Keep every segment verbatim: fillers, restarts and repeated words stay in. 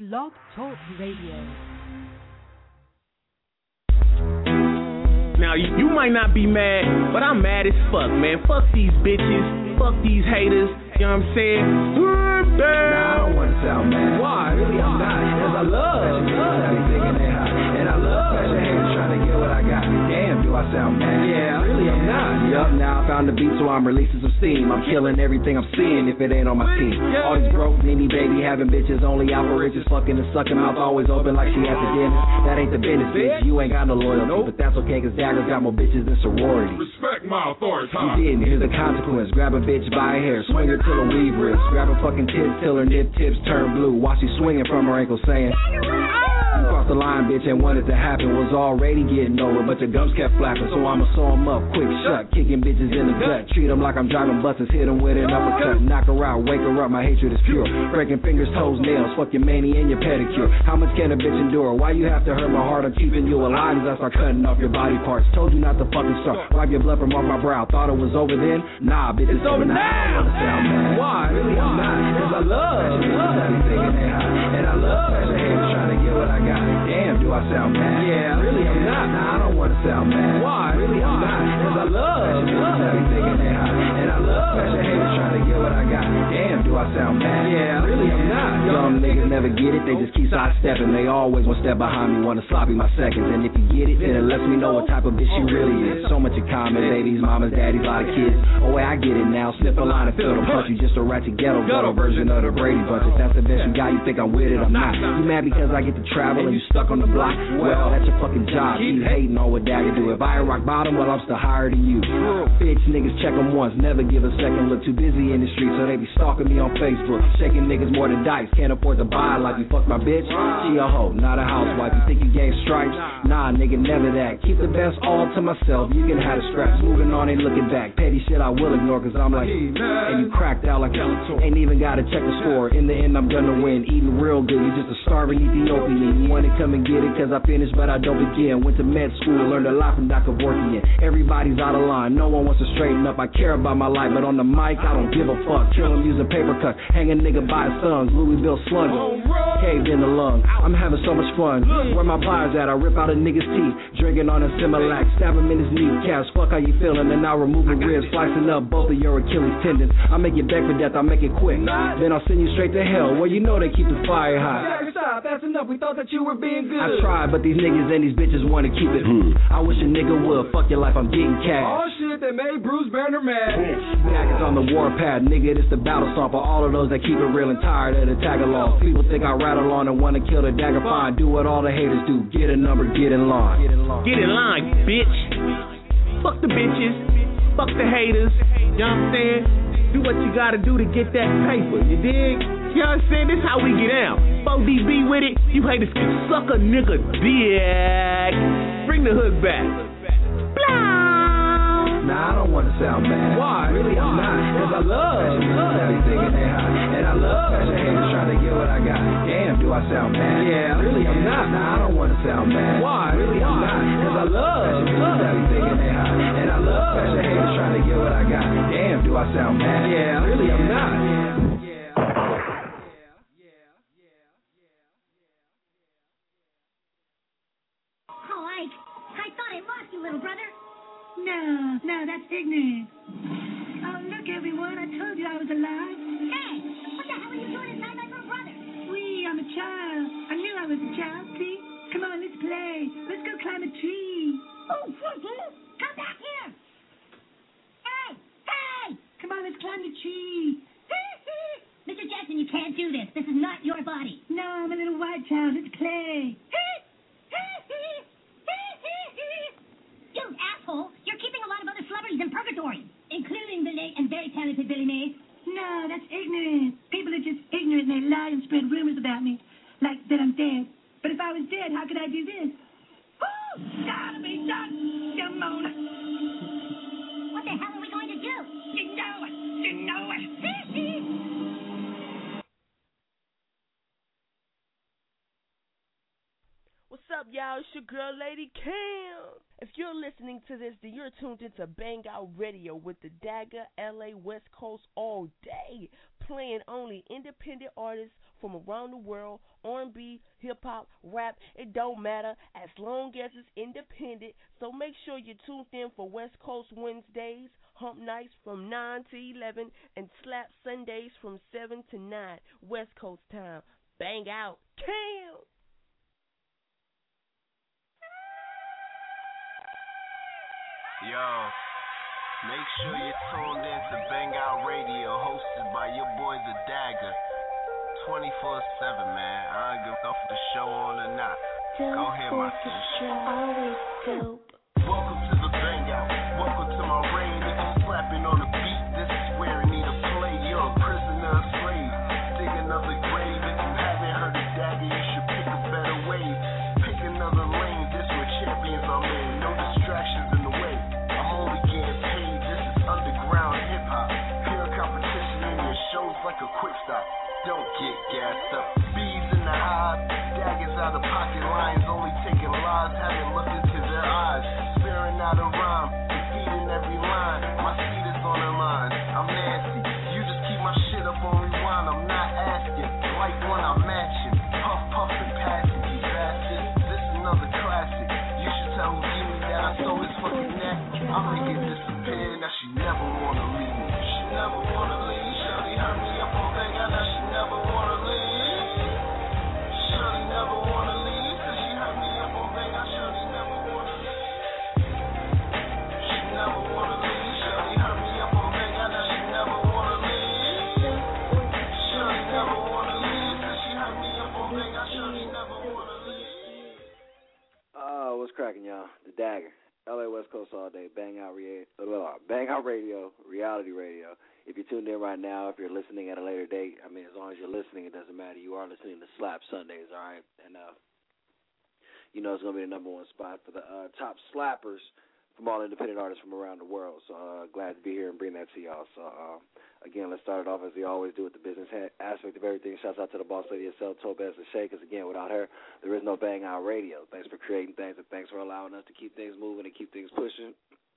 Blog Talk Radio. Now, you, you might not be mad, but I'm mad as fuck, man. Fuck these bitches. Fuck these haters. You know what I'm saying? Nah, I don't want to sound mad. Why? Really, I'm not. Because I love everything in that hot. And I love that haters trying to get what I got. Damn, do I sound mad? Yeah. Really, I'm not. Yup, now I found the beat, so I'm releasing some steam. I'm killing everything I'm seeing if it ain't on my team. All these broke, needy baby having bitches only out for riches. Fucking and sucking mouth always open like she at the dentist. That ain't the business, bitch. You ain't got no loyalty. But that's okay, cause Dagger's got more bitches than sorority. Respect my authority. You didn't hear the consequence. Grab a bitch by her hair, swing her till her weave rips. Grab her fucking tits till her nip tips turn blue. While she swinging from her ankle saying, you crossed the line, bitch, and wanted to happen. Was already getting over, but your gums kept flapping. So I'ma sew 'em up, quick shut. Kicking bitches in the gut. Treat 'em like I'm driving buses. Hit 'em with an uppercut. Knock her out, wake her up. My hatred is pure. Breaking fingers, toes, nails. Fuck your mani and your pedicure. How much can a bitch endure? Why you have to hurt my heart? I'm keeping you alive as I start cutting off your body parts. Told you not to fucking start. Wipe your blood from off my brow. Thought it was over then? Nah, bitch, it's, it's over now. now. Sound mad. Why? Really, I'm not. Cause I love everything in that hot. And I love that haters trying to get what I got. Damn, do I sound mad? Yeah. Really, I'm not. Nah, I don't want to sound mad. Why? Really, I'm not. Cause I love everything in that hot. And I love that haters trying to get what I got. Damn, do I sound mad? Yeah. Really, I'm not. Some niggas never get it. They just keep sidestepping. They always one step behind me. Wanna sloppy my seconds. And if you get it, then it lets me know what type of bitch she really is. So much in common. Babies, mamas, daddies, lot of kids. Oh, wait, I get it now. Sniff a line and feel the punch. You just a ratchet ghetto ghetto version of the Brady Bunch. If that's the best you got, you think I'm with it, I'm not. You mad because I get to travel and you stuck on the block? Well, that's your fucking job. You hating on what Dagger do. If I ain't rock bottom, well, I'm still higher than you. Bitch, niggas check them once, never give a second look. Too busy in the street, so they be stalking me on Facebook. Shaking niggas more than dice. Can't afford to buy like you fuck my bitch. She a hoe, not a housewife. You think you gave stripes? Nah, nigga, never that. Keep the best all to myself. You can have the scraps. Moving on, ain't looking back. Petty shit I will ignore, cause I'm like, and you cracked out like ain't even gotta check the score. In the end, I'm gonna win. Eating real good. You just a starving Ethiopian. You wanna come and get it, cause I finished, but I don't begin. Went to med school, learned a lot from Doctor Vorkian. Everybody's out of line. No one wants to straighten up. I care about my life, but on the mic, I don't give a fuck. Kill him using paper cuts. Hang a nigga by his thumbs. Louisville slugger. Caved in the lung. I'm having so much fun. Where my pliers at? I rip out a nigga's teeth. Drinking on a Similac. Stab him in his kneecaps. Fuck how you feeling, and I'll remove the ribs. Slicing up both of your Achilles tendons. I make it beg for death. I make it quick. Then I'll send you straight to hell, where you know they keep the fire hot. Dagger, stop. That's enough. We thought that you were being good. I tried, but these niggas and these bitches want to keep it. I wish a nigga would. Fuck your life, I'm getting cash. Oh shit, they made Bruce Banner mad. Dagger's on the warpath, nigga. This the battle song for all of those that keep it real and tired of the tag along. People think I rattle on and want to kill the Dagger. Fine, do what all the haters do. Get a number, get in line. Get in line, get in line, bitch. Fuck the bitches. Fuck the haters. You know what I'm saying? Do what you gotta do to get that paper. You dig? You know what I'm saying? This how we get out. four D B with it. You haters can suck a nigga dick. Bring the hook back. Blah. Nah, I don't want to sound mad. Why? Really, I'm not. Cause I love everything in that hot. And I love that haters trying to get what I got. Damn, do I sound mad? Yeah. Really, I'm not. Nah, I don't want to sound mad. Why? Really, I'm not. Cause I love everything in that hot. And I love that haters trying to get what I got. Damn, do I sound mad? Yeah. Really, I'm not. Oh, Ike, I thought I lost you, little brother. No, no, that's ignorant. Oh, look, everyone, I told you I was alive. Hey, what the hell are you doing inside my little brother? Wee, I'm a child. I knew I was a child, see? Come on, let's play. Let's go climb a tree. Oh, come back here. Hey, hey! Come on, let's climb the tree. Mister Jackson, you can't do this. This is not your body. No, I'm a little white child. Let's play. You asshole! You're keeping a lot of other celebrities in purgatory, including the late and very talented Billy Mays. No, that's ignorant. People are just ignorant and they lie and spread rumors about me, like that I'm dead. But if I was dead, how could I do this? Oh, gotta be done. Come on. What the hell are we going to do? You know it. You know it. What's up, y'all? It's your girl, Lady Cam. If you're listening to this, then you're tuned into Bang Out Radio with the Dagger L A West Coast all day, playing only independent artists from around the world, R and B, hip-hop, rap, it don't matter as long as it's independent. So make sure you're tuned in for West Coast Wednesdays, Hump Nights from nine to eleven, and Slap Sundays from seven to nine, West Coast time. Bang out. Cam! Yo, make sure you're tuned in to Bang Out Radio, hosted by your boy The Dagger. twenty-four seven, man. I don't give a fuck if the show on or not. Go ahead, my sister. Always dope. Welcome to the Bang Out. Welcome to my reign. If you slapping on the beat, this is where I need to play. You're a prisoner, a slave. Dig another grave. If you haven't heard of Dagger, you should pick a better wave. Pick another lane. This where champions are made. No distractions in the way. I'm only getting paid. This is underground hip hop. Pure competition in your shows like a quick stop. Don't get gassed up. Bees in the hive. Daggers out of pocket. Lions only taking lives. Haven't looked into their eyes. Sparing out a rhyme. Defeating every line. My seat is on the line. I'm nasty. You just keep my shit up on rewind. I'm not asking. Like one I'm matching. Puff, puff, and passing. You bastard. This another classic. You should tell who gave me that. I stole his fucking neck. I make it disappear. Now she never wanna leave me. She never wanna leave. Shawty hurt me up on bang. I know she never wanna leave. Shawty never wanna leave. Cause she hurt me up on bang. I shawty never wanna leave. She never wanna leave. Shawty hurt me up on bang. I know she never wanna leave. Shawty never wanna leave. Cause she hurt me up on bang. I shawty never wanna leave. Oh, what's cracking, y'all? The Dagger. L A West Coast all day. Bang out, rea- Bang out Radio, reality radio. If you're tuned in right now, if you're listening at a later date, I mean, as long as you're listening, it doesn't matter. You are listening to Slap Sundays, all right? And uh, you know it's going to be the number one spot for the uh, top slappers from all independent artists from around the world. So uh, glad to be here and bring that to y'all. So, um, again, let's start it off as we always do with the business aspect of everything. Shouts out to the boss lady herself, Tobez and Shay, because, again, without her, there is no Bang Out Radio. Thanks for creating things, and thanks for allowing us to keep things moving and keep things pushing.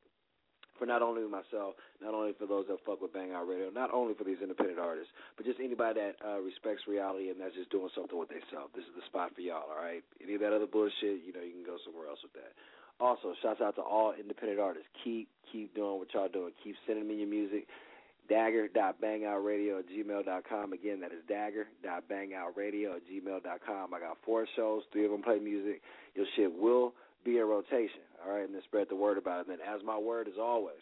For not only myself, not only for those that fuck with Bang Out Radio, not only for these independent artists, but just anybody that uh, respects reality and that's just doing something with themselves. This is the spot for y'all, all right? Any of that other bullshit, you know, you can go somewhere else with that. Also, shouts out to all independent artists. Keep keep doing what y'all doing. Keep sending me your music. dagger dot bang out radio at gmail dot com. Again, that is dagger dot bang out radio at gmail dot com. I got four shows. Three of them play music. Your shit will be in rotation, all right? And then spread the word about it. And then as my word is always,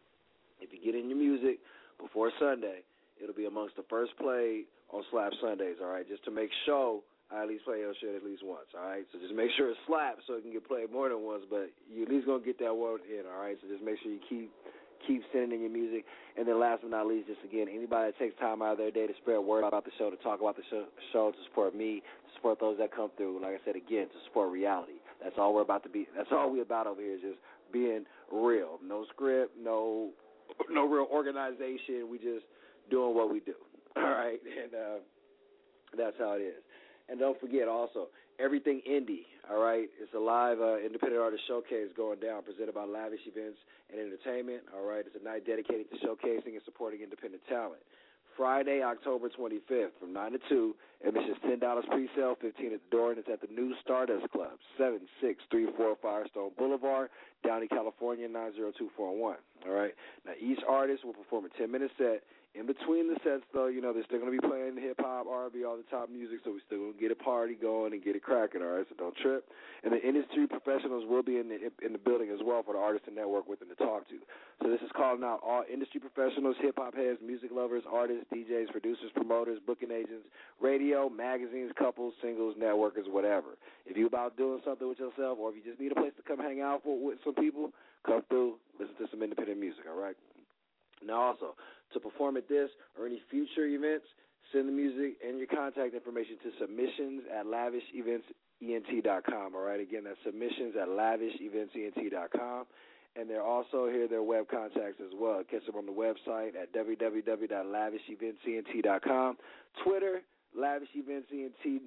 if you get in your music before Sunday, it'll be amongst the first played on Slap Sundays, all right? Just to make sure I at least play your shit at least once, all right? So just make sure it slaps so it can get played more than once, but you at least going to get that word in, all right? So just make sure you keep keep sending in your music. And then last but not least, just again, anybody that takes time out of their day to spread word about the show, to talk about the show, show to support me, to support those that come through, like I said again, to support reality. That's all we're about to be. That's all we're about over here is just being real. No script, no no real organization. We just doing what we do, all right? And uh, that's how it is. And don't forget also, Everything Indie, all right? It's a live uh, independent artist showcase going down, presented by Lavish Events and Entertainment, all right? It's a night dedicated to showcasing and supporting independent talent. Friday, October twenty-fifth, from nine to two, admission's ten dollars pre-sale, fifteen dollars at the door, and it's at the new Stardust Club, seven six three four Firestone Boulevard, Downey, California, nine zero two four one, all right? Now, each artist will perform a ten-minute set. In between the sets, though, you know, they're still going to be playing hip-hop, R and B, all the top music, so we're still going to get a party going and get it cracking, all right? So don't trip. And the industry professionals will be in the in the building as well for the artists to network with and to talk to. So this is calling out all industry professionals, hip-hop heads, music lovers, artists, D Js, producers, promoters, booking agents, radio, magazines, couples, singles, networkers, whatever. If you're about doing something with yourself or if you just need a place to come hang out for, with some people, come through, listen to some independent music, all right? Now, also, to perform at this or any future events, send the music and your contact information to submissions at lavish events e n t dot com. All right, again, that's submissions at lavish events e n t dot com. And they're also here, their web contacts as well. Catch them on the website at w w w dot lavish events e n t dot com. Twitter, Lavish Events E N T.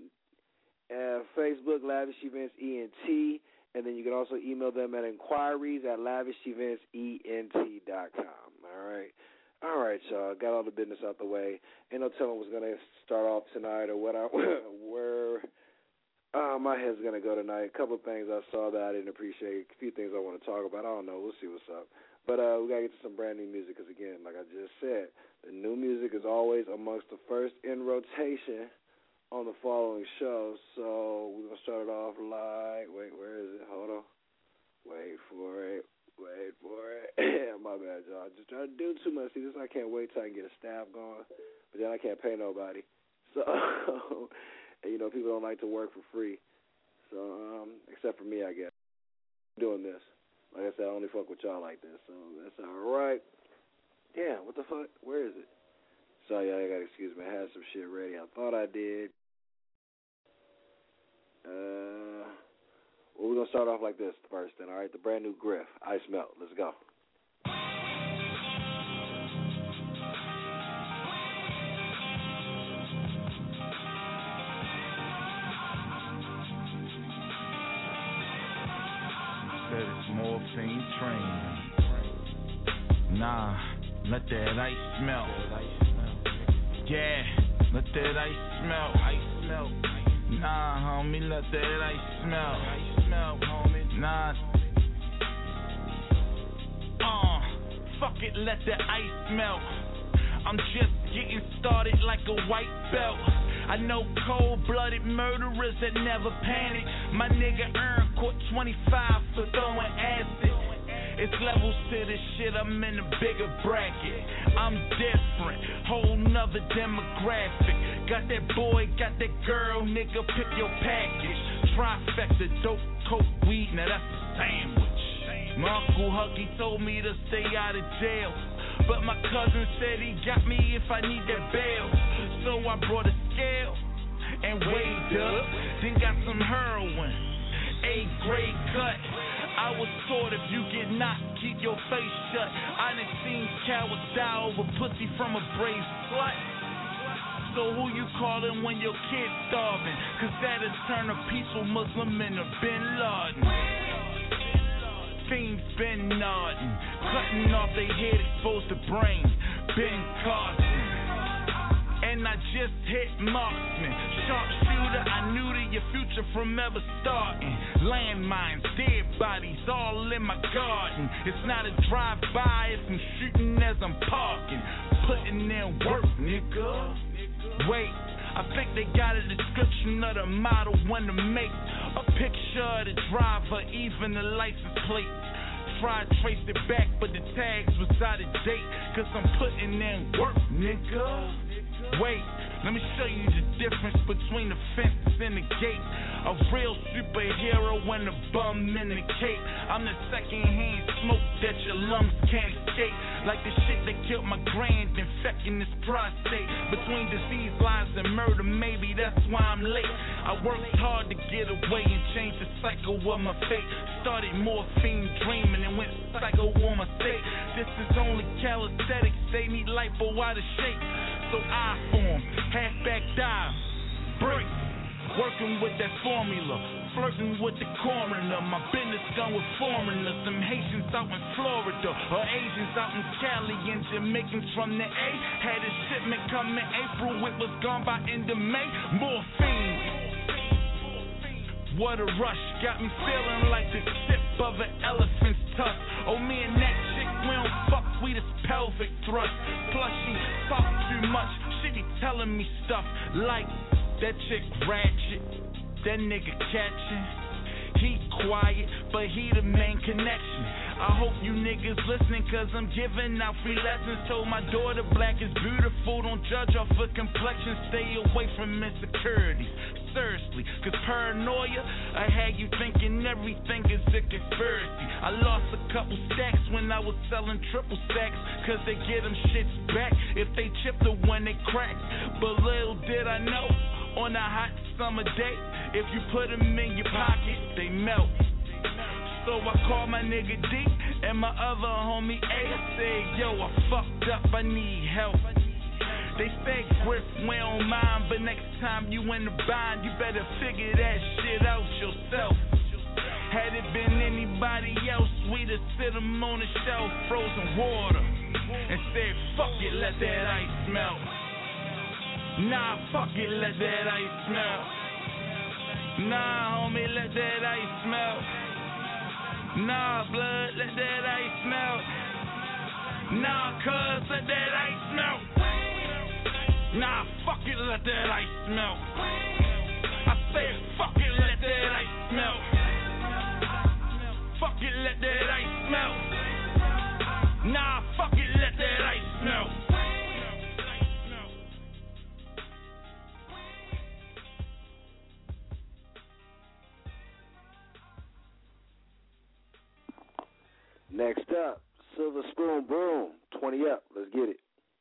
Uh, Facebook, Lavish Events E N T. And then you can also email them at inquiries at lavish events e n t dot com. All right. All right, y'all. Got all the business out the way. Ain't no telling what's gonna start off tonight or what I where uh, my head's gonna go tonight. A couple of things I saw that I didn't appreciate. A few things I want to talk about. I don't know. We'll see what's up. But uh, we gotta get to some brand new music because again, like I just said, the new music is always amongst the first in rotation on the following show. So we're gonna start it off like wait, where is it? Hold on. Wait for it. Wait for it. My bad, y'all. Just trying to do too much. See, this I can't wait till I can get a staff going, but then I can't pay nobody. So, and, you know, people don't like to work for free. So, um, except for me, I guess. I'm doing this. Like I said, I only fuck with y'all like this. So that's all right. Damn, what the fuck? Where is it? Sorry, y'all. I got to excuse me. I had some shit ready. I thought I did. Uh... Well, we're going to start off like this first then, all right? The brand new Griff, Ice Melt. Let's go. Said it's morphine train. Nah, let that ice melt. Yeah, let that ice melt. Ice melt. Nah, homie, let that ice melt. Ice melt, homie. Nah. Uh, fuck it, let the ice melt. I'm just getting started like a white belt. I know cold-blooded murderers that never panic. My nigga Earn caught twenty-five for throwing acid. It's levels to this shit, I'm in a bigger bracket. I'm different, whole nother demographic. Got that boy, got that girl, nigga, pick your package. Trifecta, dope, coke, weed, now that's a sandwich. My Uncle Huggy told me to stay out of jail, but my cousin said he got me if I need that bail. So I brought a scale and weighed up, then got some heroin, eighth grade cut. I was taught if you get knocked, keep your face shut. I done seen cowards die over pussy from a brave slut. So who you calling when your kid's starving? Cause that'll turn a peaceful Muslim into Bin Laden. Fiends been nodding, cutting off their head, exposed to brain. Ben Carson. And I just hit marksman, sharpshooter. I knew to your future from ever starting. Landmines, dead bodies, all in my garden. It's not a drive-by, it's I'm shooting as I'm parking. Putting in work, nigga. Wait, I think they got a description of the model when to make a picture of the driver, even the license plate. Tried to trace it back, but the tags was out of date. Cause I'm putting in work, nigga. Wait, let me show you the difference between the fence and the gate. A real superhero and a bum in the cape. I'm the second-hand smoke that your lungs can't escape. Like the shit that killed my grand, infecting this prostate. Between disease, lies, and murder, maybe that's why I'm late. I worked hard to get away and change the cycle of my fate. Started morphine dreaming and went psycho on my state. This is only calisthenics, they need lipo out of shape. So I form, halfback dive, break, working with that formula, flirting with the coroner. My business done with foreigners, some Haitians out in Florida, or Asians out in Cali, and Jamaicans from the A. Had a shipment come in April, it was gone by end of May. Morphine. What a rush, got me feeling like the tip of an elephant's tusk. Oh, me and that chick, we don't fuck, we just pelvic thrust. Plus she talk too much, she be telling me stuff like that chick ratchet, that nigga catching. He quiet, but he the main connection. I hope you niggas listening, cause I'm giving out free lessons. Told my daughter black is beautiful, don't judge off her complexion. Stay away from insecurities, seriously, cause paranoia I had you thinking everything is a conspiracy. I lost a couple stacks when I was selling triple stacks, cause they get them shits back if they chip the when they crack. But little did I know, on a hot summer day, if you put them in your pocket, they melt. So I called my nigga D and my other homie A. I said, yo, I fucked up, I need help. They say, Griff, we don't mind, but next time you in the bind, you better figure that shit out yourself. Had it been anybody else, we'd have sit them on the shelf, frozen water. and said, fuck it, let that ice melt. Nah, fuck it, let that ice melt. Nah, homie, let that ice melt. Nah, blood, let that ice melt. Nah, cuz, let that ice melt. Nah, fuck it, let that ice melt. I said, fuck it, let that ice melt. Fuck it, let that ice melt. Nah, fuck it, let that ice melt. Next up, Silver Spoon Broom, twenty up. Let's get it.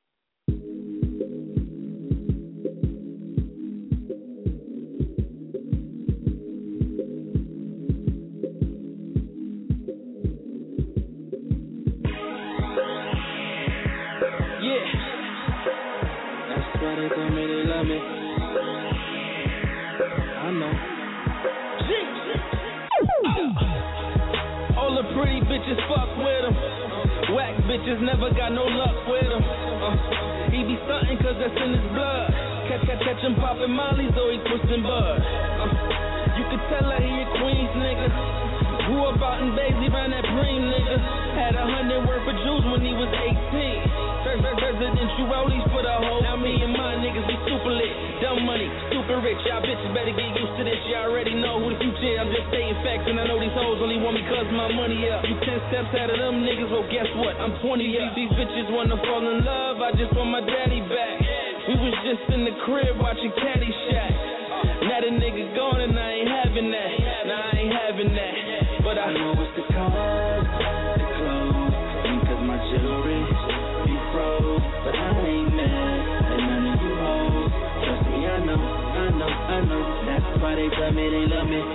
They tell me they love me. I know. All the pretty bitches fuck with him. Whack bitches never got no luck with him. Uh, he be stuntin' cause that's in his blood. Catch, catch, catch him poppin' mollies though he twistin' bud. Uh, you can tell that he a Queens nigga. Grew up out in Daisy, ran that Preem nigga. Had a hundred worth of juice when he was eighteen. Presidential rollies for the whole. Now me and my niggas be super lit. Dumb money, super rich. Y'all bitches better get used to this. Y'all already know who the future is. I'm just stating facts, and I know these hoes only want me cause my money up. You ten steps out of them niggas, well guess what? I'm twenty up. These bitches wanna fall in love. I just want my daddy back. We was just in the crib watching Caddyshack. Now the nigga gone and I ain't having that. Nah, I ain't having that. But I know it's the cars, the clothes, and cause my jewelry be froze. But I ain't mad at none of you hoes. Trust me, I know, I know, I know. That's why they tell me they love me.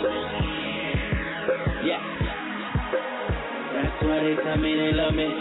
Yeah. That's why they tell me they love me.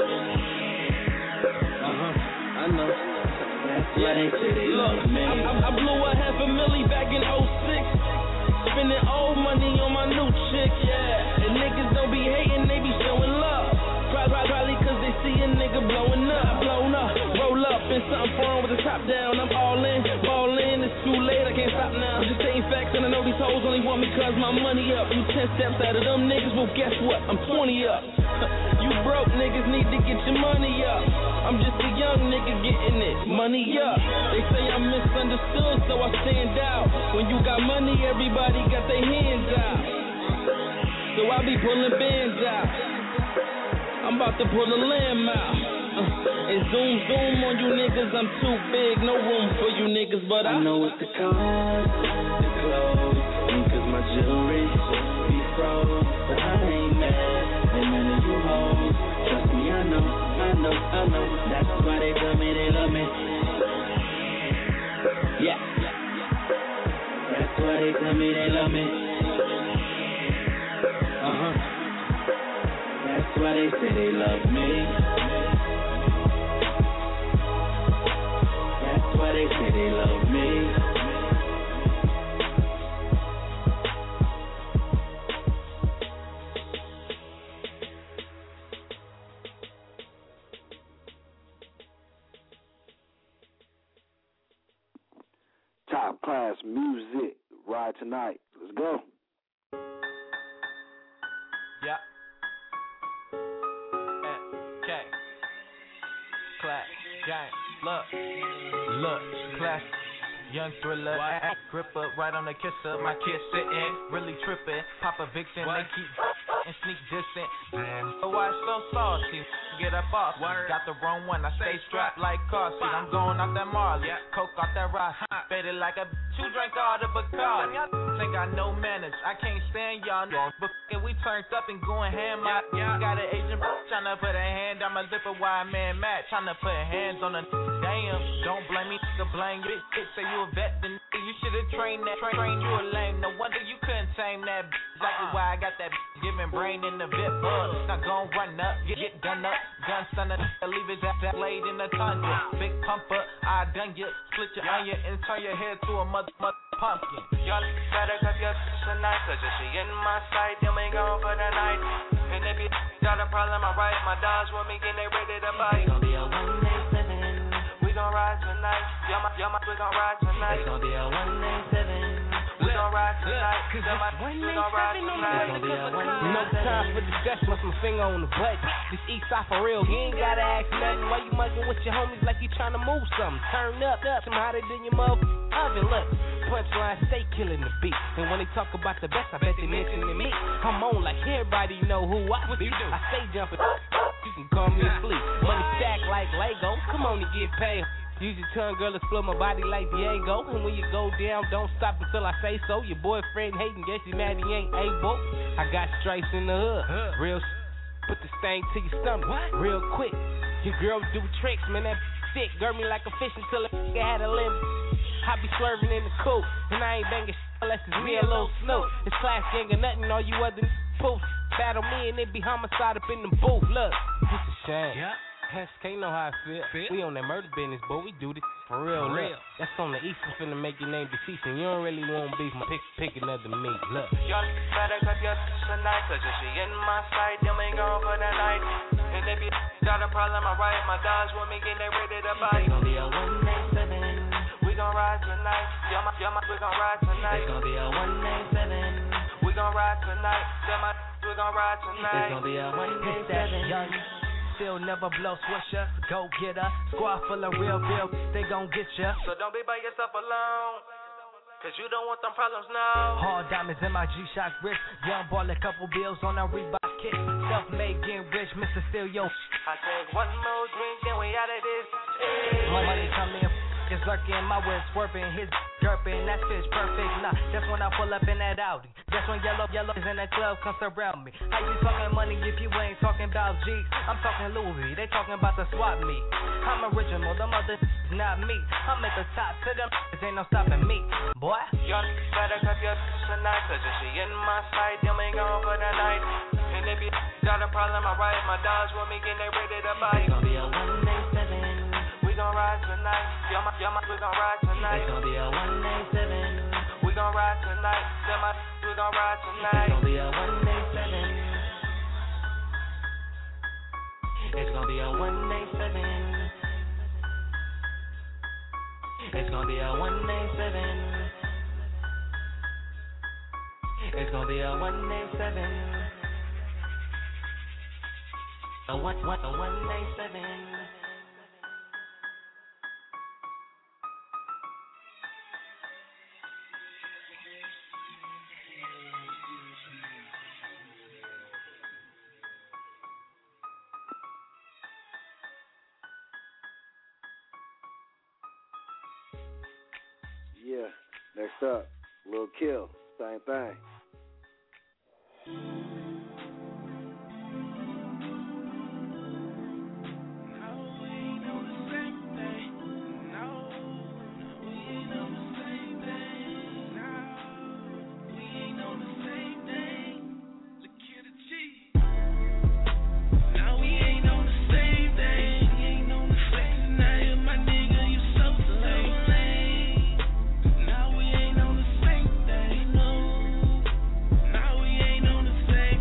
Uh-huh, I know. That's why they say they love me. I, I, I blew a half a milli back in oh six. Spending old money on my new chick, yeah. And niggas don't be hating, they be showing love. Probably cause they see a nigga blowing up, blown up. Roll up in something foreign with the top down. I'm all in, ball in, it's too late, I can't stop now. I'm just stating facts and I know these hoes only want me cause my money up. You ten steps out of them niggas, well guess what? I'm twenty up. You broke niggas need to get your money up. I'm just a young nigga getting it, money up. They say I'm misunderstood, so I stand out. When you got money, everybody got their hands out. So I be pulling bands out. I'm about to pull a lamb out. Uh, and zoom, zoom on you niggas, I'm too big, no room for you niggas, but I, I know it's the cars, the clothes, and cause my jewelry be froze. But I ain't mad at none of you hoes. Trust me, I know, I know, I know. That's why they tell me they love me. Yeah. That's why they tell me they love me. Uh-huh. That's why they say they love me. That's why they say they love me. Top class music, Ride Tonight. Let's go. Yeah. Okay. Clap, gang, look, look, class, young thriller, act, gripper, right on the kisser. My kids sitting, really tripping, Papa Vixen, they keep and sneak dissing. So why so saucy? Get up off, got the wrong one. I stay strapped like car seat. I'm going off that Marley, coke off that rock, faded like a two drink all the Bacardi. Think I know manners, I can't stand y'all, but we turned up and going ham. I got an agent tryna put a hand on my lip, a wide man mad tryna put hands on a damn. Don't blame me, nigga, blame you. Bitch, say you a vet, then you should've trained that. Train, train you a lame. No wonder you couldn't tame that. Exactly why I got that giving brain in the vip. Uh, now gon' run up, get, get done up. Gun son of leave his ass that laid in the tundra. Big pumper, I done you. Split your onion and turn your head to a mother, mother pumpkin. Y'all better cut your tonight, cause if she in my sight, then we gone for the night. And if you got a problem, I write my dogs with me, and they ready to buy. It's gonna be a one eight seven. We gon' ride tonight. Yeah, my, yeah, my, we gon' ride tonight. It's gonna be a one eight seven. We gon' ride tonight. Yeah, my, we gon' ride tonight. It's gonna be a one eight seven. No time for discussion with my finger on the button. This east side for real. You ain't gotta ask nothing. Why you mugging with your homies like you tryna move something? Turn up, up, some hotter than your mother oven. Look, punchline stay killing the beat. And when they talk about the best, I bet they mentioning me. I'm on like everybody know who I be. I stay jumping. You can call me a flea. Money stack like Lego. Come on and get paid. Use your tongue, girl, explore my body like Diego. And when you go down, don't stop until I say so. Your boyfriend hating, guess he mad he ain't able. I got stripes in the hood. Real shit. Put this thing to your stomach. Real quick. Your girl do tricks, man. That sick. Girl me like a fish until a nigga had a limb. I be swerving in the coupe. And I ain't banging shit unless it's me a little snoop. It's class gang or nothing. All you other poofs. Battle me and it be homicide up in the booth. Look, it's a shame. Yeah. Hence, can't know how I feel. feel. We on that murder business, but we do this for real. For real. Look, that's on the east. I'm finna make your name deceased, and you don't really want beef. Pick, pick another meat. Look. Y'all better cut your tonight, cause if she in my sight, then we gone for the night. And if you got a problem, I write my dogs with me, and they ready to buy. It's gonna be a one eight seven. We gon' ride tonight. Yeah, my, yeah, my, we gon' ride tonight. It's gonna be a one eight seven. We gon' ride tonight. Yeah, my, we gon' ride tonight. It's gonna be a one eight seven. Still never blow swisher, go get her. Squad full of real real, they gon' get ya. So don't be by yourself alone, cause you don't want them problems now. Hard diamonds in my G-Shock wrist. Young ball a couple bills on a Reebok kick. Self-made getting rich, Mister Steal Yo. I take one more drink and we out of this. My money coming, is lurking, my words swerving, his derping, that fit's perfect. Nah, that's when I pull up in that Audi. That's when yellow, yellow is in that club, come surround me. How you talking money if you ain't talking about G's? I'm talking Louis, they talking about the swap me. I'm original, them other not me. I'm at the top, to them ain't no stopping me, boy. Y'all better cut your tonight, cause if she in my sight, then we gone for the night. And if you got a problem, I ride my dogs with me, and they ready to buy. It's gonna be a one eight seven. We gon' ride tonight. Yeah, my, yeah, my, we gon' ride tonight. It's gonna be a one eight seven. We gon' ride tonight. Yeah, my, we gon' ride tonight. It's gonna be a one eight seven. It's gonna be a one eight seven. It's gonna be a one eight seven. It's gonna be a one eight seven. A one, one, a one eight seven. Yeah, next up, Lil Kill, same thing. Now we ain't on the same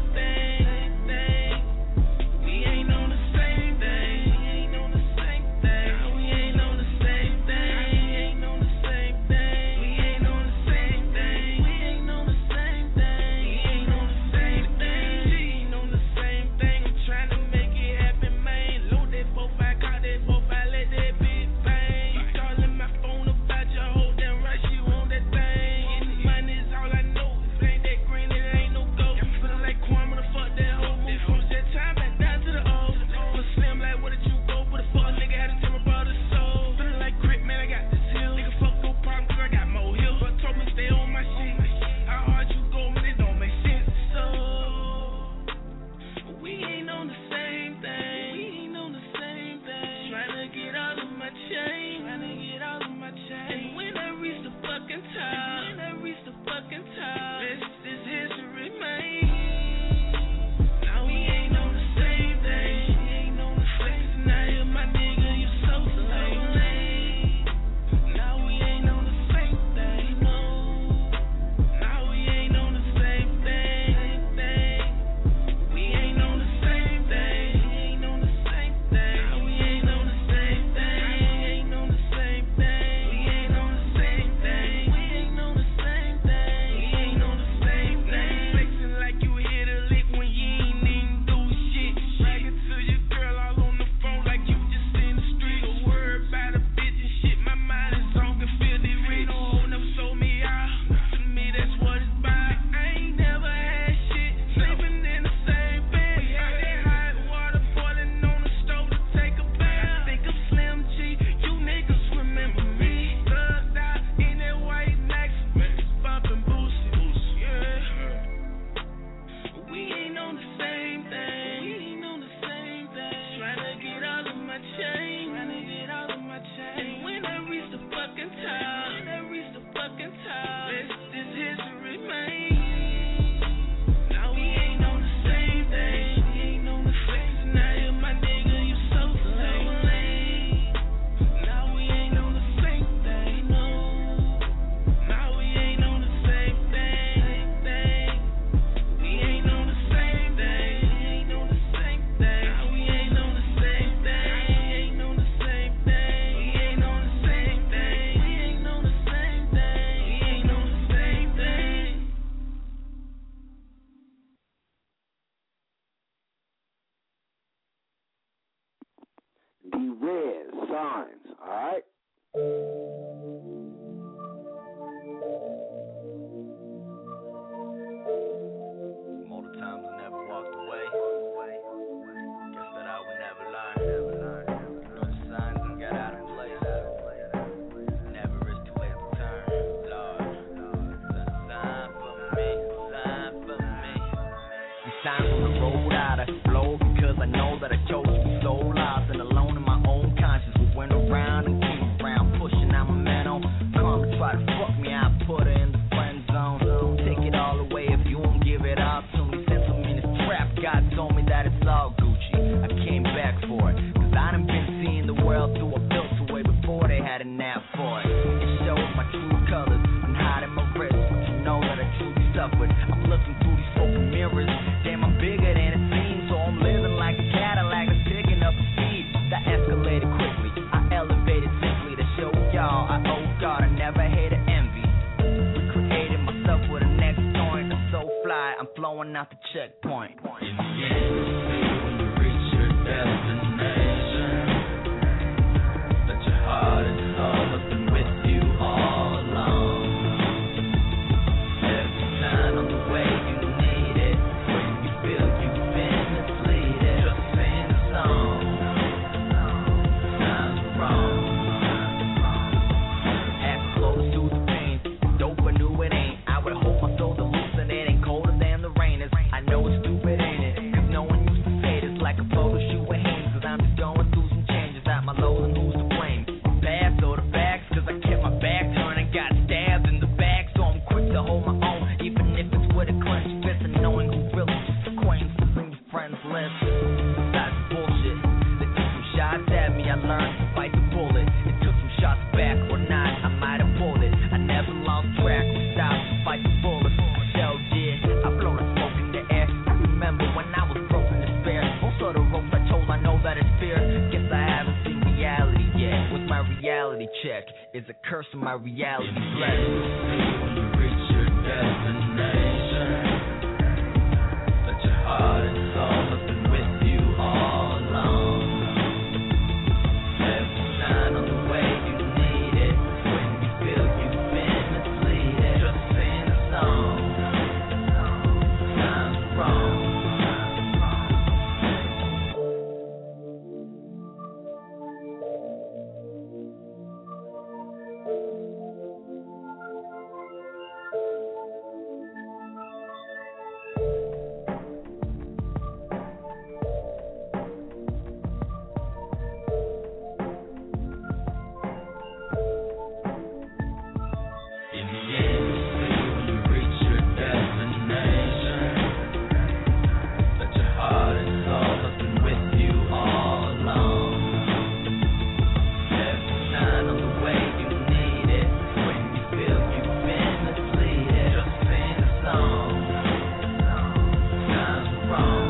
cause I know that I chose to be so lost and alone in my own conscience. We went around and came around, pushing out my mental. Karma try to fuck me, I put her in the friend zone. Take it all away if you won't give it all to me. Since I'm in this trap, God told me that it's all Gucci. I came back for it, cause I done been seeing the world through a filter way before they had a nap for it. It shows my true colors and hiding my wrist, but you know that I truly suffered. I'm looking through these smoke mirrors, damn I'm bigger than it seems. So I'm living like a Cadillac that's picking up speed. That escalated quickly, I elevated simply to show y'all I owe God, I never hated envy. Recreated myself with a next joint, I'm so fly, I'm flowing out the checkpoint. In the end, when you reach your destination, that your heart and soul have been with you all along. Every sign on the way you need it, when you feel you've been misleaded, just sing the song. Times are wrong. Act close to the pain, dope I knew it ain't. I would hope my soul to loosen it ain't colder than the rain is. I know it's stupid, ain't it? Cause no one used to say this like a photo shoot with Hanes. Cause I'm just going through some changes at my lows and who's to blame. Past or the facts, cause I kept my back turned and got stabbed in the back. So I'm quick to hold my own, even if it's with a clenched fist. And knowing who really just acquaintances and your friends list. Besides the bullshit, they took some shots at me, I learned to fight the bullet. It took some shots back or not, I might have pulled it. I never lost track, we stopped to fight the bullets. I still did, I blow the smoke in the air. I remember when I was broken despair. Most of the ropes I chose, I know that it's fear. Guess I haven't seen reality yet. With my reality check, is a curse in my reality blessed. When you reach your destination, that your heart and soul have been with you all along. Every sign on the way you need it, when you feel you've been misleaded, just sing the song. Times are wrong. In the end, when you reach your destination, that your heart and soul have been with you all along. Every sign on the way you need it, when you feel you've been misleaded, just sing the song. Times are wrong.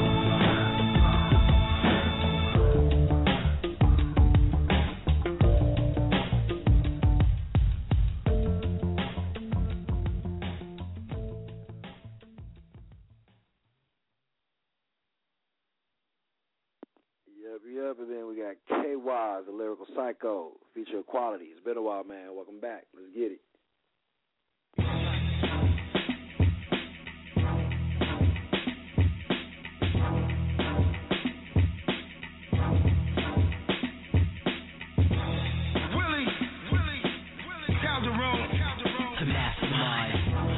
Yep, yep, and then we got K Y, the Lyrical Psycho, feature Quality. It's been a while, man. Welcome back. Let's get it. Willie, Willie, Willie, Calderon, Calderon, The mastermind.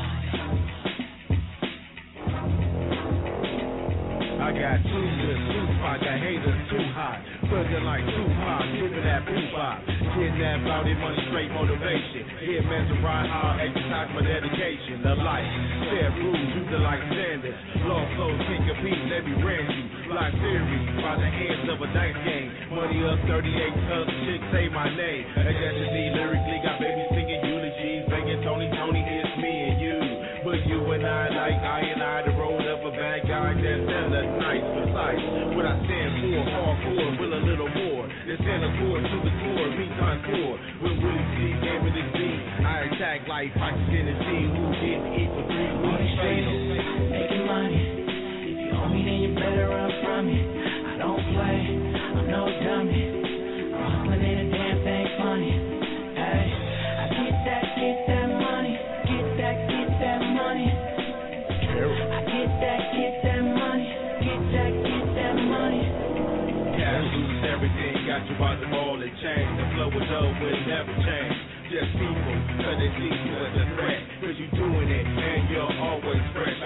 I got too good, too I got haters too hot. Buzzing like Tupac, giving that poop-pop. Kidnap out their money, straight motivation. Here, men to ride hard, exercise my dedication. The life, fair rules, use it like standards. Law flows, can't compete, let me ram you. Black theory, by the hands of a dice game. Money up, thirty-eight tons, chicks say my name. H S D lyrically got babies singing eulogies. Begging Tony, Tony, it's me and you. But you and I, like I and I, the road of a bad guy that's in the night. Precise, what I stand for, hardcore, will a little more. It's in accord to the core, me times four. When Willie C came with his beat, I attack like oxygen and G. Who didn't eat for three weeks? Making money. If you owe me, then you better run from me. I don't play, I'm no dummy. I'm hustling in a damn thing funny. Hey, I get that, get that money. Get that, get that money. I get that, get that money. Get that, get that money. Cash lose everything, got you by the ball and chain. The flow is dope, will never change. Just people, cause they see you as a threat. Cause you doing it, and you're always fresh. I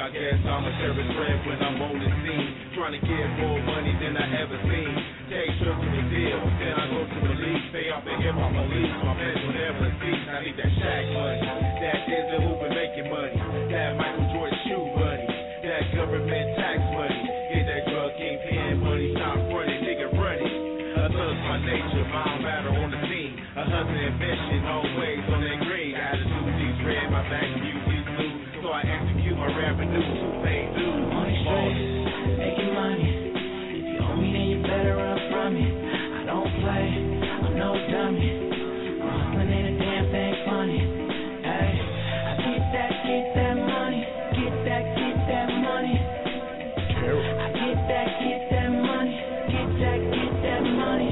I guess I'm a terrorist threat when I'm on the scene. Trying to get more money than I ever seen. Take trips to Brazil, then I go to the league. Stay off the hip hop police, my friends will never cease. I need that Shaq money, that Denzel Hooper making money, that Michael Jordan shoe money, that government tax money. Get that drug kingpin money, stop running, nigga running. A thug's my nature, my matter on the scene. A hustle invention, always on that green. Attitude, these red, my back view, these blue. So I execute my revenue, two-pay dude. On these streets, making money. If you owe me, then you better run from it. I don't play, I'm no dummy. Hustling ain't a damn thing funny. Hey, I get that, get that money. Get that, get that money. I get that, get that money. Get that, get that money.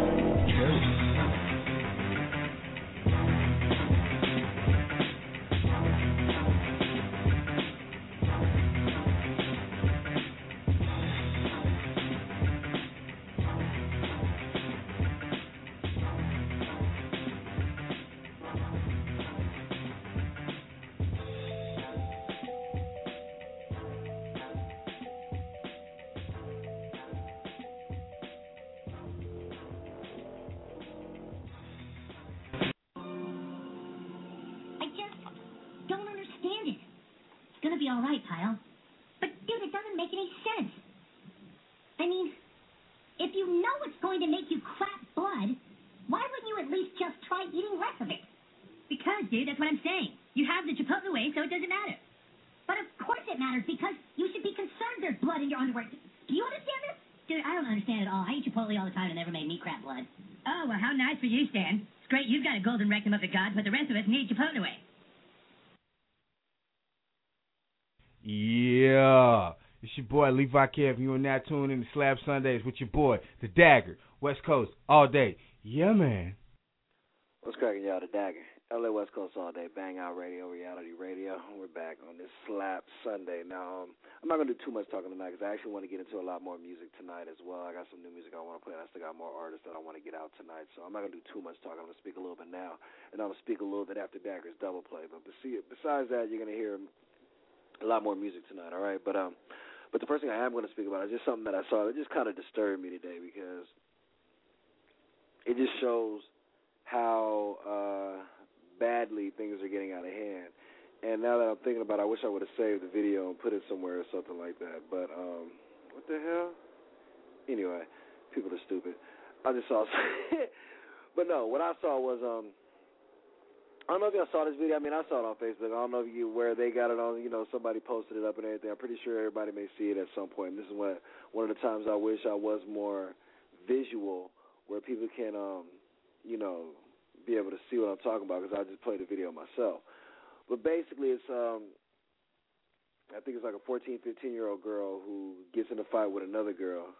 All right, Kyle. But, dude, it doesn't make any sense. I mean, if you know it's going to make you crap blood, why wouldn't you at least just try eating less of it? Because, dude, that's what I'm saying. You have the Chipotle way, so it doesn't matter. But of course it matters, because you should be concerned there's blood in your underwear. Do you understand this? Dude, I don't understand at all. I eat Chipotle all the time and it never made me crap blood. Oh, well, how nice for you, Stan. It's great you've got a golden rectum of the gods, but the rest of us need Chipotle way. Yeah, it's your boy Levi Kev. You and that tune in the Slab Sundays with your boy, the Dagger, West Coast all day. Yeah, man. What's cracking, y'all? The Dagger, L A West Coast all day. Bang Out Radio, Reality Radio. We're back on this Slab Sunday. Now, um, I'm not gonna do too much talking tonight because I actually want to get into a lot more music tonight as well. I got some new music I want to play. And I still got more artists that I want to get out tonight. So I'm not gonna do too much talking. I'm gonna speak a little bit now, and I'm gonna speak a little bit after Dagger's double play. But besides that, you're gonna hear a lot more music tonight, all right? But um, but the first thing I am going to speak about is just something that I saw that just kind of disturbed me today because it just shows how uh, badly things are getting out of hand. And now that I'm thinking about it, I wish I would have saved the video and put it somewhere or something like that. But um, what the hell? Anyway, people are stupid. I just saw but no, what I saw was um. I don't know if y'all saw this video. I mean, I saw it on Facebook. I don't know if you where they got it on. You know, somebody posted it up and everything. I'm pretty sure everybody may see it at some point. And this is what one of the times I wish I was more visual, where people can, um, you know, be able to see what I'm talking about because I just played the video myself. But basically, it's um, I think it's like a fourteen, fifteen year old girl who gets in a fight with another girl,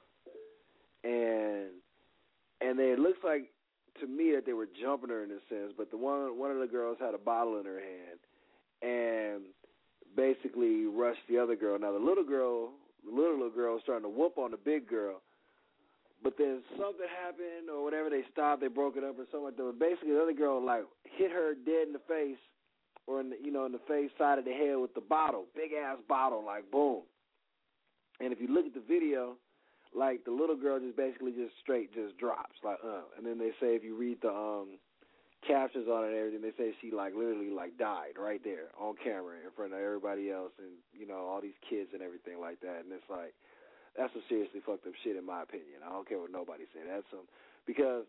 and and then it looks like, to me, that they were jumping her in a sense, but the one one of the girls had a bottle in her hand and basically rushed the other girl. Now the little girl, the little, little girl was starting to whoop on the big girl, but then something happened or whatever. They stopped, they broke it up or something like that. But basically, the other girl like hit her dead in the face, or in the, you know, in the face side of the head with the bottle, big ass bottle, like boom. And if you look at the video, like, the little girl just basically just straight just drops, like, uh. And then they say if you read the um, captions on it and everything, they say she, like, literally, like, died right there on camera in front of everybody else and, you know, all these kids and everything like that. And it's like, that's some seriously fucked up shit in my opinion. I don't care what nobody say. That's some, because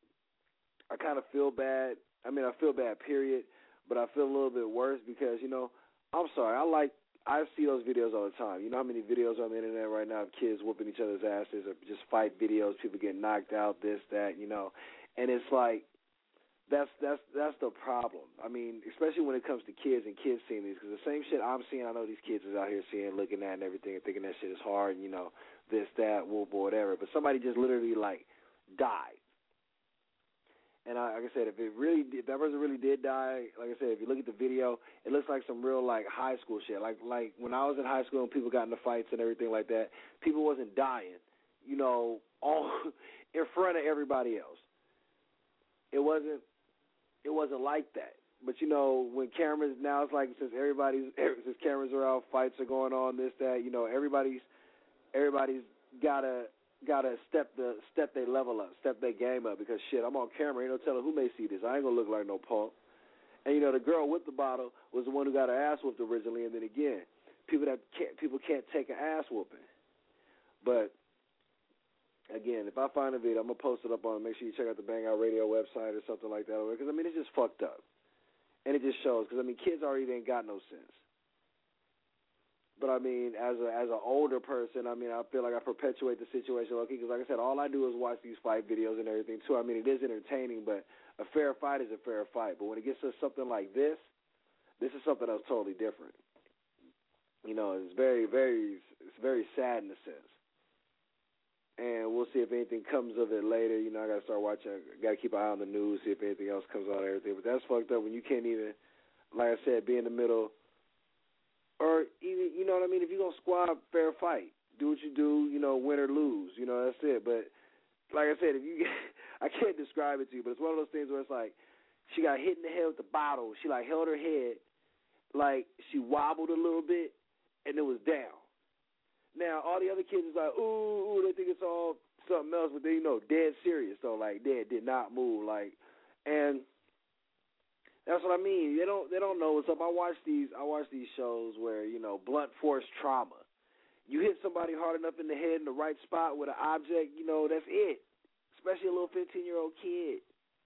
I kind of feel bad. I mean, I feel bad, period, but I feel a little bit worse because, you know, I'm sorry, I like, I see those videos all the time. You know how many videos on the internet right now of kids whooping each other's asses or just fight videos, people getting knocked out, this, that, you know. And it's like, that's that's that's the problem. I mean, especially when it comes to kids and kids seeing these, because the same shit I'm seeing, I know these kids is out here seeing, looking at and everything and thinking that shit is hard, and, you know, this, that, whoop, whatever. But somebody just literally, like, died. And I, like I said, if it really, if that person really did die, like I said, if you look at the video, it looks like some real like high school shit. Like like when I was in high school and people got into fights and everything like that, people wasn't dying, you know, all in front of everybody else. It wasn't, it wasn't like that. but you know, when cameras now, it's like since everybody's since cameras are out, fights are going on, this that, you know, everybody's everybody's gotta gotta step the step their level up, step their game up, because shit, I'm on camera, ain't no telling who may see this. I ain't gonna look like no punk. And you know, the girl with the bottle was the one who got her ass whooped originally, and then again, people that can't people can't take an ass whooping. But again, if I find a video, I'm gonna post it up on. Make sure you check out the Bang Out Radio website or something like that, because I mean, it's just fucked up. And it just shows, because I mean, kids already ain't got no sense. But I mean, as a as an older person, I mean, I feel like I perpetuate the situation, okay? Because like I said, all I do is watch these fight videos and everything too. I mean, it is entertaining, but a fair fight is a fair fight. But when it gets to something like this, this is something else totally different. You know, it's very, very, it's very sad in a sense. And we'll see if anything comes of it later. You know, I got to start watching. Got to keep an eye on the news, see if anything else comes out and everything. But that's fucked up when you can't even, like I said, be in the middle. Or even, you know what I mean? If you're going to squad, fair fight. Do what you do, you know, win or lose. You know, that's it. But like I said, if you, I can't describe it to you, but it's one of those things where it's like she got hit in the head with the bottle. She, like, held her head. Like, she wobbled a little bit, and it was down. Now, all the other kids is like, ooh, ooh, they think it's all something else, but they, you know, dead serious, though. Like, dead, did not move. Like, and that's what I mean. They don't, they don't know what's up. I watch these, I watch these shows where, you know, blunt force trauma. You hit somebody hard enough in the head in the right spot with an object, you know, that's it. Especially a little fifteen-year-old kid.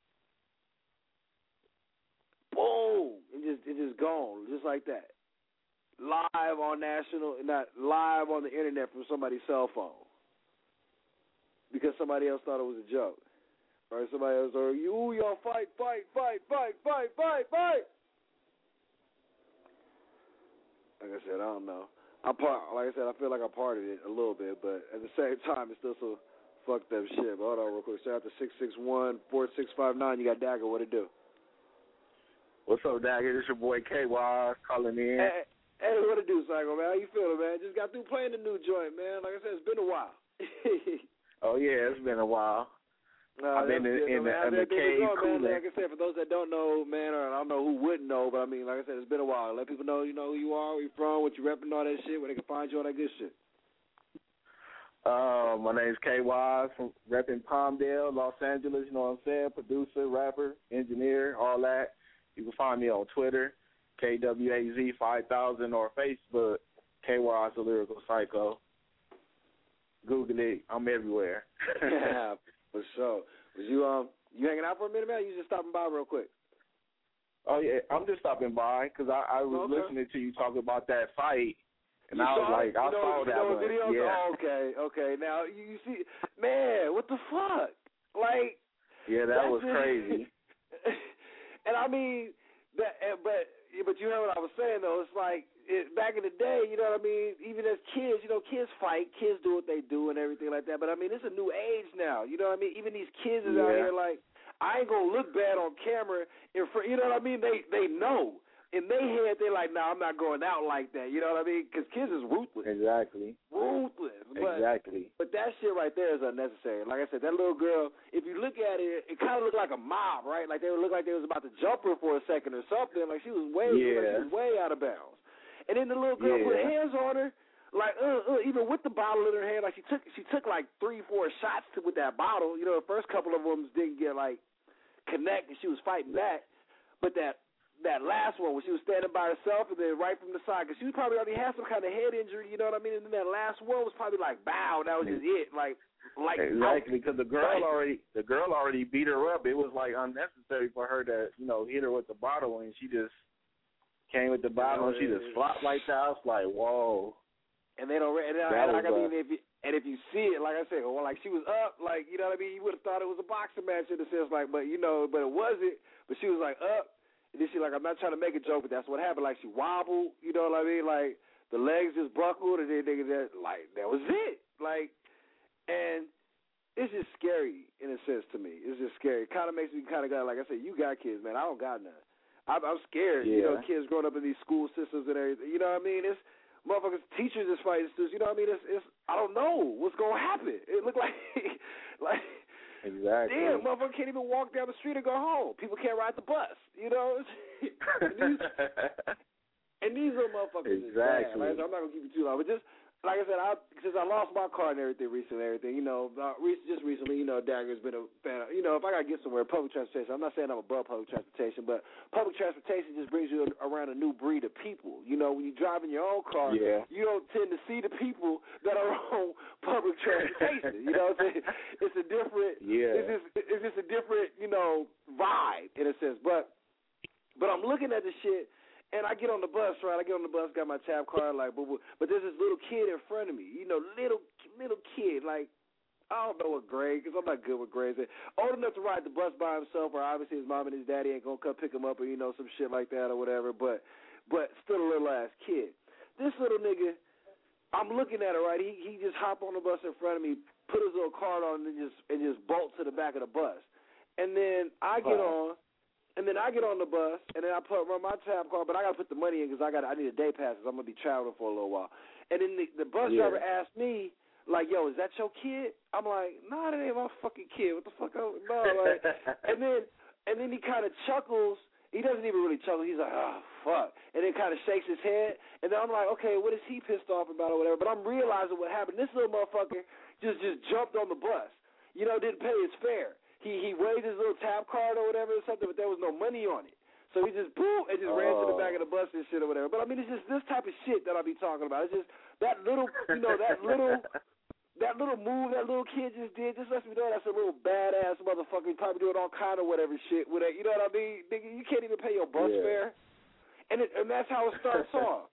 Boom, and just, it's just gone, just like that. Live on national, not live on the internet from somebody's cell phone, because somebody else thought it was a joke, or somebody else, or you, y'all fight, fight, fight, fight, fight, fight, fight. Like I said, I don't know. I'm part. Like I said, I feel like I parted it a little bit, but at the same time, it's still so fucked up shit. But hold on, real quick. Shout out to six six one, four six five nine. You got Dagger. What it do? What's up, Dagger? This your boy K Y calling in. Hey, hey, what it do, Psycho, man? How you feeling, man? Just got through playing the new joint, man. Like I said, it's been a while. Oh, yeah, it's been a while. Uh, I've been in, in, in, the, in the cave going, cooling. Like I said, for those that don't know, man, or I don't know who wouldn't know, but I mean, like I said, it's been a while. Let people know, you know who you are, where you're from, what you repping, all that shit, where they can find you, all that good shit. Uh, my name's K Y from repping Palmdale, Los Angeles, you know what I'm saying? Producer, rapper, engineer, all that. You can find me on Twitter, K W A Z five thousand, or Facebook, K Y The Lyrical Psycho. Google it. I'm everywhere. Yeah, for sure. Was you um you hanging out for a minute, man? Or you just stopping by real quick? Oh yeah, I'm just stopping by because I, I was okay. listening to you talk about that fight, and you I was like, it? I you know, saw you that know one. Video? Yeah. Oh, okay, okay. Now you, you see, man, what the fuck? Like, yeah, that was crazy. And I mean, that, but but you heard what I was saying though. It's like it, back in the day, you know what I mean? Even as kids, you know, kids fight, kids do what they do and everything like that. But I mean, it's a new age now. You know what I mean? Even these kids is yeah. out here like, I ain't gonna look bad on camera in front. You know what I mean? They they know in their head they're like, nah, I'm not going out like that. You know what I mean? Because kids is ruthless. Exactly. Ruthless. But, exactly. But that shit right there is unnecessary. Like I said, that little girl, if you look at it, it kind of looked like a mob, right? Like they would look like they was about to jump her for a second or something. Like she was way, yeah. like she was way out of bounds. And then the little girl yeah. put hands on her, like uh, uh, even with the bottle in her hand, like she took she took like three, four shots to, with that bottle. You know, the first couple of them didn't get like connect, and she was fighting back. But that that last one, when she was standing by herself, and then right from the side, because she probably already had some kind of head injury. You know what I mean? And then that last one was probably like, bow, that was just it, like. Like exactly, because the girl already the girl already beat her up. It was like unnecessary for her to, you know, hit her with the bottle, and she just came with the bottle and she just flopped like that. I was like, whoa. And they don't. And, and like, I mean, if you, and if you see it, like I said, well, like she was up, like you know what I mean. You would have thought it was a boxing match in a sense, like, but you know, but it wasn't. But she was like up, and then she like, I'm not trying to make a joke, but that's what happened. Like she wobbled, you know what I mean? Like the legs just buckled, and then they, that, like that was it. Like, and it's just scary in a sense to me. It's just scary. It kind of makes me kind of go, like I said, you got kids, man. I don't got none. I'm, I'm scared. Yeah. You know, kids growing up in these school systems and everything. You know what I mean? It's motherfuckers, teachers is fighting students. You know what I mean? It's, it's I don't know what's gonna happen. It looked like, like Exactly. Damn, motherfucker can't even walk down the street and go home. People can't ride the bus, you know? and, these, and these little motherfuckers exactly. is bad. Like, I'm not going to keep you too long, but just, like I said, I, since I lost my car and everything recently, everything, you know, uh, re- just recently, you know, Dagger's been a fan of, you know, if I got to get somewhere, public transportation, I'm not saying I'm above public transportation, but public transportation just brings you around a new breed of people. You know, when you drive in your own car, yeah. you don't tend to see the people that are on public transportation. You know what I'm saying? It's a different, yeah. it's just, it's just a different, you know, vibe in a sense. But, but I'm looking at this shit, and I get on the bus, right? I get on the bus, got my tap card, like, but but there's this little kid in front of me, you know, little little kid, like, I don't know what grade, because I'm not good with grades. Old enough to ride the bus by himself, or obviously his mom and his daddy ain't gonna come pick him up, or you know, some shit like that or whatever. But but still a little ass kid. This little nigga, I'm looking at it, right? He he just hop on the bus in front of me, put his little card on, and just and just bolt to the back of the bus. And then I get on. And then I get on the bus, and then I put run my tab card, but I got to put the money in because I got I need a day pass because I'm gonna be traveling for a little while. And then the, the bus yeah. driver asked me, like, "Yo, is that your kid?" I'm like, "Nah, that ain't my fucking kid. What the fuck? No." Like, and then and then he kind of chuckles. He doesn't even really chuckle. He's like, "Oh fuck," and then kind of shakes his head. And then I'm like, "Okay, what is he pissed off about or whatever?" But I'm realizing what happened. This little motherfucker just just jumped on the bus. You know, didn't pay his fare. He he waved his little tap card or whatever or something, but there was no money on it. So he just boom and just oh. ran to the back of the bus and shit or whatever. But I mean, it's just this type of shit that I be talking about. It's just that little, you know, that little, that little move that little kid just did. Just lets me know that's a little badass motherfucker. He probably doing all kind of whatever shit with it. You know what I mean? Nigga, you can't even pay your bus yeah. fare, and it, and that's how it starts off.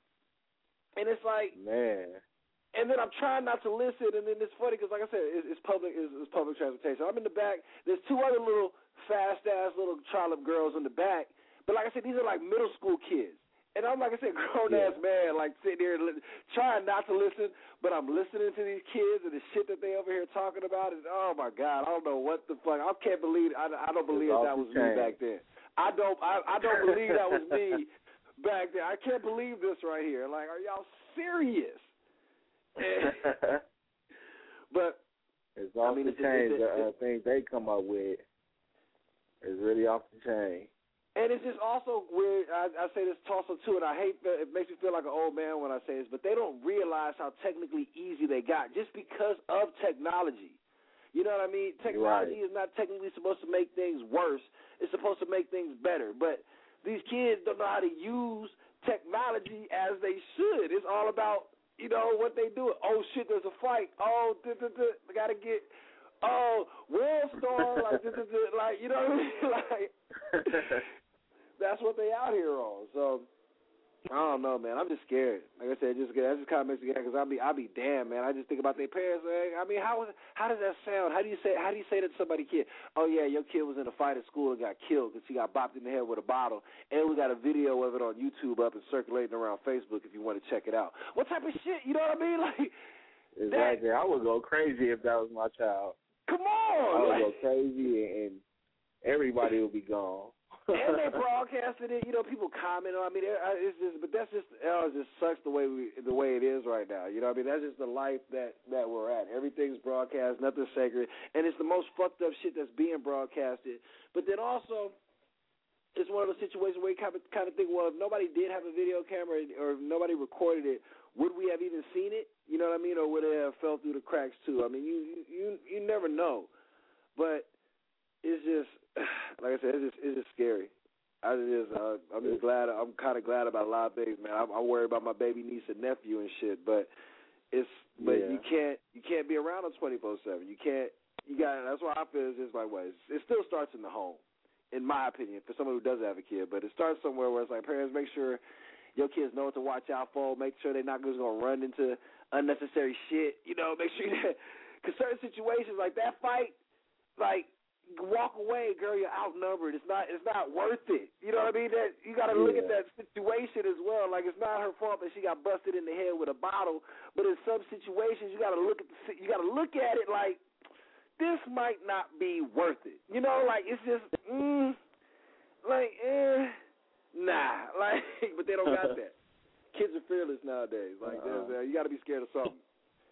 And it's like, man. And then I'm trying not to listen, and then it's funny because, like I said, it's, it's public, it's, it's public transportation. I'm in the back. There's two other little fast-ass little trollop girls in the back, but like I said, these are like middle school kids. And I'm, like I said, grown-ass yeah. man, like sitting here li- trying not to listen, but I'm listening to these kids and the shit that they over here talking about, and oh my God, I don't know what the fuck. I can't believe, I, I don't believe that was me back then. I don't, I, I don't believe that was me back then. I can't believe this right here. Like, are y'all serious? But it's off I mean, the it's, chain. it's, it's, the uh, things they come up with is really off the chain. And it's just also weird. I, I say this also too, and I hate that it makes me feel like an old man when I say this, but they don't realize how technically easy they got just because of technology. You know what I mean? Technology right. is not technically supposed to make things worse. It's supposed to make things better. But these kids don't know how to use technology as they should. It's all about, you know, what they do. Oh, shit, there's a fight. Oh, duh, duh, duh, I got to get, oh, World Star, like, duh, duh, duh, like, you know what I mean? Like, that's what they out here on. So, I don't know, man. I'm just scared. Like I said, just that just kind of makes me scared because I'll be, I'll be damn, man. I just think about their parents. Like, I mean, how how does that sound? How do you say how do you say that to somebody's kid? Oh yeah, your kid was in a fight at school and got killed because he got bopped in the head with a bottle, and we got a video of it on YouTube up and circulating around Facebook if you want to check it out. What type of shit? You know what I mean? Like exactly. That, I would go crazy if that was my child. Come on, I would like, go crazy and, and everybody would be gone. And they broadcasted it, you know. People comment on. I mean, it's just, but that's just, oh, it just sucks the way we, the way it is right now. You know, what I mean, that's just the life that, that we're at. Everything's broadcast, nothing's sacred, and it's the most fucked up shit that's being broadcasted. But then also, it's one of those situations where you kind of kind of think, well, if nobody did have a video camera or if nobody recorded it, would we have even seen it? You know what I mean, or would it have fell through the cracks too? I mean, you you you never know, but it's just. Like I said, it's just, it's just scary. I just, uh, I'm just glad. I'm kind of glad about a lot of things, man. I'm, I'm worried about my baby niece and nephew and shit, but it's, but yeah. you can't, you can't be around them twenty-four seven. You can't. You got. That's why I feel it's just like, what? It still starts in the home, in my opinion, for someone who does have a kid. But it starts somewhere where it's like, parents, make sure your kids know what to watch out for. Make sure they're not just gonna run into unnecessary shit. You know, make sure that, because certain situations like that fight, like. Walk away, girl. You're outnumbered. It's not. It's not worth it. You know what I mean? That you got to yeah. look at that situation as well. Like it's not her fault that she got busted in the head with a bottle. But in some situations, you got to look at the. You got to look at it like this might not be worth it. You know, like it's just, mm, like, eh, nah. Like, but they don't got that. Kids are fearless nowadays. Like, uh-huh. you got to be scared of something.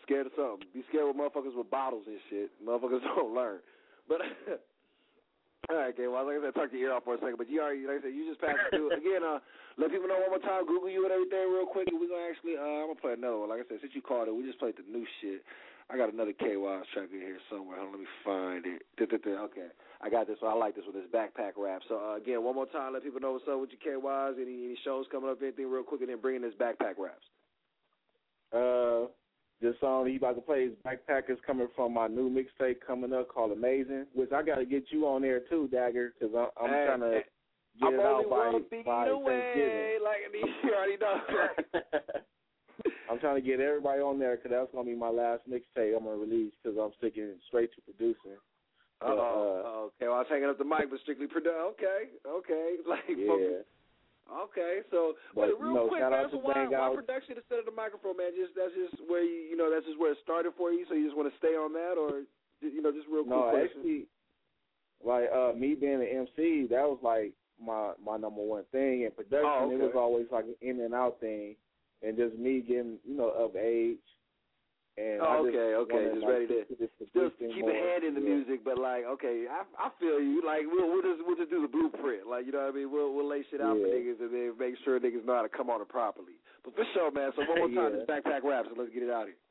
scared of something. Be scared with motherfuckers with bottles and shit. Motherfuckers don't learn. But all right, okay. Well, like I said, talk your ear off for a second. But you already, like I said, you just passed it through. Again, uh, let people know one more time. Google you and everything real quick, and we're gonna actually, uh, I'm gonna play another one. Like I said, since you called it, we just played the new shit. I got another K Ys track in here somewhere. Hold on, let me find it. Okay, I got this one. I like this one. This backpack rap. So uh, again, one more time, let people know what's up with your K Ys. Any any shows coming up? Anything real quick, and then bring in this backpack raps. Uh. This song he about to play is Backpackers, coming from my new mixtape coming up called Amazing, which I got to get you on there too, Dagger, because I'm, I'm hey, trying to hey, get I'm it out by, by Thanksgiving. Like, you already know. I'm trying to get everybody on there because that's going to be my last mixtape I'm going to release because I'm sticking straight to producing. Uh, uh, okay, well, I was hanging up the mic, but strictly produced. Okay, okay. Like, yeah. Focus. Okay, so but, but real you know, quick, shout man, out so to why, Bang why Out. production instead of the microphone, man? Just that's just where you you know that's just where it started for you. So you just want to stay on that, or you know, just real quick no, question. actually, like uh, me being an M C, that was like my my number one thing. And production, oh, okay. it was always like an in and out thing, and just me getting you know of age. And oh, I just okay, okay, wanted, just like, ready to still keep more. a hand in the yeah. music, but like, okay, I I feel you. Like we'll we'll just we'll just do the blueprint, like you know what I mean. We'll we'll lay shit out yeah. for niggas and then make sure niggas know how to come on it properly. But for sure, man. So one more time, yeah. this backpack raps, and let's get it out here.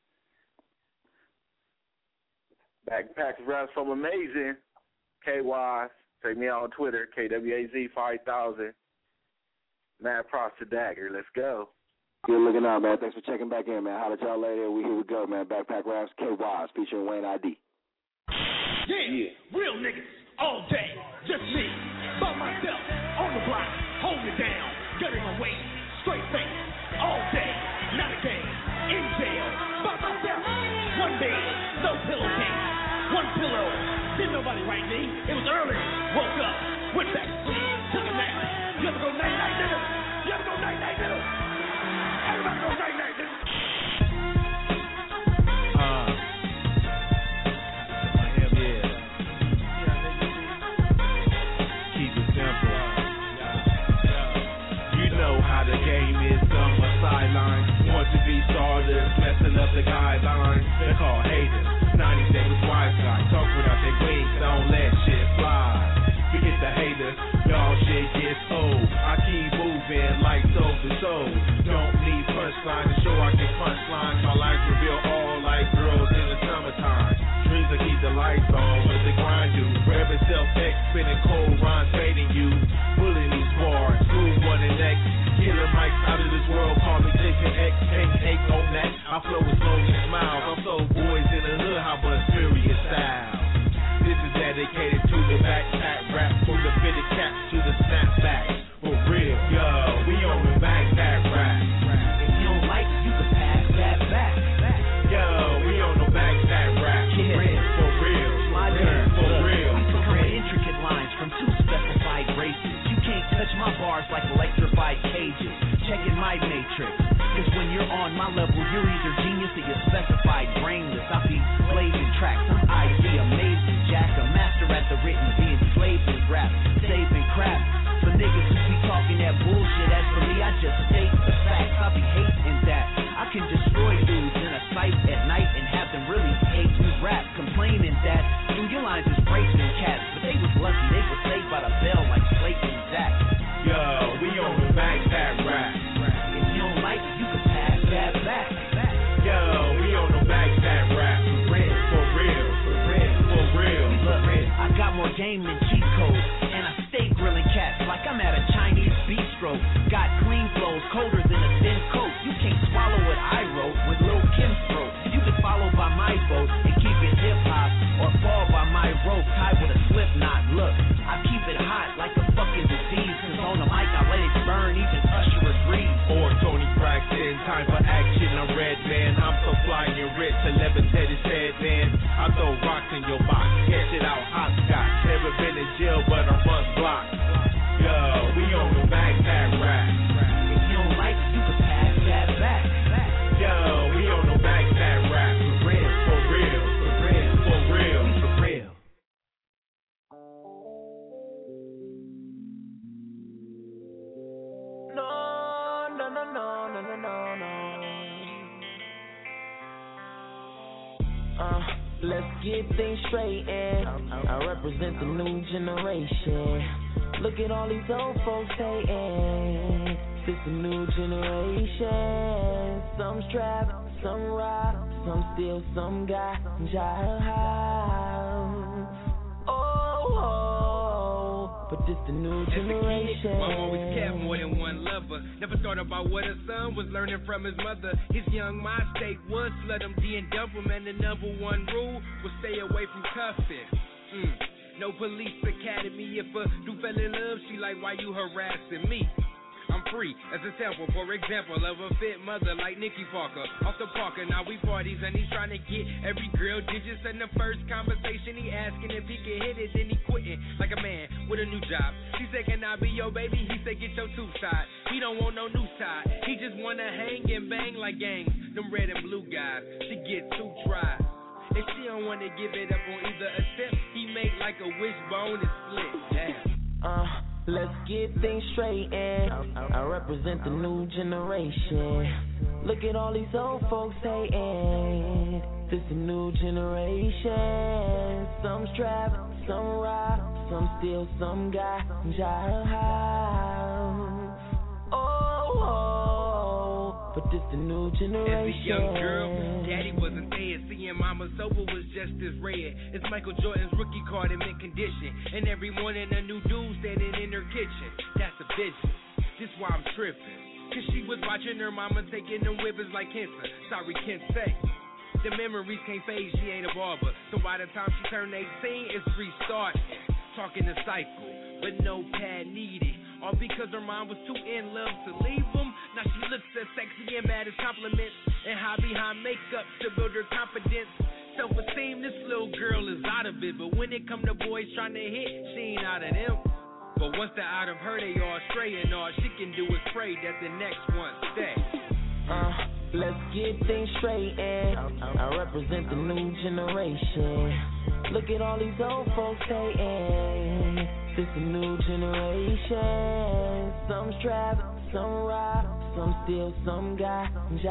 Backpack raps from Amazing. K Y. Take me out on Twitter. K W A Z five thousand. Mad props to Dagger. Let's go. Good looking out, man. Thanks for checking back in, man. Holla at y'all later. We here we go, man. Backpack Raps, K Ys, featuring Wayne I D. Yeah, yeah, real niggas all day, just me, by myself, on the block, hold it down, gun in my waist, straight face, all day, not a game, in jail, by myself, one bed, no pillowcase, one pillow, didn't nobody write me, it was early, woke up, went back to sleep, took a nap, you ever go night-night, nigga? You ever go night-night, nigga? Everybody go night-night, nigga. Uh. Yeah. Keep it simple. You know how the game is on my sideline. Want to be starters, messing up the guidelines. They're called haters. ninety seconds wise guys. Talk without their wings, don't let shit fly. Forget the haters, y'all shit gets old. I keep moving like soul to soul. Don't need punchline to show I can punchline. My life reveal all like girls in the summertime. Dreams to keep the lights on, what the grind do. Grabbing self-X, spinning cold rhymes, fading you. Pulling these bars, smooth one and X. Killing mics out of this world, call me Jason X. Can't hate on that. I flow as long as smiles. I'm so boys in the hood, how much furious style. This is dedicated to the backpack rap, from the fitted cap to the snapback. For real, yo, we on the backpack rap. If you don't like it, you can pass that back. Yo, we on the backpack rap. Yeah. For real, My yeah, for real. I come with intricate lines from two specified races. You can't touch my bars like electrified cages. Checking my matrix, cause when you're on my level, you're either genius or you're specified brainless. I'll be blazing tracks, I'm I D amazing Jack, a master at the written, being enslaved in rap, saving crap. For niggas who be talking that bullshit, as for me, I just state the facts. I be hating that I can destroy dudes in a sight at night and have them really hate me rap, complaining that through your lines is racing cats, but they was lucky, they were saved by the bell like Slate and Zach. Yo, we on the backpack rap. If you don't like it, you can pass that back. Yo, we on the backpack rap. For real, For real, for real, for real. Look, I got more game than cheat codes, and I stay grilling cats like I'm at a Chinese bistro. Got clean flows, colder than a thin coat. You can't swallow what I wrote with Lil Kim's throat. You can follow by my vote and keep it hip hop, or fall by my rope tied with a slip knot. Look, I keep it hot like a fucking disease, cause on the mic I let it burn, even Usher agrees. Or Tony Braxton, time for action. I'm red man, I'm so fly and rich. eleven headed said man, I throw rocks in your box, catch it out hot scotch. Never been in jail, but I run blocks. Yo, we on the backpack rap. If you don't like it, you can pass that back. Yo, we on the backpack rap. For real, For real, for real, for real. for real. No, no, no, no, no, no, no, no. Uh, let's get things straight and I represent the new generation. Look at all these old folks hating. This the new generation. Some strap, some rock, some steal, some got jailhouse. Oh, oh, but this the new generation. Mom always kept more than one lover. Never thought about what her son was learning from his mother. His young mind state was flood him, D and dump him, and the number one rule was stay away from cuffing. Mm. No police academy. If a dude fell in love, she like, why you harassing me? I'm free as a sample, for example, of a fit mother like Nikki Parker. Off the Parker, now we parties and he's trying to get every girl digits. In the first conversation, he asking if he can hit it, then he quitting like a man with a new job. She said, can I be your baby? He said, get your two side. He don't want no new side. He just wanna hang and bang like gangs. Them red and blue guys. She get too dry. If she don't wanna give it up on either attempt, he make like a wishbone and split. Damn. Uh. Let's get things straight and I represent the new generation. Look at all these old folks hating. This the new generation. Some strap, some rock, some steal, some got jailhouse. Oh, oh, but this the new generation. As a young girl, daddy wasn't there. Seeing mama sober was just as red. It's Michael Jordan's rookie card in mint condition. And every morning a new dude standing in her kitchen. That's a vision. This why I'm tripping. Cause she was watching her mama taking them whippers like cancer. Sorry, can't say. The memories can't fade, she ain't a barber. So by the time she turned eighteen, it's restarting. Talking the cycle, but no pad needed. All because her mom was too in love to leave him. Now she looks as sexy and mad as compliments. And hide behind makeup to build her confidence. Self-esteem, this little girl is out of it. But when it come to boys trying to hit, she ain't out of them. But once they're out of her, they all stray. And all she can do is pray that the next one stay. Uh, let's get things straight and I represent the new generation. Look at all these old folks hating. This the new generation. Some strap, some rock, some steal, some got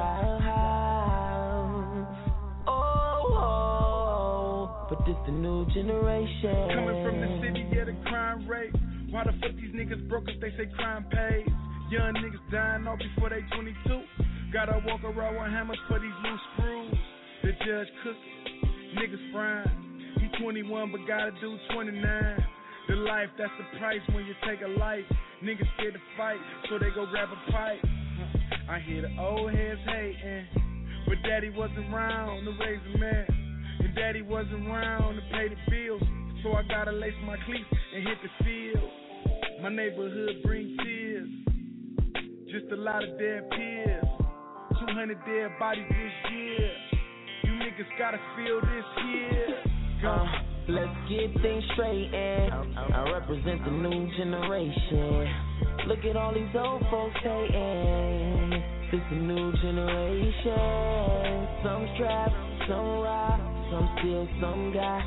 jailhouse. Oh, oh, but this the new generation. Coming from the city, yeah, the crime rate. Why the fuck these niggas broke if they say crime pays? Young niggas dying off before they twenty-two. Gotta walk around with hammers for these loose screws. The judge cooking, niggas frying. He twenty-one but gotta do twenty-nine. The life, that's the price when you take a life. Niggas scared to fight, so they go grab a pipe. I hear the old heads hating, but daddy wasn't around to raise a man. And daddy wasn't around to pay the bills. So I gotta lace my cleats and hit the field. My neighborhood brings tears, just a lot of dead peers. two hundred dead bodies this year. You niggas gotta feel this here. Uh, let's get things straight and I represent the new generation. Look at all these old folks hating. This the new generation. Some strap, some rock, some steal, some got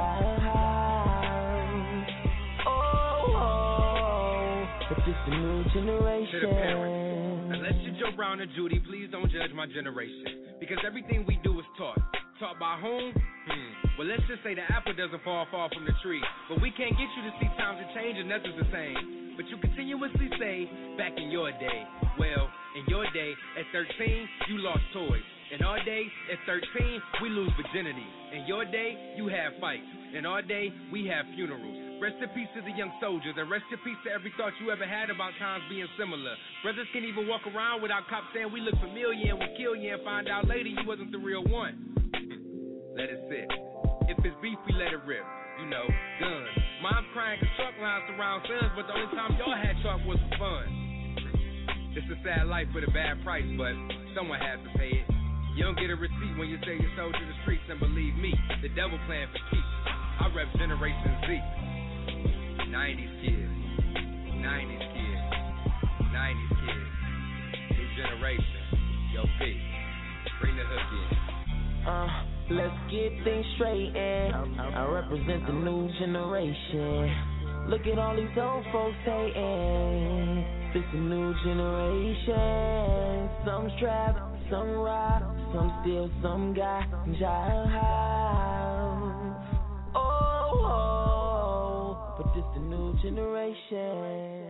jailhouse. Oh, oh, but this the new generation. To the parents, unless you're Joe Brown or Judy, please don't judge my generation. Because everything we do is taught. Taught by whom? Hmm. Well, let's just say the apple doesn't fall far from the tree. But we can't get you to see times are changing, nothing's the same. But you continuously say, back in your day. Well, in your day, at thirteen, you lost toys. In our day, at thirteen, we lose virginity. In your day, you have fights. In our day, we have funerals. Rest in peace to the young soldiers, and rest in peace to every thought you ever had about times being similar. Brothers can't even walk around without cops saying we look familiar and we kill you and find out later you wasn't the real one. Let it sit. If it's beef, we let it rip. You know, guns. Mom's crying cause truck lines surround sons, but the only time y'all had truck was for fun. It's a sad life with a bad price, but someone has to pay it. You don't get a receipt when you say you sold to the streets, and believe me, the devil playing for keeps. I rep Generation Z. nineties kids. nineties kids. nineties kids. New generation. Yo, B. Bring the hook in. Uh, let's get things straight and I represent the new generation. Look at all these old folks hating. This the new generation. some strapped, some robbed, some steal, some got jailhouse. Oh, oh, but this the new generation.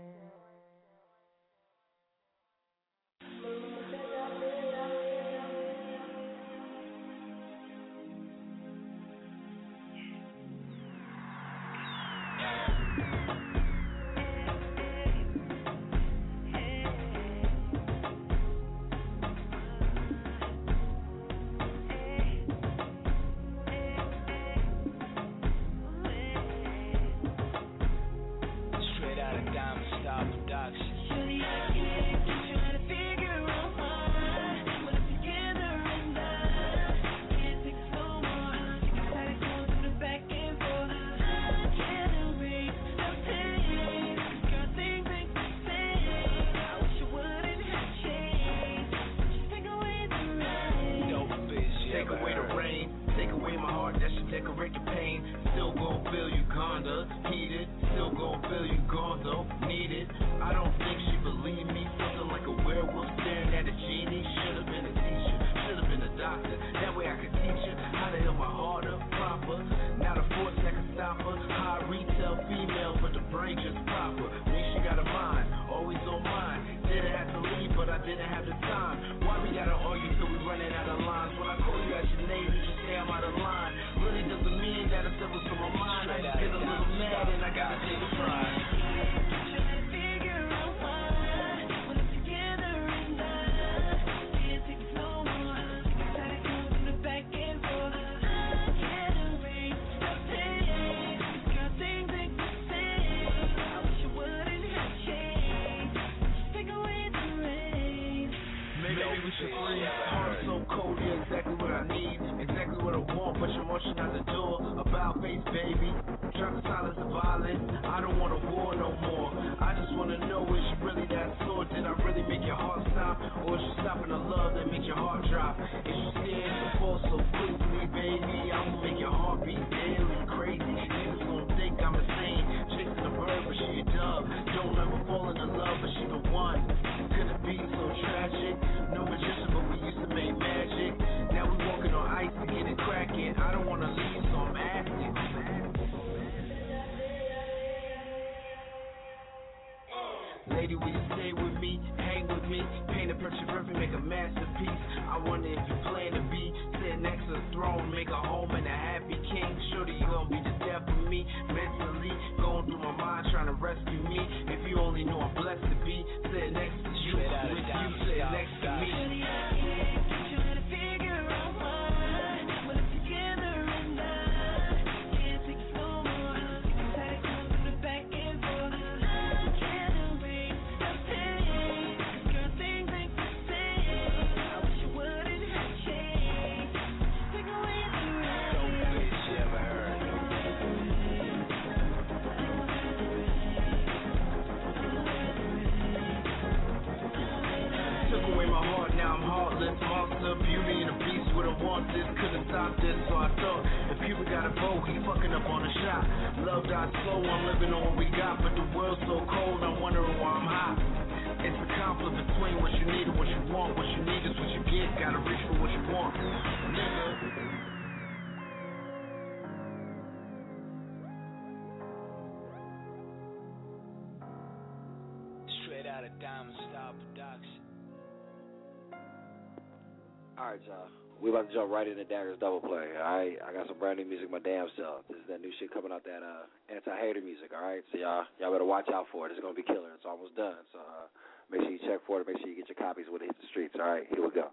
All right, y'all. We about to jump right into Dagger's Double Play. All right, I got some brand new music my damn self. This is that new shit coming out, that uh, anti-hater music. All right, so y'all y'all better watch out for it. It's gonna be killer. It's almost done. So uh, make sure you check for it. Make sure you get your copies when it hits the streets. All right, here we go.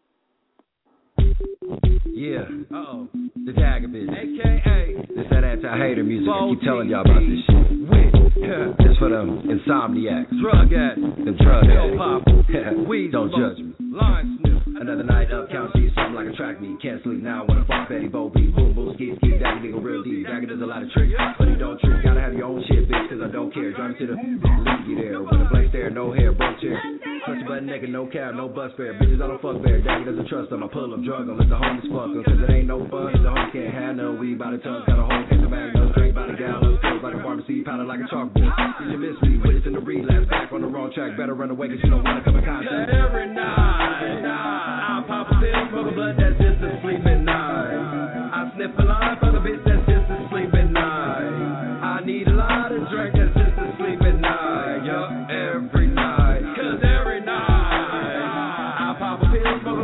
Yeah. Uh oh. The Dagger Bitch. A K A This that anti-hater music. I keep telling y'all about this shit. Yeah. This for them insomniacs, drug addicts, them drug addicts. Weed, don't judge me. Line sniff. Another night up, count see something like a track meet. Can't sleep now, wanna fuck Betty Bo beat. Boom, boom, ski, ski, Dagger nigga real deep. Dagger does a lot of tricks, but he don't trick. Gotta have your own shit, bitch, cause I don't care. Drive me to the league, you there. With a blank stare, no hair, broke chair. Clutch butt naked, no cab, no bus fare. Bitches, I don't fuck bear. Dagger doesn't trust them. I pull them, drug them, let the homies fuck them. Cause it ain't no fun. The homies can't have no weed by the tons. Got a whole case of bag, no straight by the gallons. Pills like a pharmacy, powder like a chalkboard. Did you miss me? Put it in the relapse, back on the wrong track. Better run away cause you don't wanna come in contact. Every night.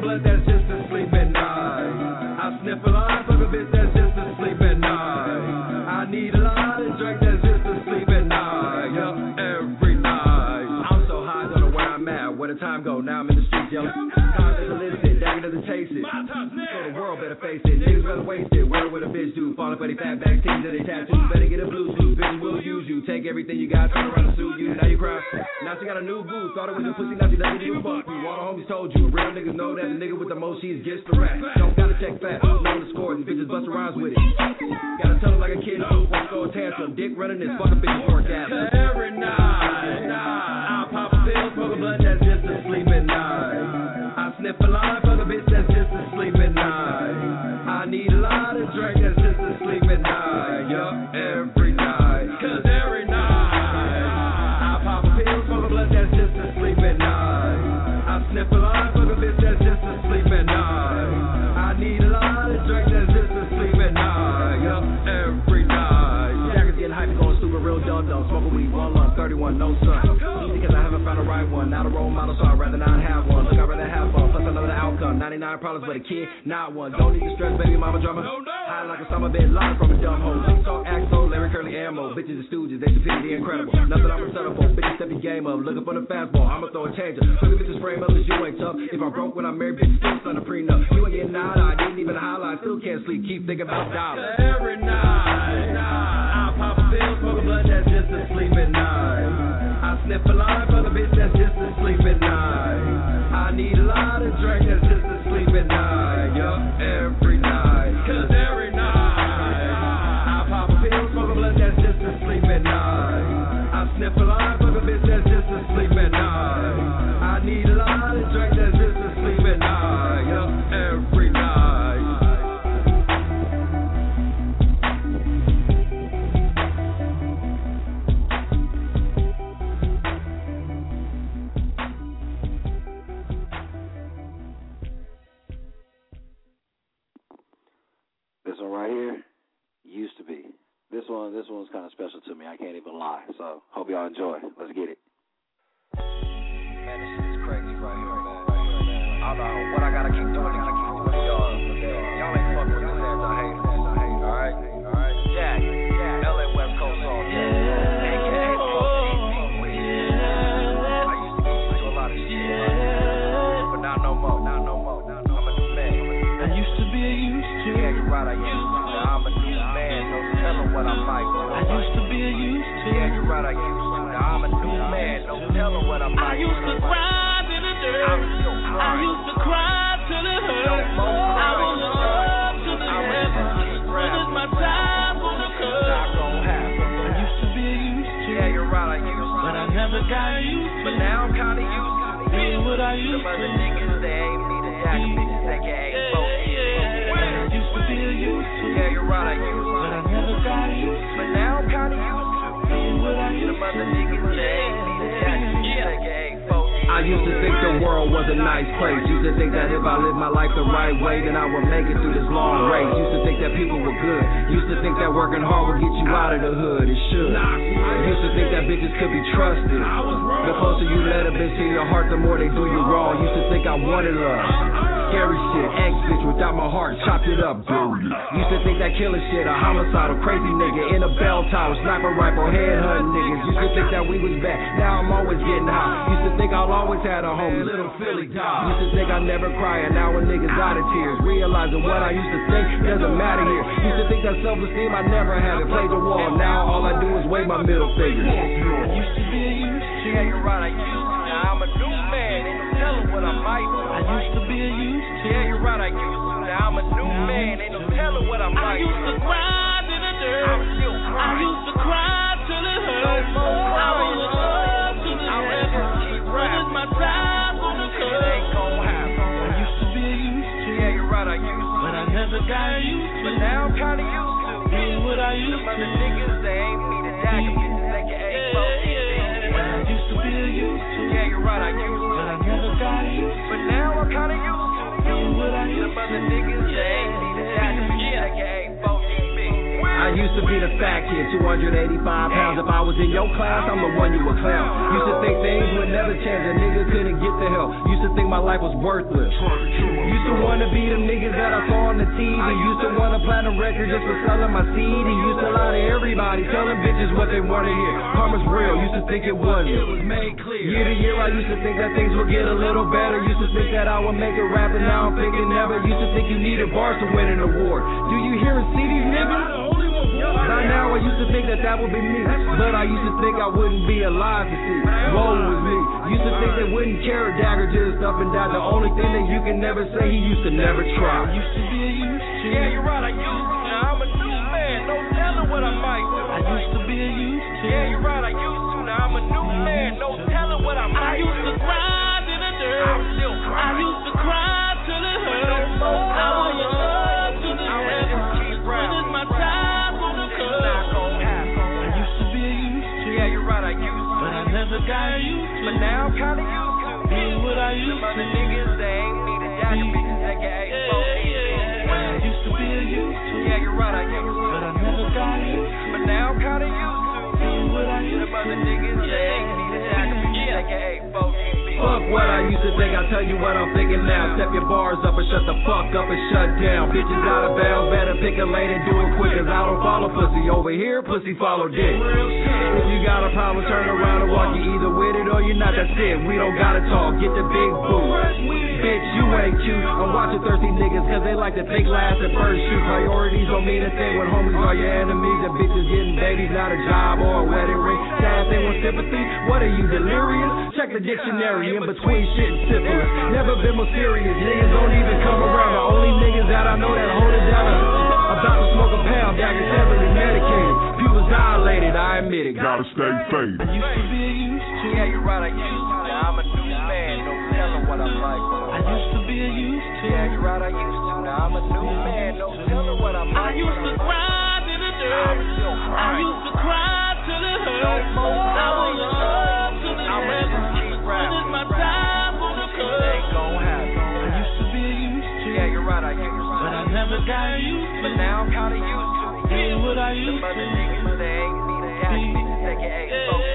blunt that's just to sleep at night. I sniff a line, fuck a bitch that's just to sleep at night. I need a lot of drink that's just to sleep at night. Yup, every night. I'm so high, don't know where I'm at. Where the time go? Now I'm in the streets, yo. Time doesn't listen, dagger doesn't chase it. So the world better face it. Niggas better waste it. Where would a bitch do? Falling for they fat back teams and they tattoos. Better get a blue suit. Bitches will use you. Take everything you got, turn around and sue you. Now you cry. Now she got a new boo. Thought it was a pussy, now she doesn't give a fuck you. All the homies told you. Real niggas know that the nigga with the most cheese gets the rap. Don't gotta check fat. Know the score. These bitches bust rhymes with it. Gotta tell them like a kid. Won't go a tantrum. Dick running this. Fuck a bitch for a gas. Every night, I pop a pill, smoke a blunt that's just to sleep at night. I sniff a line, fuck a bitch that's just to sleep at night. I need a lot of drink that's just to sleep at night. Yup, every night. Cause every night, I pop a pill, smoke a blunt that's just to sleep at night. I sniff a line, fuck a bitch that's just to sleep at night. I need a lot of drink that's just to sleep at night. Yup, every night. Jackers getting hype, going stupid, real dumb dumb. Smoking weed, one lump, thirty-one, no sun. Easy cause I haven't found the right one. Not a role model, so I'd rather not have one. Look, I'd rather have fun, plus another outcome. ninety-nine problems, but a kid, not one. Don't need to stress, baby mama drama. High like a summer bed, line from a dumb hole. Talk, act so, Larry Curly ammo. Bitches and stooges, they defeated the incredible. Nothing I'm settle for, bitches step your game up. Looking for the fastball, I'ma throw a changer. Look at bitches frame up, cause you ain't tough. If I'm broke when I'm married, bitch, still son of prenup. You ain't getting nada, I didn't even highlight. Still can't sleep, keep thinking about dollars. Every night, I pop a pill, smoke a blunt that's just to sleep at night. I sniff a line for the bitch that's just to sleep at night. I need a lot of drink that's just to sleep at night. Yup, every night. Cause every night, I pop a pill, smoke a blunt that's just to sleep at night. I sniff a line for the bitch that's just to sleep at night. I need a lot of drink that's just to sleep at night. Yup, every night. This one right here used to be. This one, this one's kind of special to me. I can't even lie. So hope y'all enjoy. Let's get it. Man, this shit is crazy right here, man. I don't know what I gotta keep doing to keep doing to y'all. Y'all ain't fucking with this ass. I hate it. I hate it. All right, all right. Jack, Jack, L A West Coast all day. A K A the fuck D C with. I used to do a lot of shit, but now no more. Now no more. Now no more. I'm a new man. I used to be a used to. Yeah, you're right. I used to. Now I'm a new man. No telling what I'm like. I used to be a used to. Yeah, you're right. I used to. Now I'm a new man. No telling what I'm like. I used to cry in the dirt. I'm still crying. I used to cry till it hurt. I was up to the heaven. When is my time gonna come? I used to be a used to. Yeah, you're right. I used to. But I never got used to. But now I'm kinda used to. Being what I used to. Some other niggas, they ain't me to jack bitches, A K A folks. I used to be a used to. Yeah, you're right. I used to. But I never got used to. But now I'm kinda used to. Being what I used to. Some other niggas, they ain't me to jack bitches, A K A folks. I used to think the world was a nice place. Used to think that if I lived my life the right way, then I would make it through this long race. Used to think that people were good. Used to think that working hard would get you out of the hood. It should. Used to think that bitches could be trusted. The closer you let a bitch in your heart, the more they do you wrong. Used to think I wanted love. Scary shit, ex-bitch without my heart, chopped it up, dude. Used to think that killer shit, a homicidal, crazy nigga in a bell tower, sniper rifle, headhunt niggas. Used to think that we was bad, now I'm always getting high. Used to think I'll always had a homie, little Philly dog. Used to think I never cry, and now a nigga's out of tears. Realizing what I used to think doesn't matter here. Used to think that self-esteem I never had it, played the wall. Now all I do is wave my middle finger. I used to be a used to. Yeah, you're right. I used to. Now I'm a new man, ain't no telling what I might do. I used to be a used to. Yeah, you're right. I used to. Now I'm a new man, ain't no telling what I might do. I used to cry in the dirt. I'm still crying. I used to cry till it hurt. No more I was up to the heaven. When is my time gonna come? It ain't gonna happen. I used to be a used to. Yeah, you're right. I used to. But I never got used to. But now I'm kinda used to. Being what I used Some to. other niggas, they ain't me to jack bitches, A K A folks. I used to be a used to. Yeah, you're right. I used to. But I never got used to. But now I'm kinda used to. Being what I used Some other niggas, they ain't me to jack bitches, A K A folks. I I used to be the fat kid, two hundred eighty-five pounds. If I was in your class, I'm the one you would clown. Used to think things would never change, a nigga couldn't get the help. Used to think my life was worthless. Used to wanna be them niggas that I saw on the T V. Used to want a platinum record just for selling my C D. Used to lie to everybody, telling bitches what they wanna hear. Karma's real, used to think it wasn't. It was made clear. Year to year, I used to think that things would get a little better. Used to think that I would make it rap, and now I'm thinking never. Used to think you needed bars to win an award. Do you hear and see these niggas? By now I used to think that that would be me, but I used to think I wouldn't be alive to see. Woe was me. Used to think they wouldn't care a dagger just up and down. The only thing that you can never say, he used to never try. Used to be a used to. Yeah, you're right, I used to. Now I'm a new man, no telling what I might do. I used to be a used to. Yeah, you're right, I used to. Now I'm a new man, no telling what I might do. I used to cry in the dirt. I'm still crying. I used to cry till it hurt. I was in love to the end. When is my time gonna come? I used to be a used to. Yeah, you're right, I used to. But I never got used to. But now I'm kinda used to. Being what I used to. Some other niggas, they ain't need a dagger, bitches that get eight four. I used to be a used to. Yeah, you're right, I used to. But I never got used to. But now I'm kinda used to. Being what I used to. Some other niggas, they ain't need a dagger, bitches that get eight four. Fuck what I used to think, I'll tell you what I'm thinking now. Step your bars up and shut the fuck up and shut down. Bitches out of bounds, better pick a lane and do it quick, cause I don't follow pussy. Over here, pussy follow dick. If you got a problem, turn around and walk. You either with it or you're not, that's it. We don't gotta talk, get the big boot. Bitch, you ain't cute. I'm watching thirsty niggas cause they like to take last at first shoot. Priorities don't mean a thing when homies are your enemies. And bitches getting babies, not a job or a wedding ring. Sad thing with sympathy, what are you, delirious? Check the dictionary. In between shit and syphilis. Never been more serious. Niggas don't even come around. The only niggas that I know that hold it down are about to smoke a pound. Daggers heavily medicated. Pupils dilated. I admit it. Gotta stay faded. I used to be a used to. Yeah, you're right. I used to. Now I'm a new man. No telling what I'm like. I used to be a used to. Yeah, you're right. I used to. Now I'm a new man. No telling what I'm like. I used to cry in the dirt. I used to cry till it hurt. I was in love till it hurt. When is my time gonna come? Ain't gon' happen. I used to be a used to. Yeah, you're right, I used to. But I never got used to. But now I'm kinda used to. Being what I used to. Some other niggas, they ain't need a dagger, bitches that get eight folks.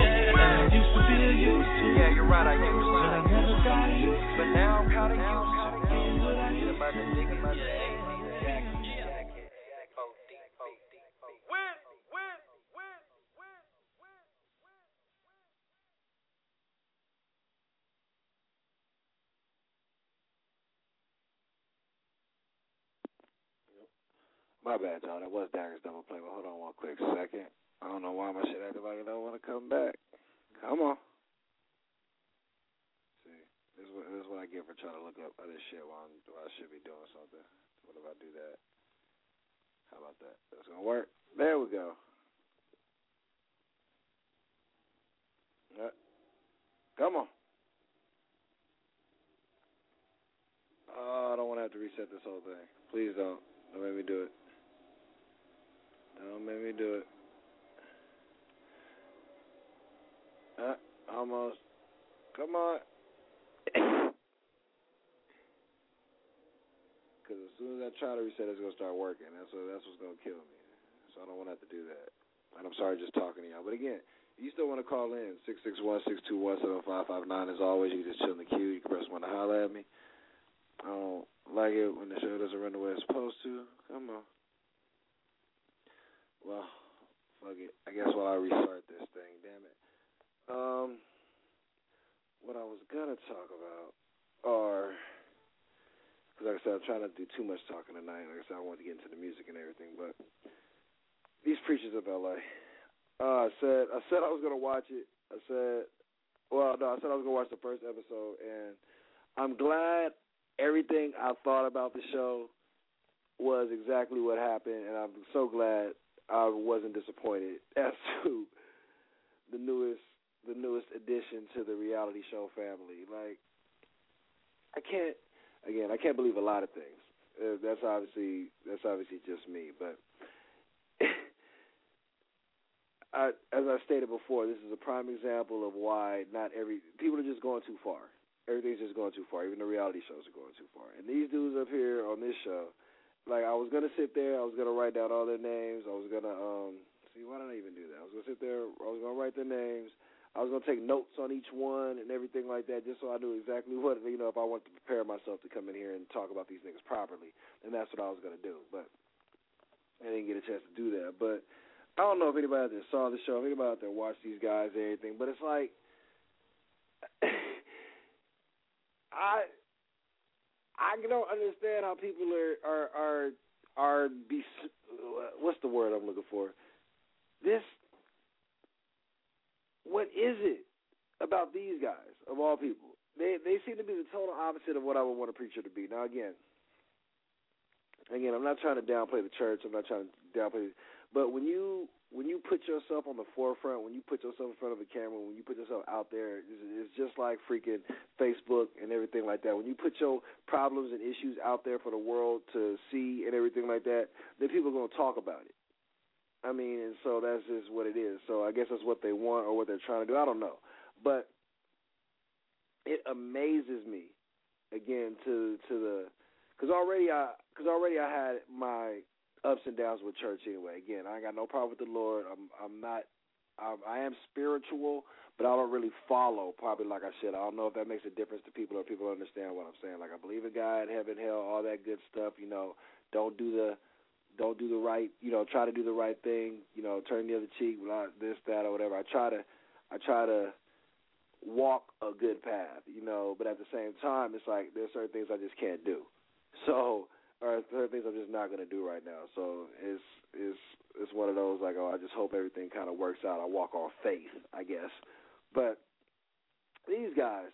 I used to be a used to. Yeah, you're right, I used to. But I never got used to. But now I'm kinda used to. Being what I used to. Some other niggas, they ain't need a dagger, bitches that get eight folks. Win, win, win. My bad, y'all. That was Dagger's double play. But hold on one quick second. I don't know why my shit acted like it don't want to come back. Come on. See, this is what, this is what I get for trying to look up other shit while, I'm, while I should be doing something. What if I do that? How about that? That's going to work. There we go. Right. Come on. Oh, I don't want to have to reset this whole thing. Please don't. Don't make me do it. Don't make me do it. Uh, almost. Come on. Because as soon as I try to reset, it's going to start working. That's what, that's what's going to kill me. So I don't want to have to do that. And I'm sorry just talking to y'all. But again, if you still want to call in, six six one, six two one, seven five five nine. As always, you can just chill in the queue. You can press one to holler at me. I don't like it when the show doesn't run the way it's supposed to. Come on. Well, fuck it. I guess while I restart this thing, damn it. Um, what I was going to talk about are, because like I said, I'm trying not to do too much talking tonight. Like I said, I want to get into the music and everything, but these preachers of L A. Uh, I said I said I was going to watch it. I said, well, no, I said I was going to watch the first episode, and I'm glad everything I thought about the show was exactly what happened, and I'm so glad I wasn't disappointed as to the newest the newest addition to the reality show family. Like, I can't again, I can't believe a lot of things. Uh, that's obviously that's obviously just me, but I, as I stated before, this is a prime example of why not every people are just going too far. Everything's just going too far. Even the reality shows are going too far. And these dudes up here on this show, like I was gonna sit there, I was gonna write down all their names. I was gonna um see why did I even do that? I was gonna sit there, I was gonna write their names. I was gonna take notes on each one and everything like that, just so I knew exactly what, you know, if I wanted to prepare myself to come in here and talk about these niggas properly, and that's what I was gonna do. But I didn't get a chance to do that. But I don't know if anybody out there saw the show, if anybody out there watched these guys and everything, but it's like I I don't understand how people are are are, are be what's the word I'm looking for? This what is it about these guys of all people? They they seem to be the total opposite of what I would want a preacher to be. Now again, again, I'm not trying to downplay the church. I'm not trying to downplay, but when you when you put yourself on the forefront, when you put yourself in front of a camera, when you put yourself out there, it's, it's just like freaking Facebook and everything like that. When you put your problems and issues out there for the world to see and everything like that, then people are going to talk about it. I mean, and so that's just what it is. So I guess that's what they want or what they're trying to do. I don't know. But it amazes me, again, to to the because already I because already I had my ups and downs with church anyway. Again, I ain't got no problem with the Lord. I'm I'm not I'm, I am spiritual, but I don't really follow probably like I should. I don't know if that makes a difference to people or people understand what I'm saying. Like I believe in God, heaven, hell, all that good stuff. You know, don't do the don't do the right. You know, try to do the right thing. You know, turn the other cheek, blah, this, that, or whatever. I try to I try to walk a good path. You know, but at the same time, it's like there's certain things I just can't do. So. Or certain things I'm just not going to do right now. So it's it's it's one of those like, oh, I just hope everything kind of works out. I walk on faith, I guess. But these guys,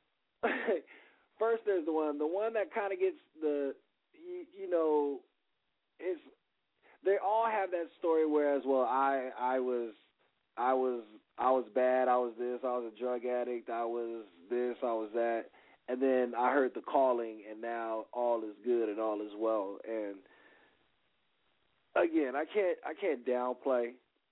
first there's the one, the one that kind of gets the, you, you know, it's they all have that story. Whereas, well, I I was I was I was bad. I was this. I was a drug addict. I was this. I was that. And then I heard the calling, and now all is good and all is well. And again, I can't I can't downplay.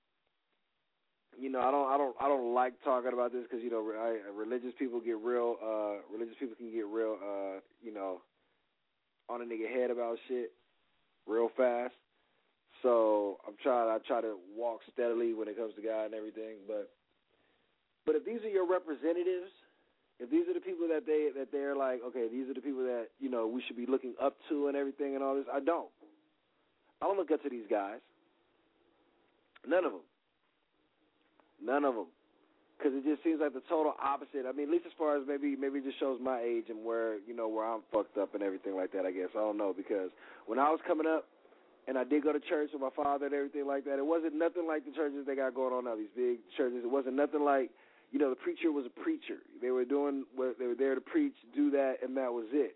You know, I don't I don't I don't like talking about this because you know I, religious people get real. Uh, religious people can get real. Uh, you know, on a nigga head about shit real fast. So I'm trying I try to walk steadily when it comes to God and everything. But but if these are your representatives. If these are the people that they that they're like, okay, these are the people that you know we should be looking up to and everything and all this, I don't. I don't look up to these guys. None of them. None of them. Because it just seems like the total opposite. I mean, at least as far as maybe maybe it just shows my age and where you know where I'm fucked up and everything like that. I guess I don't know because when I was coming up and I did go to church with my father and everything like that, it wasn't nothing like the churches they got going on now. These big churches. It wasn't nothing like. You know, the preacher was a preacher. They were doing what they were there to preach, do that, and that was it.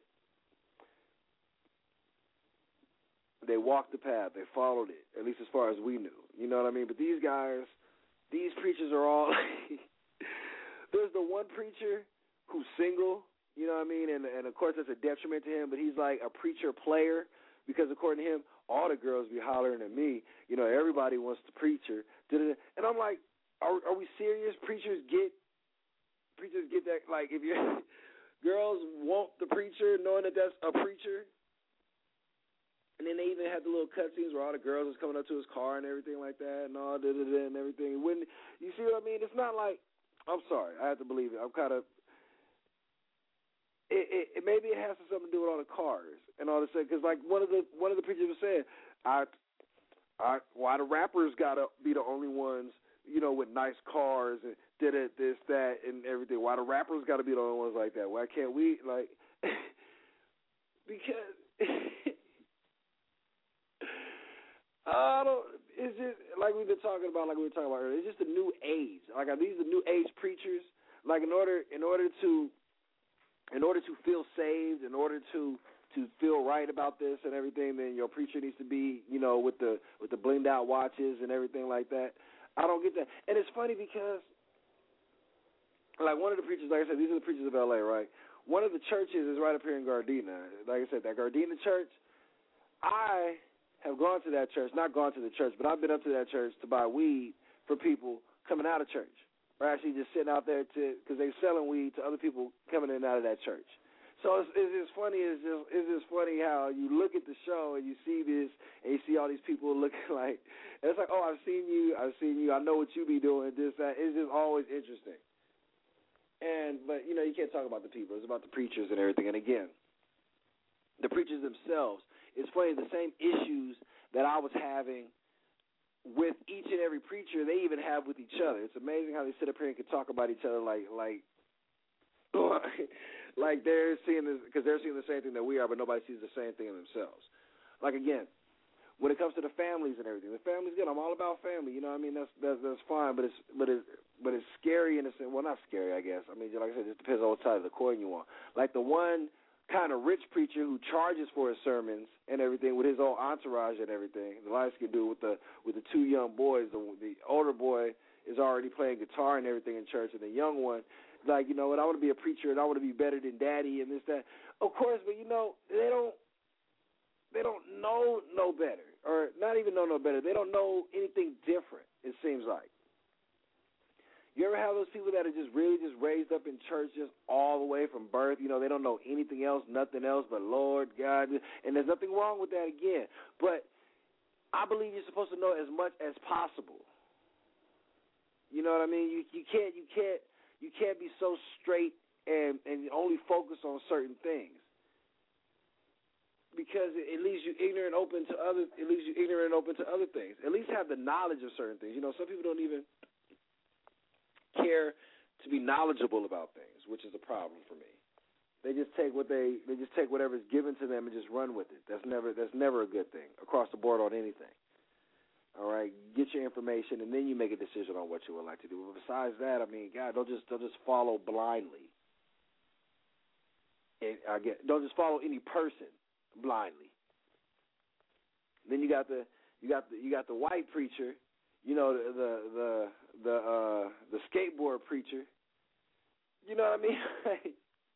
They walked the path. They followed it, at least as far as we knew. You know what I mean? But these guys, these preachers are all there's the one preacher who's single, you know what I mean? And, and, of course, that's a detriment to him, but he's like a preacher player because, according to him, all the girls be hollering at me. You know, everybody wants the preacher. And I'm like, Are, are we serious? Preachers get preachers get that like if you girls want the preacher knowing that that's a preacher, and then they even had the little cutscenes where all the girls was coming up to his car and everything like that and all da da da and everything. When you see what I mean, it's not like I'm sorry, I have to believe it. I'm kind of it, it, it maybe it has something to do with all the cars and all this stuff because like one of the one of the preachers was saying, I I why the rappers gotta be the only ones. You know, with nice cars and did it, this, that, and everything. Why the rappers got to be the only ones like that? Why can't we, like, because, I don't, it's just, like we've been talking about, like we were talking about earlier, it's just a new age. Like, are these the new age preachers? Like, in order, in order to, in order to feel saved, in order to, to feel right about this and everything, then your preacher needs to be, you know, with the, with the blinged out watches and everything like that. I don't get that. And it's funny because, like, one of the preachers, like I said, these are the preachers of L A, right? One of the churches is right up here in Gardena. Like I said, that Gardena church, I have gone to that church, not gone to the church, but I've been up to that church to buy weed for people coming out of church. Or actually just sitting out there to because they're selling weed to other people coming in and out of that church. So it's, it's just funny. It's just it's just funny how you look at the show and you see this and you see all these people looking like it's like, oh, I've seen you, I've seen you, I know what you be doing. This that. It's just always interesting. And but you know you can't talk about the people. It's about the preachers and everything. And again, the preachers themselves. It's funny, the same issues that I was having with each and every preacher, they even have with each other. It's amazing how they sit up here and can talk about each other like like like they're seeing this, because they're seeing the same thing that we are, but nobody sees the same thing in themselves. Like again, when it comes to the families and everything, the family's good. I'm all about family. You know what I mean? That's that's that's fine, but it's but it's but it's scary in a sense. Well, not scary, I guess. I mean, like I said, it just depends on what side of the coin you want. Like the one kind of rich preacher who charges for his sermons and everything with his own entourage and everything. The light-skinned dude with the with the two young boys. The, the older boy is already playing guitar and everything in church, and the young one, like, you know what, I want to be a preacher and I want to be better than daddy and this, that. Of course, but, you know, they don't they don't know no better, or not even know no better. They don't know anything different, it seems like. You ever have those people that are just really just raised up in church just all the way from birth? You know, they don't know anything else, nothing else but Lord, God. And there's nothing wrong with that again. But I believe you're supposed to know as much as possible. You know what I mean? You you can't you can't you can't be so straight and, and only focus on certain things. Because it, it leaves you ignorant open to other it leaves you ignorant and open to other things. At least have the knowledge of certain things. You know, some people don't even care to be knowledgeable about things, which is a problem for me. They just take what they they just take whatever's given to them and just run with it. That's never that's never a good thing across the board on anything. All right, get your information and then you make a decision on what you would like to do. But besides that, I mean, God, don't just don't just follow blindly. And I get don't just follow any person blindly. Then you got the you got the you got the white preacher. You know, the the the the, uh, the skateboard preacher. You know what I mean?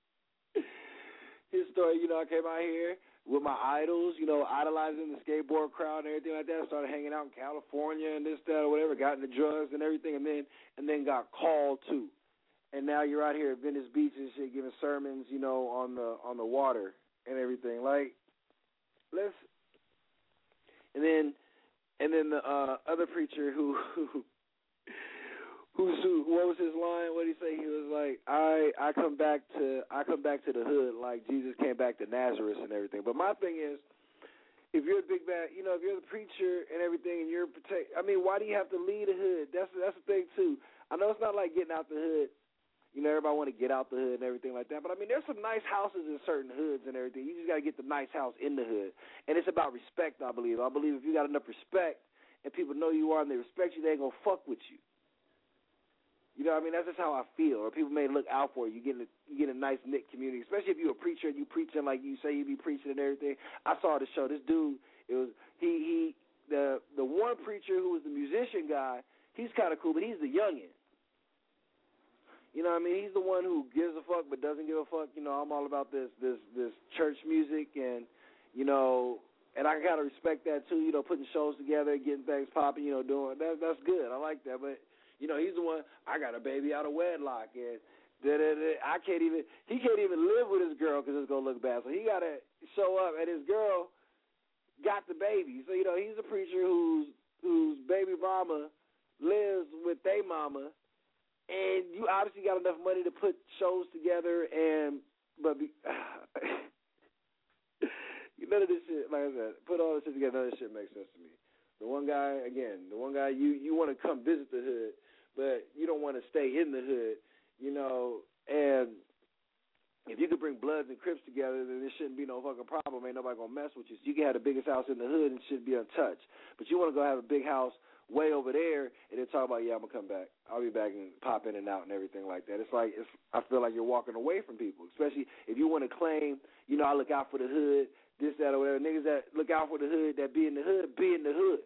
His story, you know, I came out here with my idols, you know, idolizing the skateboard crowd and everything like that. Started hanging out in California and this, that, or whatever. Got into drugs and everything, and then and then got called too. And now you're out here at Venice Beach and shit, giving sermons, you know, on the on the water and everything. Like, let's. And then. And then the uh, other preacher who, who, who, who, what was his line? What did he say? He was like, I, I come back to, I come back to the hood like Jesus came back to Nazareth and everything. But my thing is, if you're a big bad, you know, if you're the preacher and everything, and you're protect, I mean, why do you have to leave the hood? That's that's the thing too. I know it's not like getting out the hood. You know, everybody want to get out the hood and everything like that. But, I mean, there's some nice houses in certain hoods and everything. You just got to get the nice house in the hood. And it's about respect, I believe. I believe if you got enough respect and people know you are and they respect you, they ain't going to fuck with you. You know what I mean? That's just how I feel. Or people may look out for you. You get in a, you get in a nice knit community, especially if you're a preacher and you preaching like you say you be preaching and everything. I saw the show. This dude, it was he he the the one preacher who was the musician guy, he's kind of cool, but he's the youngin'. You know what I mean? He's the one who gives a fuck but doesn't give a fuck. You know, I'm all about this this this church music and, you know, and I gotta respect that too, you know, putting shows together, getting things popping, you know, doing that that's good. I like that. But, you know, he's the one, I got a baby out of wedlock and da, da, da, I can't even he can't even live with his girl because it's gonna look bad. So he gotta show up and his girl got the baby. So, you know, he's a preacher whose whose baby mama lives with their mama. And you obviously got enough money to put shows together, and but be, none of this shit, like I said, put all this shit together. None of this shit makes sense to me. The one guy, again, the one guy you you want to come visit the hood, but you don't want to stay in the hood, you know. And if you could bring Bloods and Crips together, then there shouldn't be no fucking problem. Ain't nobody gonna mess with you. So you can have the biggest house in the hood and it should be untouched. But you want to go have a big house way over there and then talk about, yeah, I'm gonna come back. I'll be back and pop in and out and everything like that. It's like it's, I feel like you're walking away from people, especially if you want to claim, you know, I look out for the hood, this, that, or whatever. Niggas that look out for the hood, that be in the hood, be in the hood.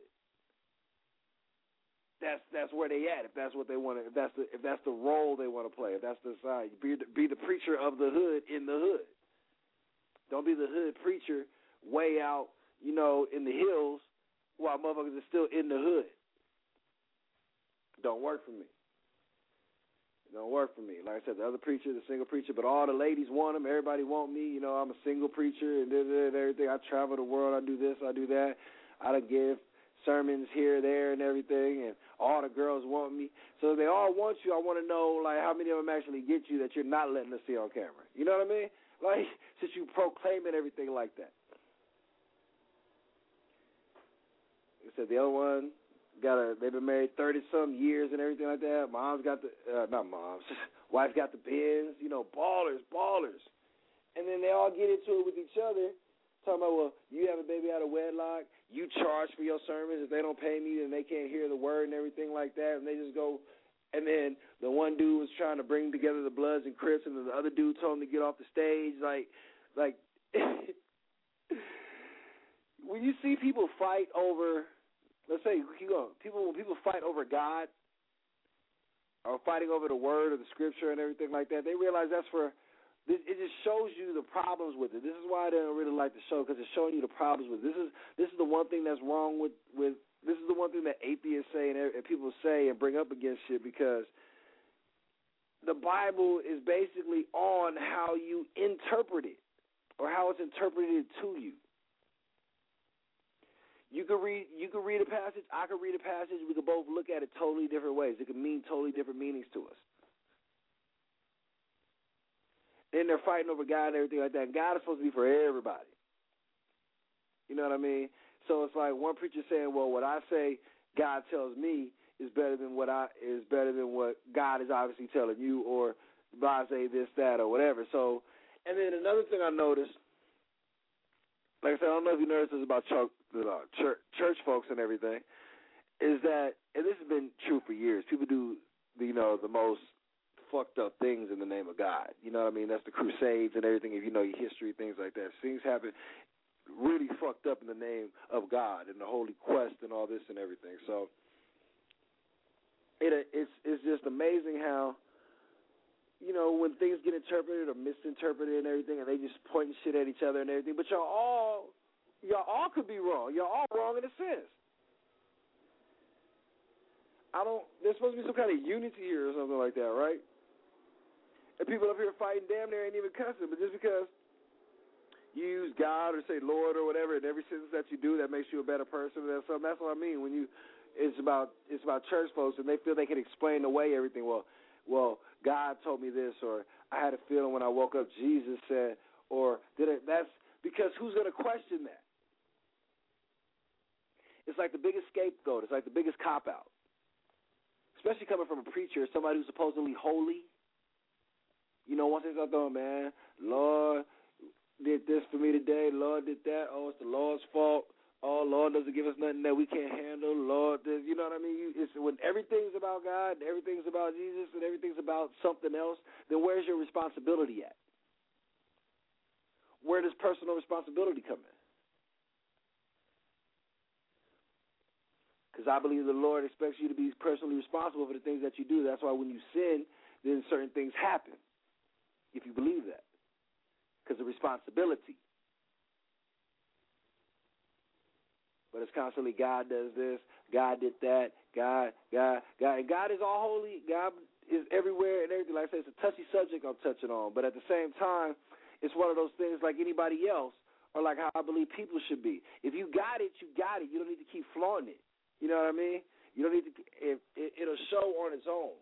That's that's where they at. If that's what they want to, if that's the if that's the role they want to play, if that's the side, be the, be the preacher of the hood in the hood. Don't be the hood preacher way out, you know, in the hills while motherfuckers are still in the hood. Don't work for me. don't work for me. Like I said, the other preacher, the single preacher, but all the ladies want him. Everybody want me. You know, I'm a single preacher and, and everything. I travel the world. I do this. I do that. I don't give sermons here, there, and everything, and all the girls want me. So if they all want you, I want to know, like, how many of them actually get you that you're not letting us see on camera. You know what I mean? Like, since you proclaiming everything like that. Like I said, the other one, got a, they've been married thirty-some years and everything like that. Mom's got the, uh, not mom's, wife got the Benz, you know, ballers, ballers. And then they all get into it with each other, talking about, well, you have a baby out of wedlock, you charge for your sermons. If they don't pay me, then they can't hear the word and everything like that. And they just go, and then the one dude was trying to bring together the Bloods and Crips, and then the other dude told him to get off the stage. Like, like when you see people fight over, let's say, keep going, people, when people fight over God or fighting over the word or the scripture and everything like that, they realize that's for, it just shows you the problems with it. This is why I don't really like the show, because it's showing you the problems with it. This is this is the one thing that's wrong with, with this is the one thing that atheists say and, and people say and bring up against shit, because the Bible is basically on how you interpret it or how it's interpreted to you. You could read you could read a passage, I could read a passage, we could both look at it totally different ways. It could mean totally different meanings to us. Then they're fighting over God and everything like that. And God is supposed to be for everybody. You know what I mean? So it's like one preacher saying, well, what I say God tells me is better than what I is better than what God is obviously telling you, or blase this, that, or whatever. So, and then another thing I noticed, like I said, I don't know if you noticed this about church, church, church folks and everything, is that, and this has been true for years, people do, you know, the most fucked up things in the name of God. You know what I mean? That's the Crusades and everything, if you know your history, things like that. Things happen really fucked up in the name of God and the Holy Quest and all this and everything. So it it's it's just amazing how, you know, when things get interpreted or misinterpreted and everything, and they just pointing shit at each other and everything, but y'all all y'all all could be wrong. Y'all all wrong in a sense. I don't there's supposed to be some kind of unity here or something like that, right? And people up here fighting damn near ain't even cussing, but just because you use God or say Lord or whatever in every sentence that you do, that makes you a better person or something. That's what I mean. When you, it's about it's about church folks and they feel they can explain away everything. Well, well, God told me this, or I had a feeling when I woke up Jesus said, or did it? That's because who's going to question that? It's like the biggest scapegoat. It's like the biggest cop out, especially coming from a preacher, somebody who's supposedly holy. You know, once they start going, man, Lord did this for me today, Lord did that, oh, it's the Lord's fault, oh, Lord doesn't give us nothing that we can't handle, Lord, this, you know what I mean? You, it's, when everything's about God, everything's about Jesus, and everything's about something else, then where's your responsibility at? Where does personal responsibility come in? Because I believe the Lord expects you to be personally responsible for the things that you do. That's why when you sin, then certain things happen. If you believe that, because of responsibility. But it's constantly God does this, God did that, God, God, God. And God is all holy. God is everywhere and everything. Like I said, it's a touchy subject I'm touching on. But at the same time, it's one of those things like anybody else, or like how I believe people should be. If you got it, you got it. You don't need to keep flaunting it. You know what I mean? You don't need to. It, it, it'll show on its own.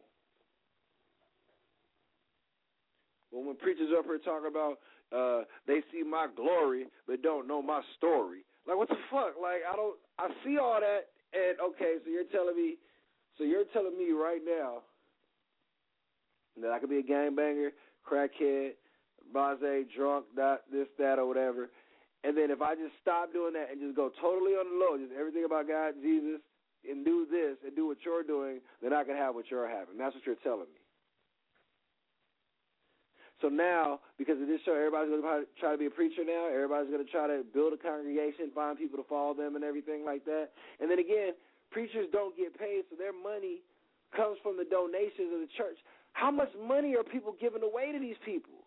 Well, when preachers up here talking about uh, they see my glory but don't know my story, like what the fuck? Like I don't, I see all that, and okay, so you're telling me, so you're telling me right now that I could be a gangbanger, crackhead, blase, drunk, that, this, that, or whatever, and then if I just stop doing that and just go totally on the low, just everything about God, Jesus, and do this and do what you're doing, then I can have what you're having. That's what you're telling me. So now, because of this show, everybody's going to try to be a preacher now. Everybody's going to try to build a congregation, find people to follow them and everything like that. And then again, preachers don't get paid, so their money comes from the donations of the church. How much money are people giving away to these people?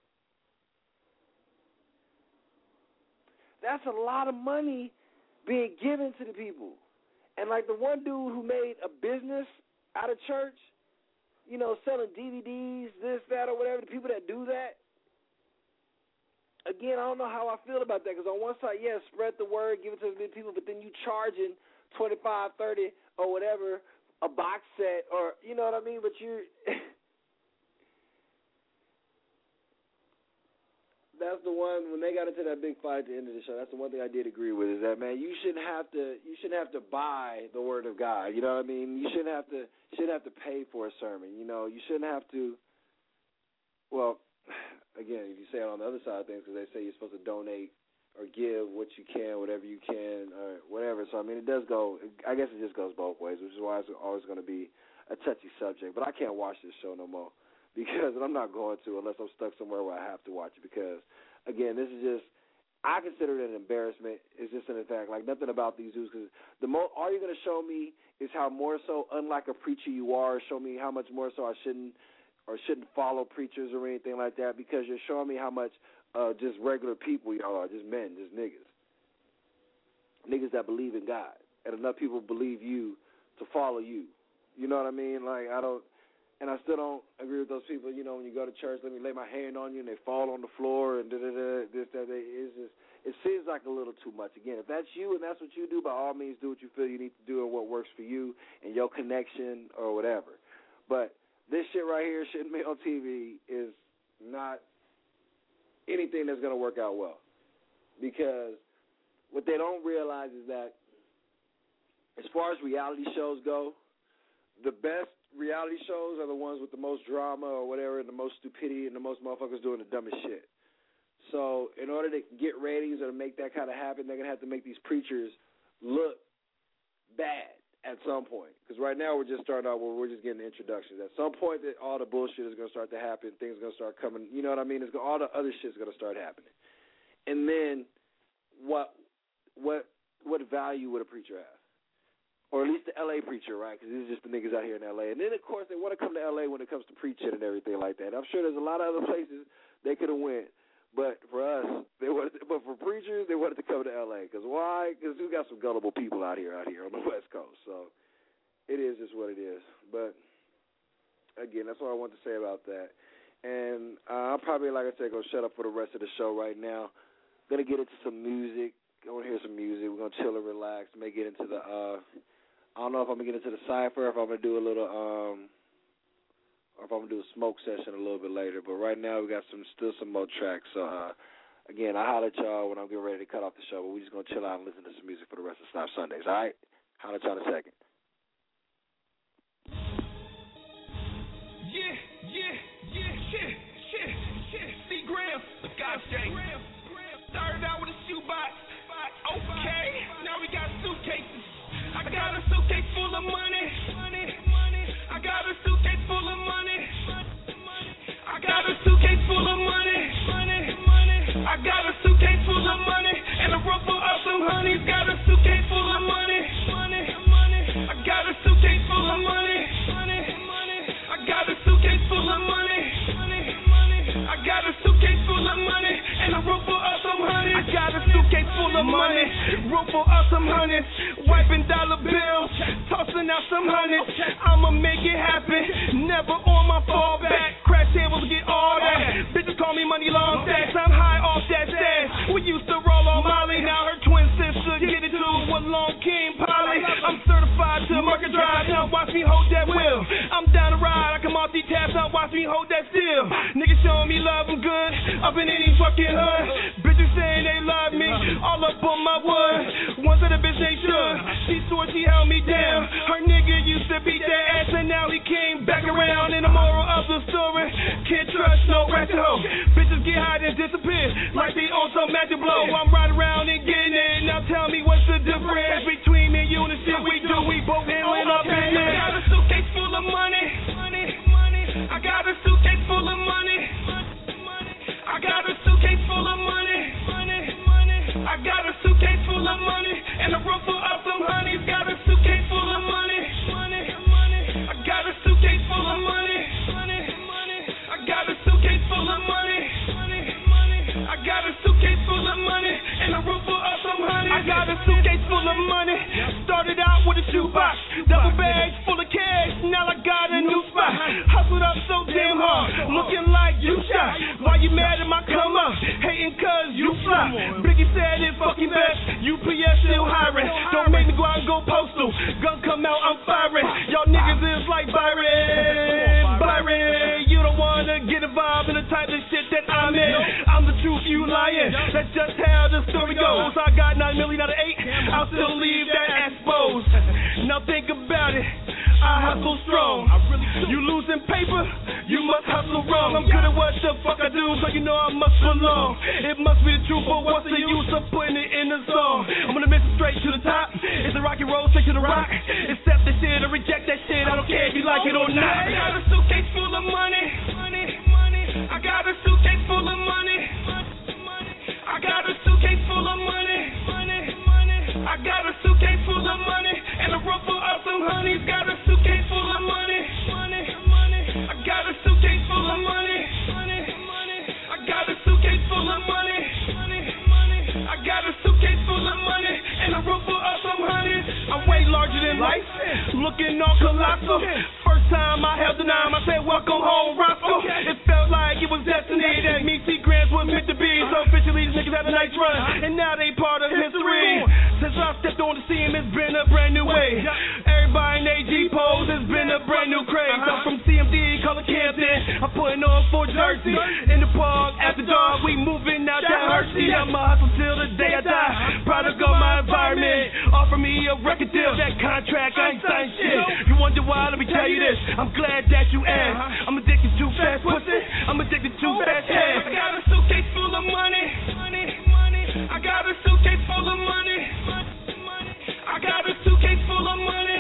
That's a lot of money being given to the people. And like the one dude who made a business out of church, you know, selling D V Ds, this, that, or whatever, the people that do that, again, I don't know how I feel about that, because on one side, yes, spread the word, give it to as many people, but then you charging twenty-five, thirty, or whatever, a box set, or, you know what I mean, but you're... That's the one, when they got into that big fight at the end of the show, that's the one thing I did agree with, is that, man, you shouldn't have to you shouldn't have to buy the word of God, you know what I mean? You shouldn't have to shouldn't have to pay for a sermon, you know? You shouldn't have to, well, again, if you say it on the other side of things, because they say you're supposed to donate or give what you can, whatever you can, or whatever. So, I mean, it does go, I guess it just goes both ways, which is why it's always going to be a touchy subject. But I can't watch this show no more. Because, and I'm not going to unless I'm stuck somewhere where I have to watch it, because, again, this is just, I consider it an embarrassment. It's just in fact, like, nothing about these dudes, because the mo- all you're going to show me is how more so unlike a preacher you are, show me how much more so I shouldn't or shouldn't follow preachers or anything like that, because you're showing me how much uh, just regular people y'all are, just men, just niggas. Niggas that believe in God, and enough people believe you to follow you. You know what I mean? Like, I don't, and I still don't agree with those people, you know, when you go to church, let me lay my hand on you, and they fall on the floor, and da-da-da, this, that, that. It's just, it seems like a little too much. Again, if that's you and that's what you do, by all means, do what you feel you need to do and what works for you and your connection or whatever. But this shit right here, shit me on T V, is not anything that's going to work out well. Because what they don't realize is that as far as reality shows go, the best reality shows are the ones with the most drama or whatever, and the most stupidity and the most motherfuckers doing the dumbest shit. So in order to get ratings or to make that kind of happen, they're going to have to make these preachers look bad at some point. Because right now we're just starting out where we're just getting introductions. At some point that all the bullshit is going to start to happen, things are going to start coming, you know what I mean? It's gonna, all the other shit is going to start happening. And then what what what value would a preacher have? Or at least the L A preacher, right? Because these are just the niggas out here in L A. And then, of course, they want to come to L A when it comes to preaching and everything like that. I'm sure there's a lot of other places they could have went. But for us, they wanted to, but for preachers, they wanted to come to L A. Because why? Because we got some gullible people out here, out here on the West Coast. So it is just what it is. But, again, that's what I want to say about that. And uh, I'll probably, like I said, go shut up for the rest of the show right now. Going to get into some music. I want to hear some music. We're going to chill and relax. May get into the, uh, I don't know if I'm going to get into the cypher, if I'm going to do a little, um, or if I'm going to do a smoke session a little bit later. But right now we got some still some more tracks. So, uh, again, I'll holler at y'all when I'm getting ready to cut off the show. But we're just going to chill out and listen to some music for the rest of Snap Sundays, all right? Holler at y'all in a second. Yeah, yeah, yeah, shit, shit, shit. C. Graham, God dang. Started out with a shoebox. Okay, now we got suitcases. I got a suitcase full of money. I got a suitcase full of money. I got a suitcase full of money. I got a suitcase full of money. And a ruffle of some honeys. Got a suitcase full of money. I got a suitcase full of money. I got a suitcase full of money. I got a suitcase full of money. And a ruffle of some honeys. I got a suitcase full of money. Ruffle of some honeys. Wiping dollar bills. Tossing out some hundreds. I'ma make it happen. Never on my fallback. Crash tables get all that. Bitches call me money long stacks. I'm high off that stash. We used to roll on Molly. Now her twin sister get it too. One long King Polly. I'm certified to market drive. Now watch me hold that wheel. I'm down to ride. I can multitask. Now watch me hold that still. Niggas showing me love and good. Up in any fucking hood. Bitches saying they love me. All up on my wood. One of the bitch ain't sure. She swore she held me down. Her nigga used to beat that ass and now he came back around. And the moral of the story, can't trust no ratchet hoe. Bitches get high and disappear like they on some magic blow. I'm riding around and getting it. Now tell me what's the difference between me and you and the shit we do. We both handling up in there. I got a suitcase full of money. I got a suitcase full of money. I got a suitcase full of money. I got a suitcase full of money. And a ruffle of some honeys. Got a suitcase full of money. I got a suitcase full of money. I got a suitcase full of money. I got a suitcase full of money and a room full of some honey. I got a suitcase full of money. Started out with a shoebox, double bags full of cash. Now I got a new spot. Hustled up so damn hard, looking like you shot. Why you mad at my come up? Hating cause you flop. Biggie said it fucking best. U P S still hiring. Don't make me go out and go postal. Gun come out, I'm firing. Y'all niggas is like Byron. Byron, you don't wanna get involved in the type of shit that I'm in. I'm the truth, you lying. That's just how the story goes. I got nine million out of eight. I'll still leave that exposed. Now think about it. I hustle strong. You losing paper, you must hustle wrong. I'm good at what the fuck I do, so you know I must belong. It must be the truth, but what's the use of putting it in the song? I'm gonna miss it straight to the top. It's a rocky road, straight to the rock. Accept that shit or reject that shit. I don't care if you like it or not. I got a suitcase full of money. I got a suitcase full of money. I got a suitcase full of money. I got a suitcase full of money and a room full of some honeys. Got a suitcase full of money. I got a suitcase full of money. I got a suitcase full of money. I got a suitcase full of money and a room full of some honeys. I'm way larger than life, looking all colossal. First time I held the nine, I said welcome home, Roscoe. It felt like it was destiny that me, T. Grants was meant to be. So officially these niggas had a nice run, and now they part of history. Since I stepped on the scene, it's been a brand new way. Everybody in A G pose, it's been a brand new craze. I'm from C M D, color Campton. I'm putting on for Jersey. In the park, after dark, we moving out that Hershey. I'ma hustle till the day I die. Product of my environment. Offer me a record deal, that contract, I ain't signed shit. You wonder why? Let me tell you this. I'm glad that you asked. I'm addicted to fast pussy. I'm addicted to fast ass. I got a suitcase full of money. I got a suitcase full of money. I got a suitcase full of money.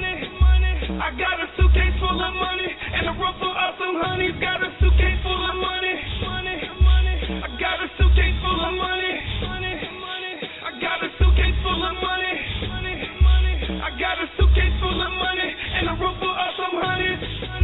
I got a suitcase full of money and a room full of some honeys. Got a suitcase full of money. I got a suitcase full of money. I got a suitcase full of money. I got a suitcase full of money and a room full of some honeys.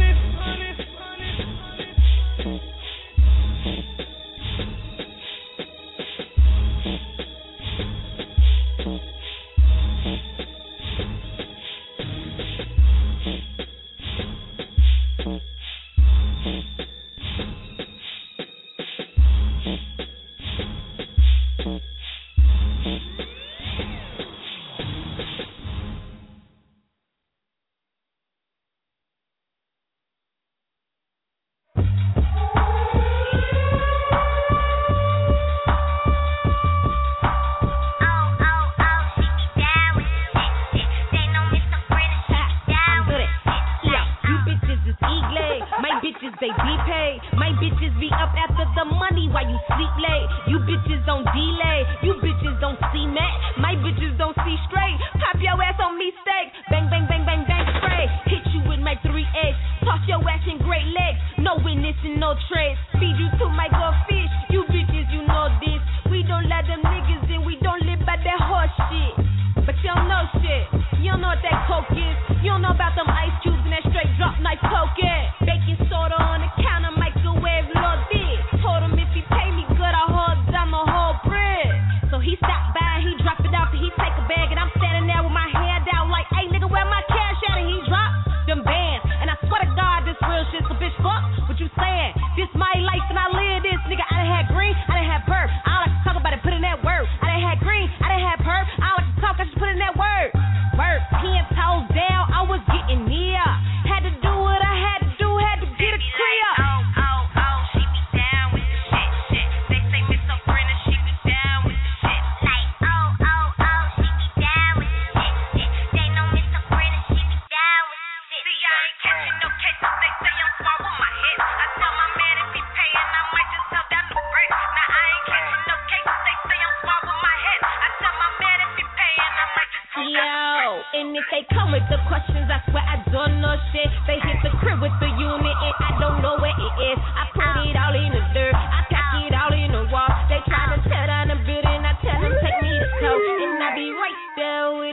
They be paid. My bitches be up after the money while you sleep late. You bitches don't delay. You bitches don't see me. My bitches don't see straight. Pop your ass on me steak. Bang, bang, bang, bang, bang, spray. Hit you with my three eggs. Toss your ass in great legs. No witness and no trace. Feed you to my goldfish. You bitches, you know this. We don't let them niggas in. We don't live by that horse shit. But you don't know shit. You don't know what that coke is. You don't know about them ice cubes and that straight drop knife coke, yeah. Baking soda on the counter, microwave, Lord did. Told him if he pay me good, I'll hold down the whole bread. So he stopped by, he dropped it off, and he take a bag, and I'm standing there with my hair down like, hey nigga, where my cash at? And he dropped them bands. And I swear to God, this real shit, so bitch, fuck what you saying. This my life, and I live this, nigga. I done had green, I done had perp. I don't like to talk about it, put in that word. I done had green, I done had perp. I don't like to talk, I just put in that word. Word, ten toes down, I was getting near. Had to do what I had to do, had to get a clear. Oh, oh, oh, she be down with the shit, shit. They say Miss Sabrina, she be down with the shit. Like, oh, oh, oh, she be down with the shit, shit. They know Miss Sabrina, she be down with the shit. See, I ain't catching no cases, they say I'm smart with my head. I tell my man if he paying, I might just tell down the break. Now I ain't catching no cases, they say I'm smart with my head. I tell my man if he paying, I might just tell down the break. And if they come with the questions, I swear I don't know shit. They hit the crib with the unit and I don't know where it is. I put it all in the dirt, I pack it all in the wall. They try to tear down the building, I tell them take me to toe. And I be right there with it coming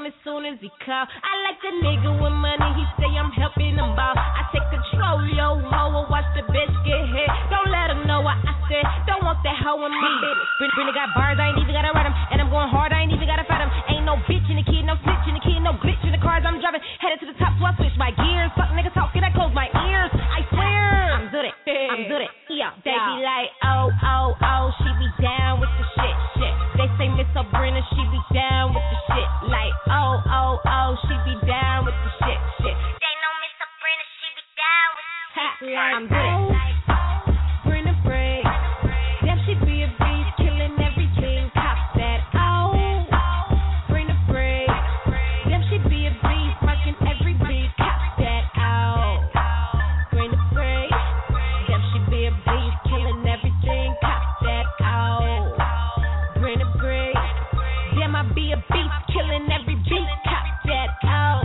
as soon as he call. I like the nigga with money, he say I'm helping him out. I take control, yo, ho, watch the bitch get hit. Don't let him know what I said, don't want that hoe in my business. Brenda got bars, I ain't even gotta write them. And I'm going hard, I ain't even gotta fight him. Ain't no bitch in the kid, no snitch in the kid, no glitch in the cars I'm driving. Headed to the top, so I switch my gears. Fuck niggas talking, I close my ears. I swear, I'm good at, I'm good at. Yeah, they be like, oh, oh, oh, she be down with the shit, shit. They say Miss Sabrina, she be down with the shit. Like, oh, oh, oh, she be down with the shit, shit. They know Miss Sabrina, she be down with the shit. I'm good at. Brina break. Damn, she be a beast, killing everything. Cop that, oh. Brina break. Damn, she be a beast, marking every beat. Cop that, oh. Brina break. Damn, she be a beast, killing everything. Cop that, oh. Brina break. Damn, I be a beast, killing every beat. Cop that, oh.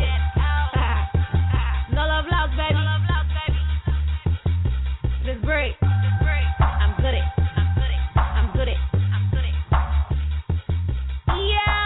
No love lost, baby. This break. I'm good at. I'm good at. I'm good at. Yo.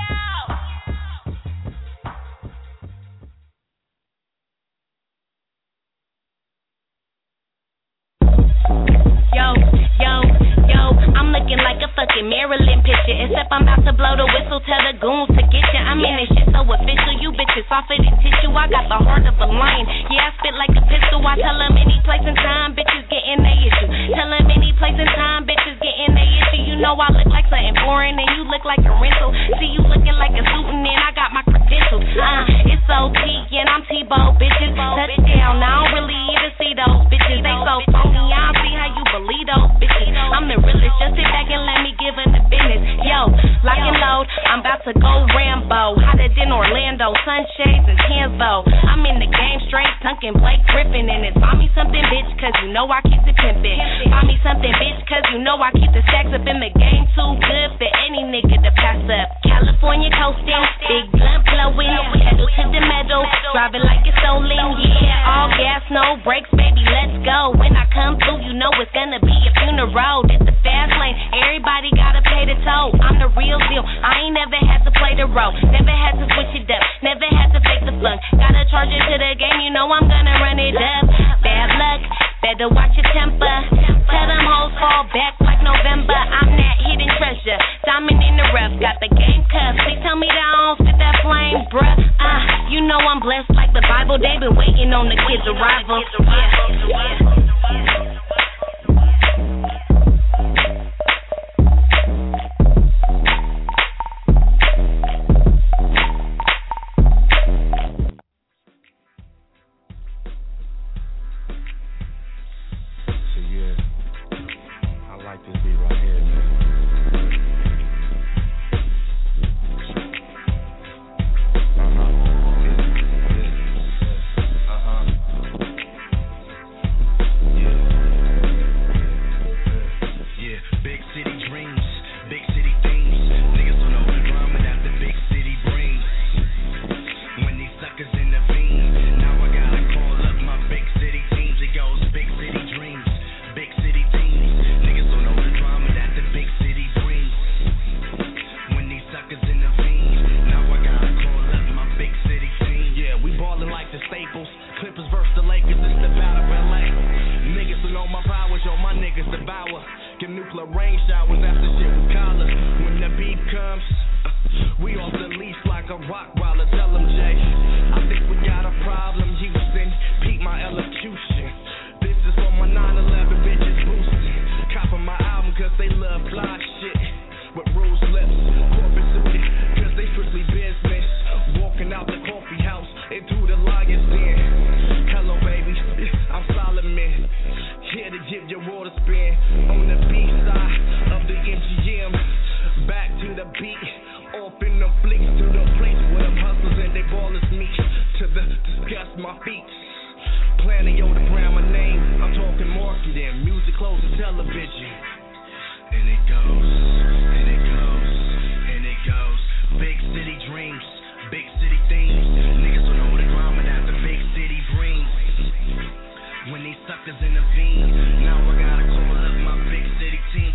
Yo, yo, yo, I'm looking like a fucking Marilyn picture. Except I'm about to blow the whistle, tell the goons to get you. I'm in this shit so official, you bitches softer than tissue. I got the heart of a lion, yeah, I spit like a pistol. I tell them any place and time, bitches getting they issue. Tell them any place and time, bitches getting they issue. You know I look like something foreign and you look like a rental. See you looking like a suit and then I got my credentials. Uh, it's O T and I'm T-Bo, bitches. Touchdown, I don't really even see those bitches. They so phony, I don't see how you believe those bitches. I'm the realest, just sit back and let me give them the business. Yo, lock and load, I'm about to go Rambo. Hotter than Orlando, sunshades and Kenzo. I'm in the game straight, Duncan Blake Griffin. And it's buy me something, bitch, cause you know I keep the pimpin'. Buy me something, bitch, cause you know I keep the stacks up in the game. Too good for any nigga to pass up. California coasting, big blunt blowing, pedal to the metal, driving like it's stolen. Yeah, all gas, no brakes, baby, let's go. When I come through, you know it's gonna be a funeral. It's the fast lane, everybody gotta pay the toll. I'm the real deal, I ain't never had to play the role. Never had to switch it up, never had to fake the funk. Gotta charge it to the game, you know I'm gonna run it up. Bad luck, better watch your temper. Tell them hoes fall back like November. I'm that hidden treasure, diamond in the rough. Got the game cuffed, please tell me that I don't spit that flame, bruh. Uh, you know I'm blessed like the Bible. They been waiting on the kids' arrival. Yeah, yeah.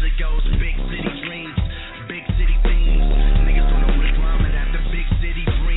Big city dreams. Niggas don't know the drama that the big city brings.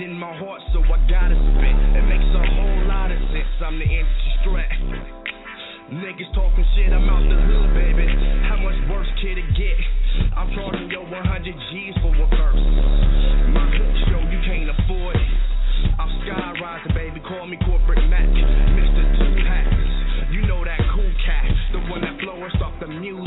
in my heart, so I gotta spit. It makes a whole lot of sense. I'm the industry strat. Niggas talking shit, I'm out the hood, baby. How much worse can it get? I'm charging yo one hundred G's for a verse. My hook show, you can't afford it. I'm skyrising, baby, call me Corporate Mac. Mister Two Hats, you know that cool cat, the one that flows off the music.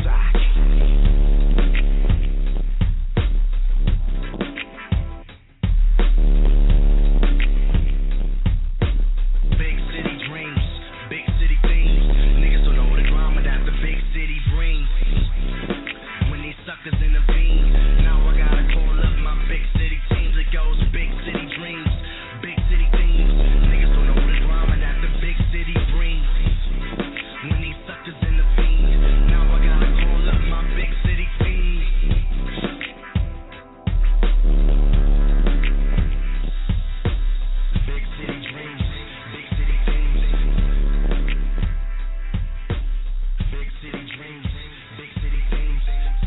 Big city dreams, big city things. Niggas don't know the drama that the big city brings. When these suckers intervene, now I gotta call up my big city teams. It goes big city dreams, big city things. Niggas don't know the drama that the big city brings. When these suckers intervene, now I gotta call up my big city teams. Big city dreams, big city things. Big city dreams, big city things.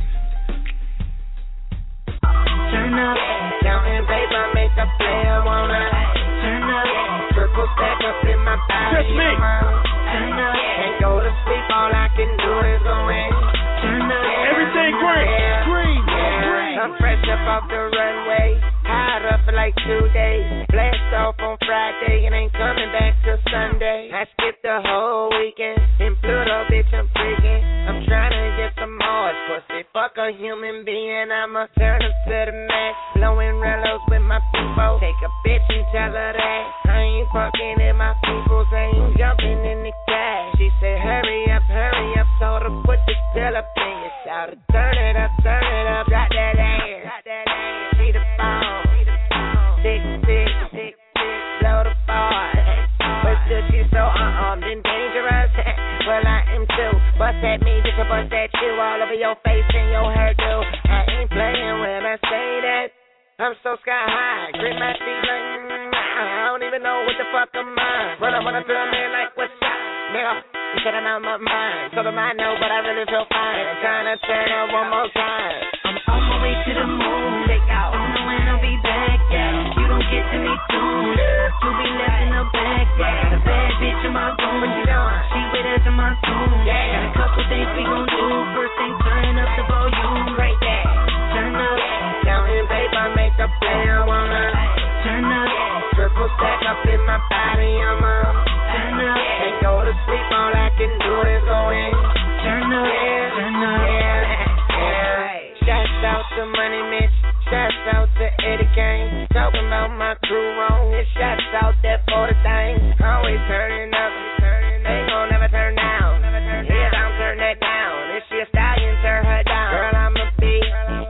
Turn up, counting paper, make a player wanna turn up, triple stack up in my body. Touch me. Turn up, can't go to sleep, all I can do is go in. Turn up, Everything green, yeah, green, yeah. green. I'm fresh up off the runway, hot up for like two days. Blast off on Friday and ain't coming back till Sunday. I skipped the whole weekend in Pluto, bitch, I'm freaking. I'm trying to get some more pussy. Fuck a human being, I'ma turn up to the max. Blowing rellos with my people. Take a bitch and tell her that I ain't fucking in my peoples, I ain't jumping in the cash. She said, hurry up, hurry up. Told her, put the still up in your shout. Turn it up, turn it up. Drop that ass. Drop that ass. See the phone. Sick, sick, sick, sick. Blow the bar. But still she's so unarmed and dangerous. Well, I am too. Bust at me, bitch, I bust at you. All over your face and your hairdo. I ain't playing when I say that. I'm so sky high. Grit my feet like, mm, I don't even know what the fuck I'm on. Run up on a drum man like, what's up? Nigga, you said I'm out my mind. So I know, but I really feel fine. I'm trying to turn up one more time. I'm on my way to the moon. Take out. Don't know when I'll be back. Yeah. You don't get to me soon. You'll be left in the back. Yeah. Got a bad bitch in my room. What you doing? She with us in my room. Yeah. Got a couple things we gon' do. First thing, turn up the volume. Right there. Turn up. Counting paper, make a play. I wanna turn up. Triple stack up in my body. I'm a turn up. Can't go to sleep. All I can do is go in. Turn up. Yeah. Turn up. Yeah. Yeah. Shouts out to Money Mitch. Shouts out to Eddie Kane. Talking about my crew wrong. And shouts out that for the thing. Always turning up. Ain't gon' never turn down. Yeah, don't turn that down. If she a stallion, turn her down. Girl, I'm a bee.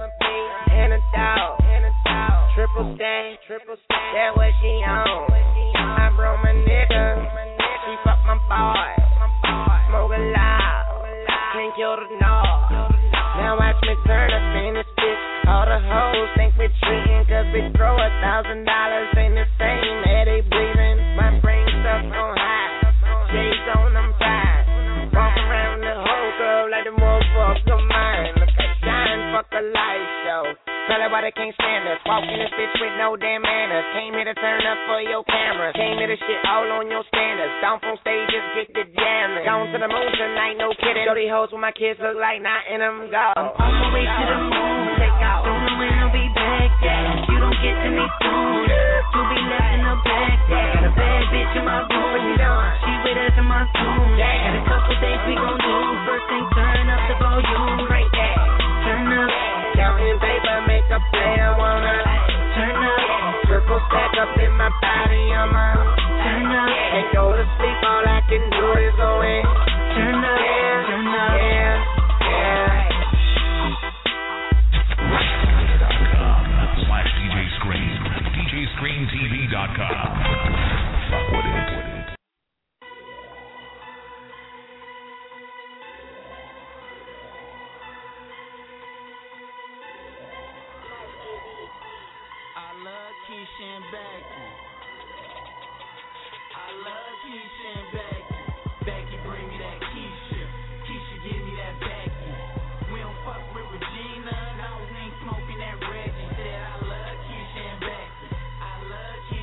And a dog. Triple stack. Triple stack. That what she on. I brought my nigga. She fuck my boy. Smoke a lot. Can't kill the dog. Now watch me turn up in this bitch. All the hoes think we treating, cause we throw a thousand dollars in the same air they breathing. My brain stuff on high, shades on them fire. Walk around the whole club like the motherfucker mine. Look at shine, fuck a light show. Tell her why they can't stand us. Walk in this bitch with no damn manners. Came here to turn up for your cameras. Came here to shit all on your standards. Stomp on stages, get the jamming. Gone to the moon tonight, no kidding. Dirty hoes with my kids look like not in them. Go. I'm on my way to the moon. Take out. Don't know when I'll be back. Yeah. You don't get to me soon. You'll be left in the back. Yeah. Got a bad bitch in my room. What you doing? She with us in my room. Yeah. Got a couple things we gon' do. First thing, turn up the volume. Right there. Turn up. Counting paper, make a play. I wanna turn up. Triple stack up in my body. I'm a turn up. Can't go to sleep. All I can do is go in. Turn up. Yeah. Turn up. Yeah. Yeah. Slash D J Scream. D J Scream T V dot com. Fuck with it. Keisha and Becky. I love Keisha and Becky. Becky, bring me that Keisha. Keisha, give me that Becky. We don't fuck with Regina. No, we ain't smoking that Reggie. Said I love Keisha and Becky. I love Keisha.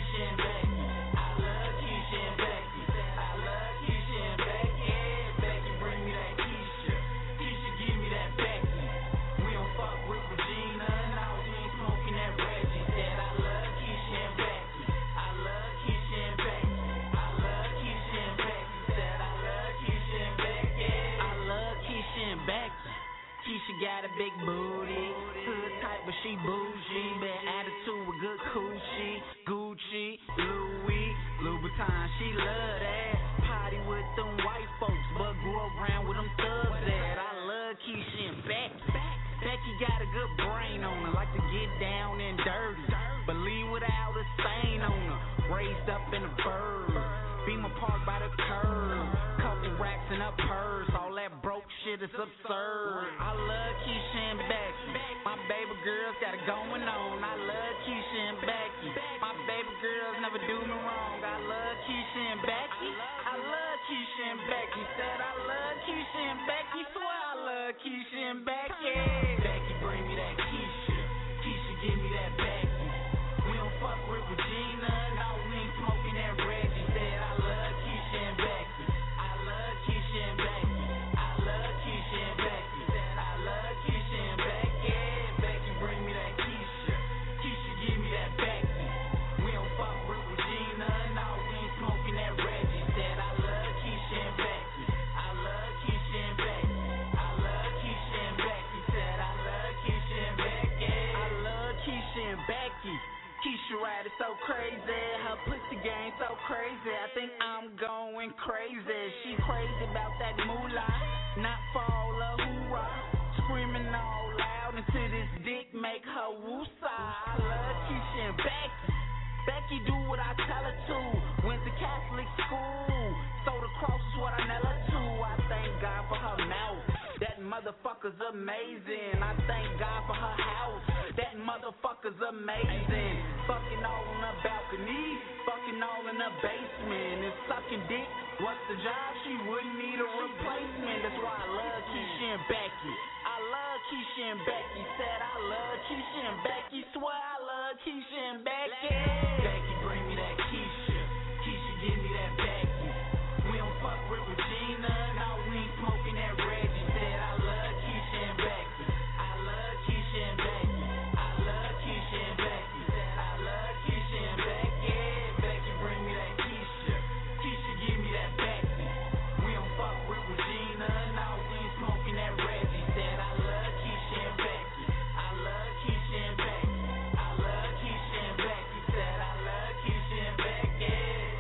she got a big booty. Hood type, but she bougie. Bad attitude with good coochie. Gucci, Louis, Louboutin, she love that. Party with them white folks, but grew around with them thugs that. I love Keisha and Becky. Becky got a good brain on her, like to get down and dirty, but leave without a stain on her. Raised up in a bird, Beamer Park by the curb, couple racks in her purse. All that broke shit is absurd. I love Keisha and Becky. My baby girls got it going on. I love Keisha and Becky. My baby girls never do me wrong. I love Keisha and Becky. I love Keisha and Becky. Said I love Keisha and Becky. Swear I love Keisha and Becky. Becky, bring me that Keisha. Keisha, give me that Becky. We don't fuck with Regina. No, we ain't smoking that Reggie. Said I love Keisha and Becky. I love Keisha and Becky. I love Keisha and Becky. Said I love Keisha and Becky. Becky, bring me that Keisha. Keisha, give me that Becky. We don't fuck with Regina. No, we ain't smoking that Reggie. Said I love Keisha and Becky. I love Keisha and Becky. I love Keisha and Becky. Said I love Keisha and Becky. I love Keisha and Becky. Keisha ride is so crazy, her pussy game so crazy. I think I'm going crazy. She crazy about that moolah, not for all the hoorah. Screaming all loud until this dick make her woosah. I love Keisha and Becky. Becky do what I tell her to. Went to Catholic school, so the cross is what I nail her to. I thank God for her mouth. That motherfucker's amazing. I thank God for her house. That motherfucker's amazing. Fucking all on the balcony, fucking all in the basement. And sucking dick, what's the job? She wouldn't need a replacement. That's why I love Keisha and Becky. I love Keisha and Becky. Said I love Keisha and Becky. Swear I love Keisha and Becky. Becky, bring me that Keisha. Keisha, give me that Becky. We don't fuck with Regina. No, we ain't smoking that Reggie. Said I love Keisha and Becky. I love Keisha and Becky. I love Keisha and Becky. Said I love Keisha and Becky. Becky, bring me that Keisha. Keisha, give me that Becky. We don't fuck with Regina. No, we ain't smoking that Reggie. Said I love Keisha and Becky. I love Keisha and Becky. I love Keisha and Becky. Said I love Keisha and Becky.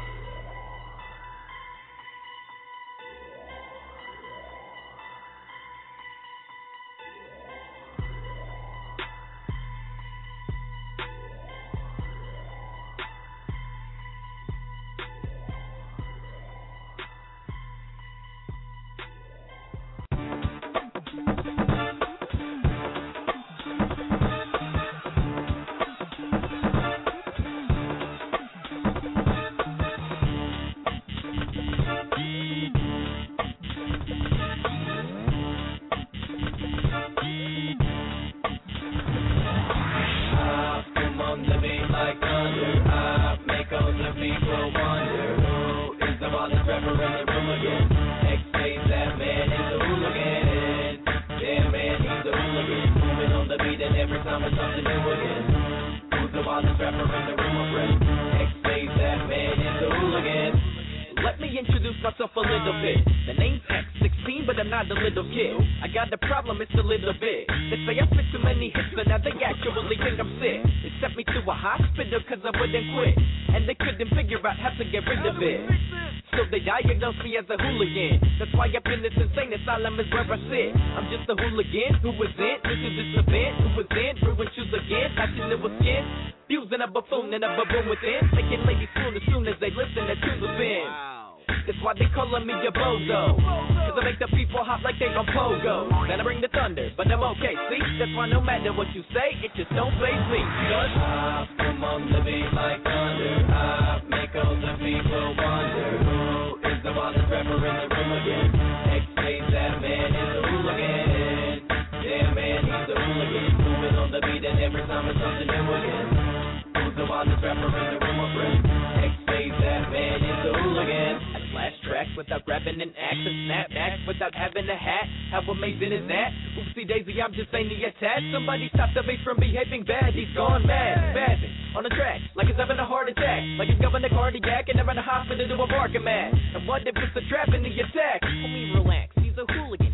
As a hooligan, that's why up in this insane asylum is where I sit. I'm just a hooligan who was in, this is this event, who was in, ruined shoes again, matching it with skin, fusing a buffoon and a baboon within, making ladies swoon as soon as they listen to the spin. That's why they calling me a bozo, cause I make the people hop like they on pogo. Then I bring the thunder, but I'm okay, see? That's why no matter what you say, it just don't faze me. Cause I come on the beat like thunder, I make all the people wonder who is the wildest rapper in the room again. X-Face, that man is a hooligan. Yeah, man, he's a hooligan. Moving on the beat and every time it's something new again. Who's the wildest rapper in the room, my friend? X-Face, that man is a hooligan. I slash tracks without grabbing an axe, and snap back without having a hat. How amazing is that? Oopsie daisy, I'm just saying the attack. Somebody stop the bass from behaving bad. He's gone mad, spazzing on the track like he's having a heart attack, like he's going a cardiac and they're in the hospital to a parking mat. And what if it's a trap in the attack? Homie, relax. He's a hooligan. He doesn't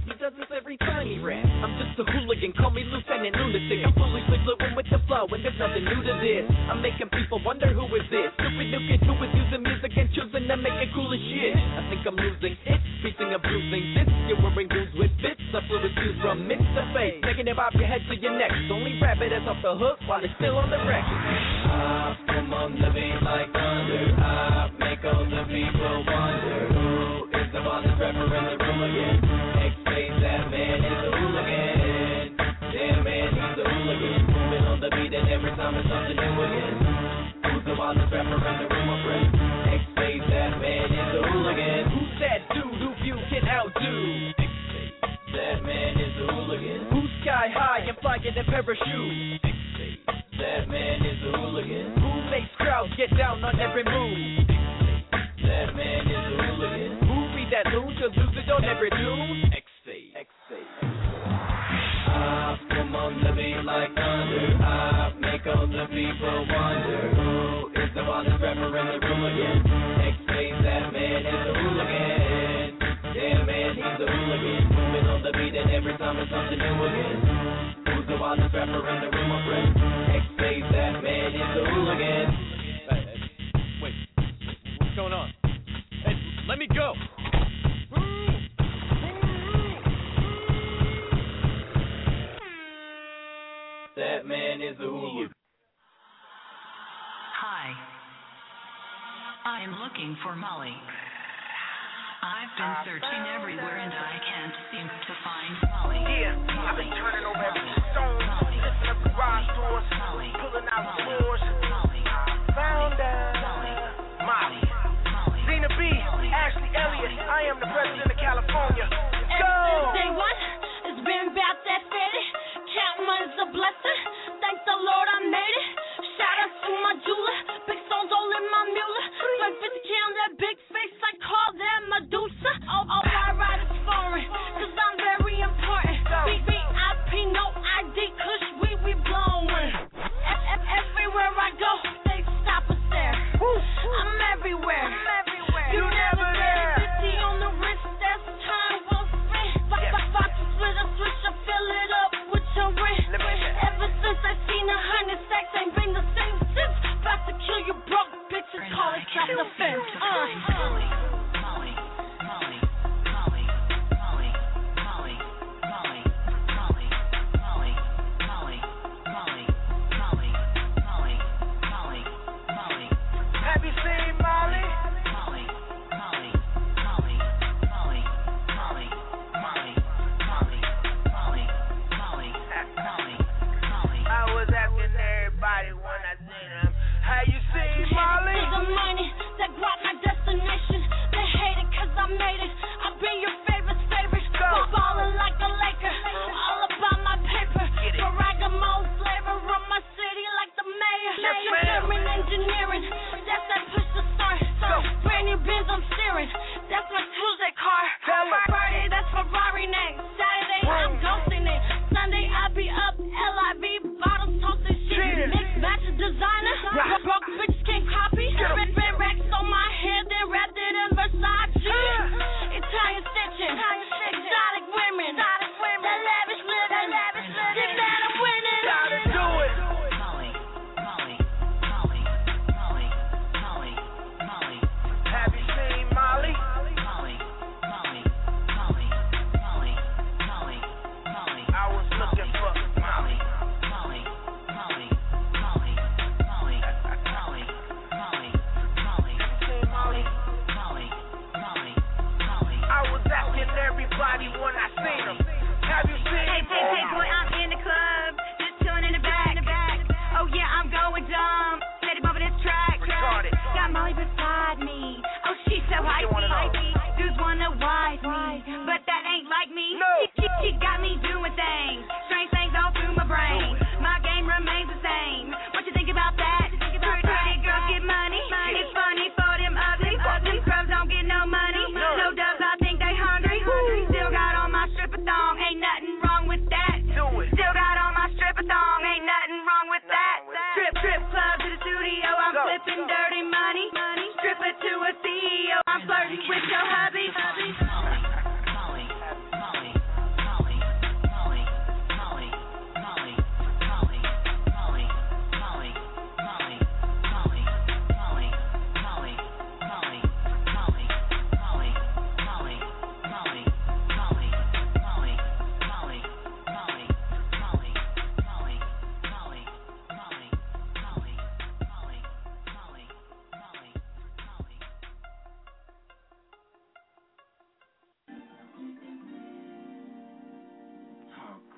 every time he rap. I'm just a hooligan, call me Lieutenant Lunatic. I'm foolishly fluent with the flow, and there's nothing new to this. I'm making people wonder who is this. Stupid new kid who is using music and choosing to make it cool as shit. I think I'm losing it, speaking of bruising this. You're wearing dudes with bits, the fluid fused from mix to face. Taking it off your head to your neck. Only rap it that's off the hook while it's still on the record. I come on the beat like thunder. I make all the people wonder who is the one that's rapper in the room again. X-Face, that man is a hooligan. Damn man, he's a hooligan. Moving on the beat and every time it's something new again. Who's the one that's rapper in the room, my friend? X-Face, that man is a hooligan. Who's that dude who you can outdo? X-Face, that man is a hooligan. Who's sky high and flying in parachute? X-Face, that man is a hooligan. Who makes crowds get down on every move? X-Face, that man is a hooligan. Who read that loon to lose it on every tune? X-Face, X-Face. I come on the beat like thunder. I make all the people wonder who is the one that's rapper in the room again. X-Face, that man is a hooligan. Damn man, he's a hooligan. Moving on the beat and every time it's something new again. Who's the one that's rapper in the room, my friend? X-Face, that man is a hooligan. Hey, hey, wait, what's going on? Hey, let me go. That man is a hooligan. Hi. I am looking for Molly. I've been searching everywhere and I can't seem to find Molly. Yeah, I've been turning over every stone, lifting up garage doors, pulling out drawers. Found her. Molly. Zena B, Ashley Elliott, I am the president of California. Go! Day one, it's been about that fitty. Count money's a blessing. Thank the Lord I made it. Shout out to my jeweler. Big stones all in my mule. Like fifty K on that big face, I call that Medusa. All, all I ride is foreign, cause I'm very important.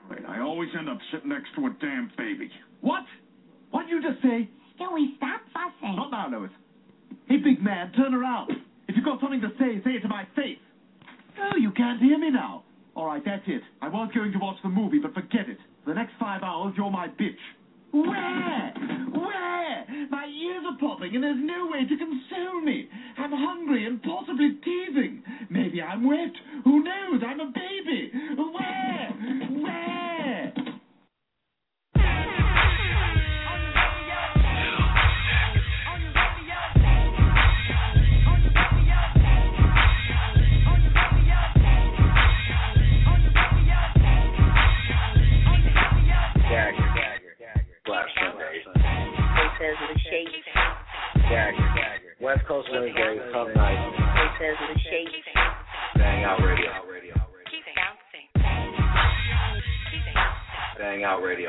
Wait, I always end up sitting next to a damn baby. What? What'd you just say? Stewie, stop fussing. Not now, Lois. Hey, big man, turn around. If you've got something to say, say it to my face. Oh, you can't hear me now. All right, that's it. I was going to watch the movie, but forget it. For the next five hours, you're my bitch. Where? Where? My ears are popping and there's no way to console me. I'm hungry and possibly teething. Maybe I'm wet. Who knows? I'm a baby. Where? Where? West Coast Wednesday, Tough Night. Bang Out Radio. Keep bouncing. Bang Out Radio.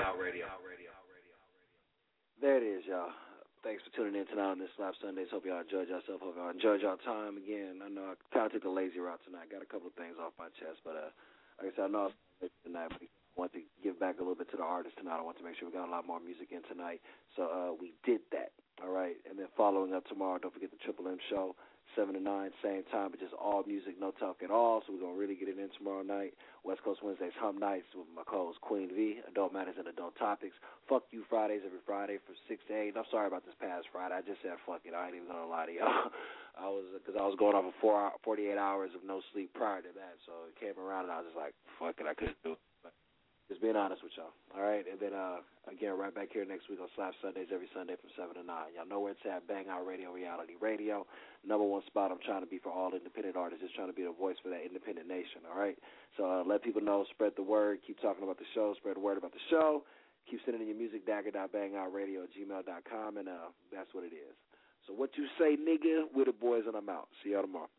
There it is, y'all. Thanks for tuning in tonight on this Slap Sundays. Hope y'all enjoyed yourself. Hope y'all enjoyed y'all time. Again, I know I kind of took the lazy route tonight. Got a couple of things off my chest, but uh, like I said, I know it's late tonight, but I want to give back a little bit to the artists tonight. I want to make sure we got a lot more music in tonight. So uh, we did that, all right? And then following up tomorrow, don't forget the Triple M show, seven to nine, same time, but just all music, no talk at all. So we're going to really get it in tomorrow night. West Coast Wednesdays, Hum Nights with my co-host Queen V, Adult Matters and Adult Topics. Fuck You Fridays every Friday from six to eight. And I'm sorry about this past Friday. I just said fuck it. I ain't even going to lie to y'all. I was, because I was going off of four, forty-eight hours of no sleep prior to that. So it came around and I was just like, fuck it, I couldn't do it. But just being honest with y'all, all right? And then, uh, again, right back here next week on Slap Sundays, every Sunday from seven to nine. Y'all know where it's at, Bang Out Radio, Reality Radio. Number one spot I'm trying to be for all independent artists, just trying to be the voice for that independent nation, all right? So uh, let people know, spread the word, keep talking about the show, spread the word about the show. Keep sending in your music, dagger dot bang out radio at gmail dot com, and uh, that's what it is. So what you say, nigga, we're the boys, and I'm out. See y'all tomorrow.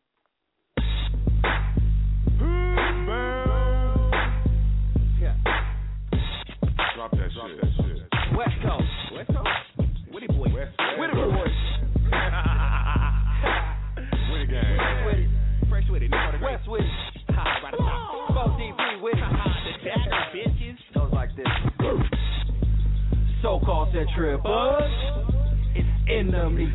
Drop that Drop shit. That shit. West Coast. West Coast. Witty boy. West Witty boy. Witty gang. Fresh Witty. Fresh Witty. West Witty. four D B Witty. The dagger bitches. Goes like this. So-called set trippers. It's enemy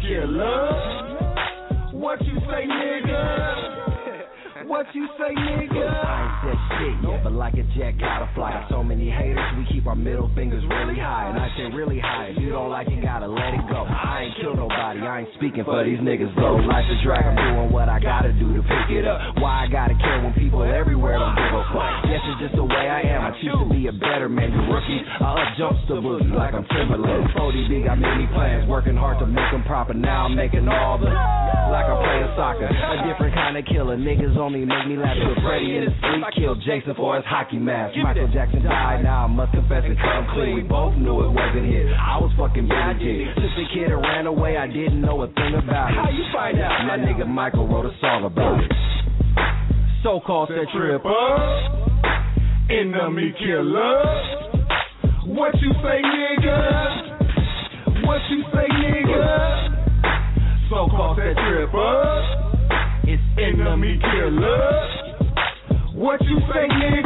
killer. What you say, nigga? What you say, nigga? I ain't said shit yet, but like a jet gotta fly. Got so many haters, we keep our middle fingers really high. And I say really high, if you don't like it, gotta let it go. I ain't kill nobody, I ain't speaking for these niggas though. Life's a drag, I'm doing what I gotta do to pick it up. Why I gotta care when people everywhere don't give a fuck? Guess it's just the way I am, I choose to be a better man. You rookies, I up jumps the boogie like I'm Timberland. O D B got many plans, working hard to make them proper. Now I'm making all the, like I'm playing soccer. A different kind of killer, niggas only make me laugh. Till Freddy in his sleep killed Jason for his hockey mask. Michael Jackson died, now I must confess and come clean. We both knew it wasn't hit. I was fucking Billy G. Since the kid and ran away, I didn't know a thing about it. How you find out? My nigga Michael wrote a song about it. So-called set tripper, enemy killer. What you say, nigga? What you say, nigga? So-called set tripper. It's enemy killer. What you say,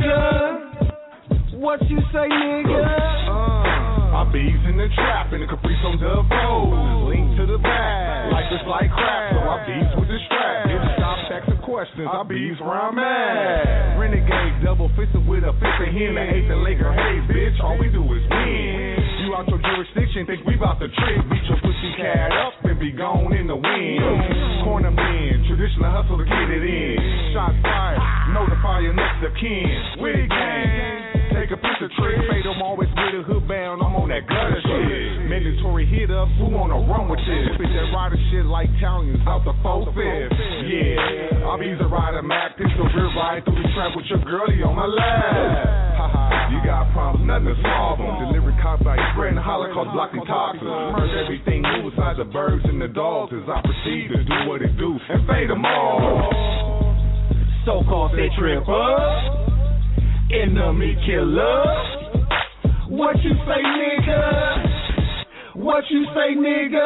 nigga? What you say, nigga? Uh, I bees in the trap in the Caprice on the road. Link to the back, like it's like crap. So I bees with the strap. If stop asking questions, I bees where I'm at. Renegade, double fisted with a fist of him. I hate the Laker, hey bitch, all we do is win. You out your jurisdiction, think we bout to trick. Beat your pussy cat up and be gone in the wind. Corner men, traditional hustle to get it in. Shots fired, notify your next of kin. With it gang, take a piece of trick. Fade them always with a hood bound, I'm on that gutter shit. Mandatory hit up, who wanna run with this? Spit that rider shit like Italians out the four fifth. Yeah, I'll be the rider Mac, pistol rear ride through the trap with your girlie on my lap. Haha, you got problems, nothing to solve them. Delivery cops like spreading Holocaust, blocking toxins. Murder everything new besides the birds and the dogs as I proceed to do what it do and fade them all. So-called set tripper, enemy killer. What you say, nigga? What you say,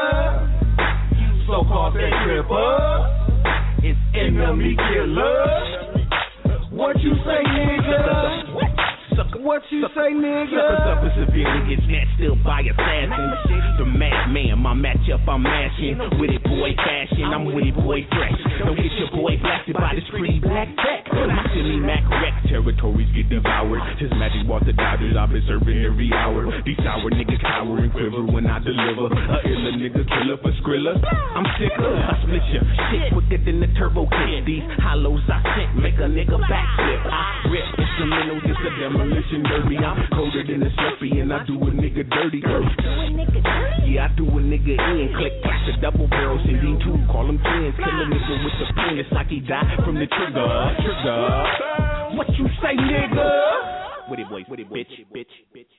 nigga? So-called set tripper, it's enemy killer. What you say, nigga? What you say, nigga? Sucker suffer severely, gets snatched still by assassins. The madman, my matchup, I'm mashing. With it, boy, fashion, I'm with it, boy, fresh. Don't get your boy blasted by this pretty black tech. My silly Mac wreck, territories get devoured. His magic bought the Dodgers, I've been serving every hour. These sour niggas cower and quiver when I deliver. A illa nigga killer for Skrilla. I'm sicker, I split your shit quicker than the turbo kid. These hollows I sent make a nigga backflip. I rip instrumentals, it's a demolition derby. I'm colder than a Slurpee and I do a nigga dirty. Yeah, I do a nigga in. Click, clack, the double barrel, sending two. Call them twins, kill a nigga with the pen. It's like he died from the trigger. Trigger. What you say, nigga? With it, boy, with it, bitch, bitch, bitch.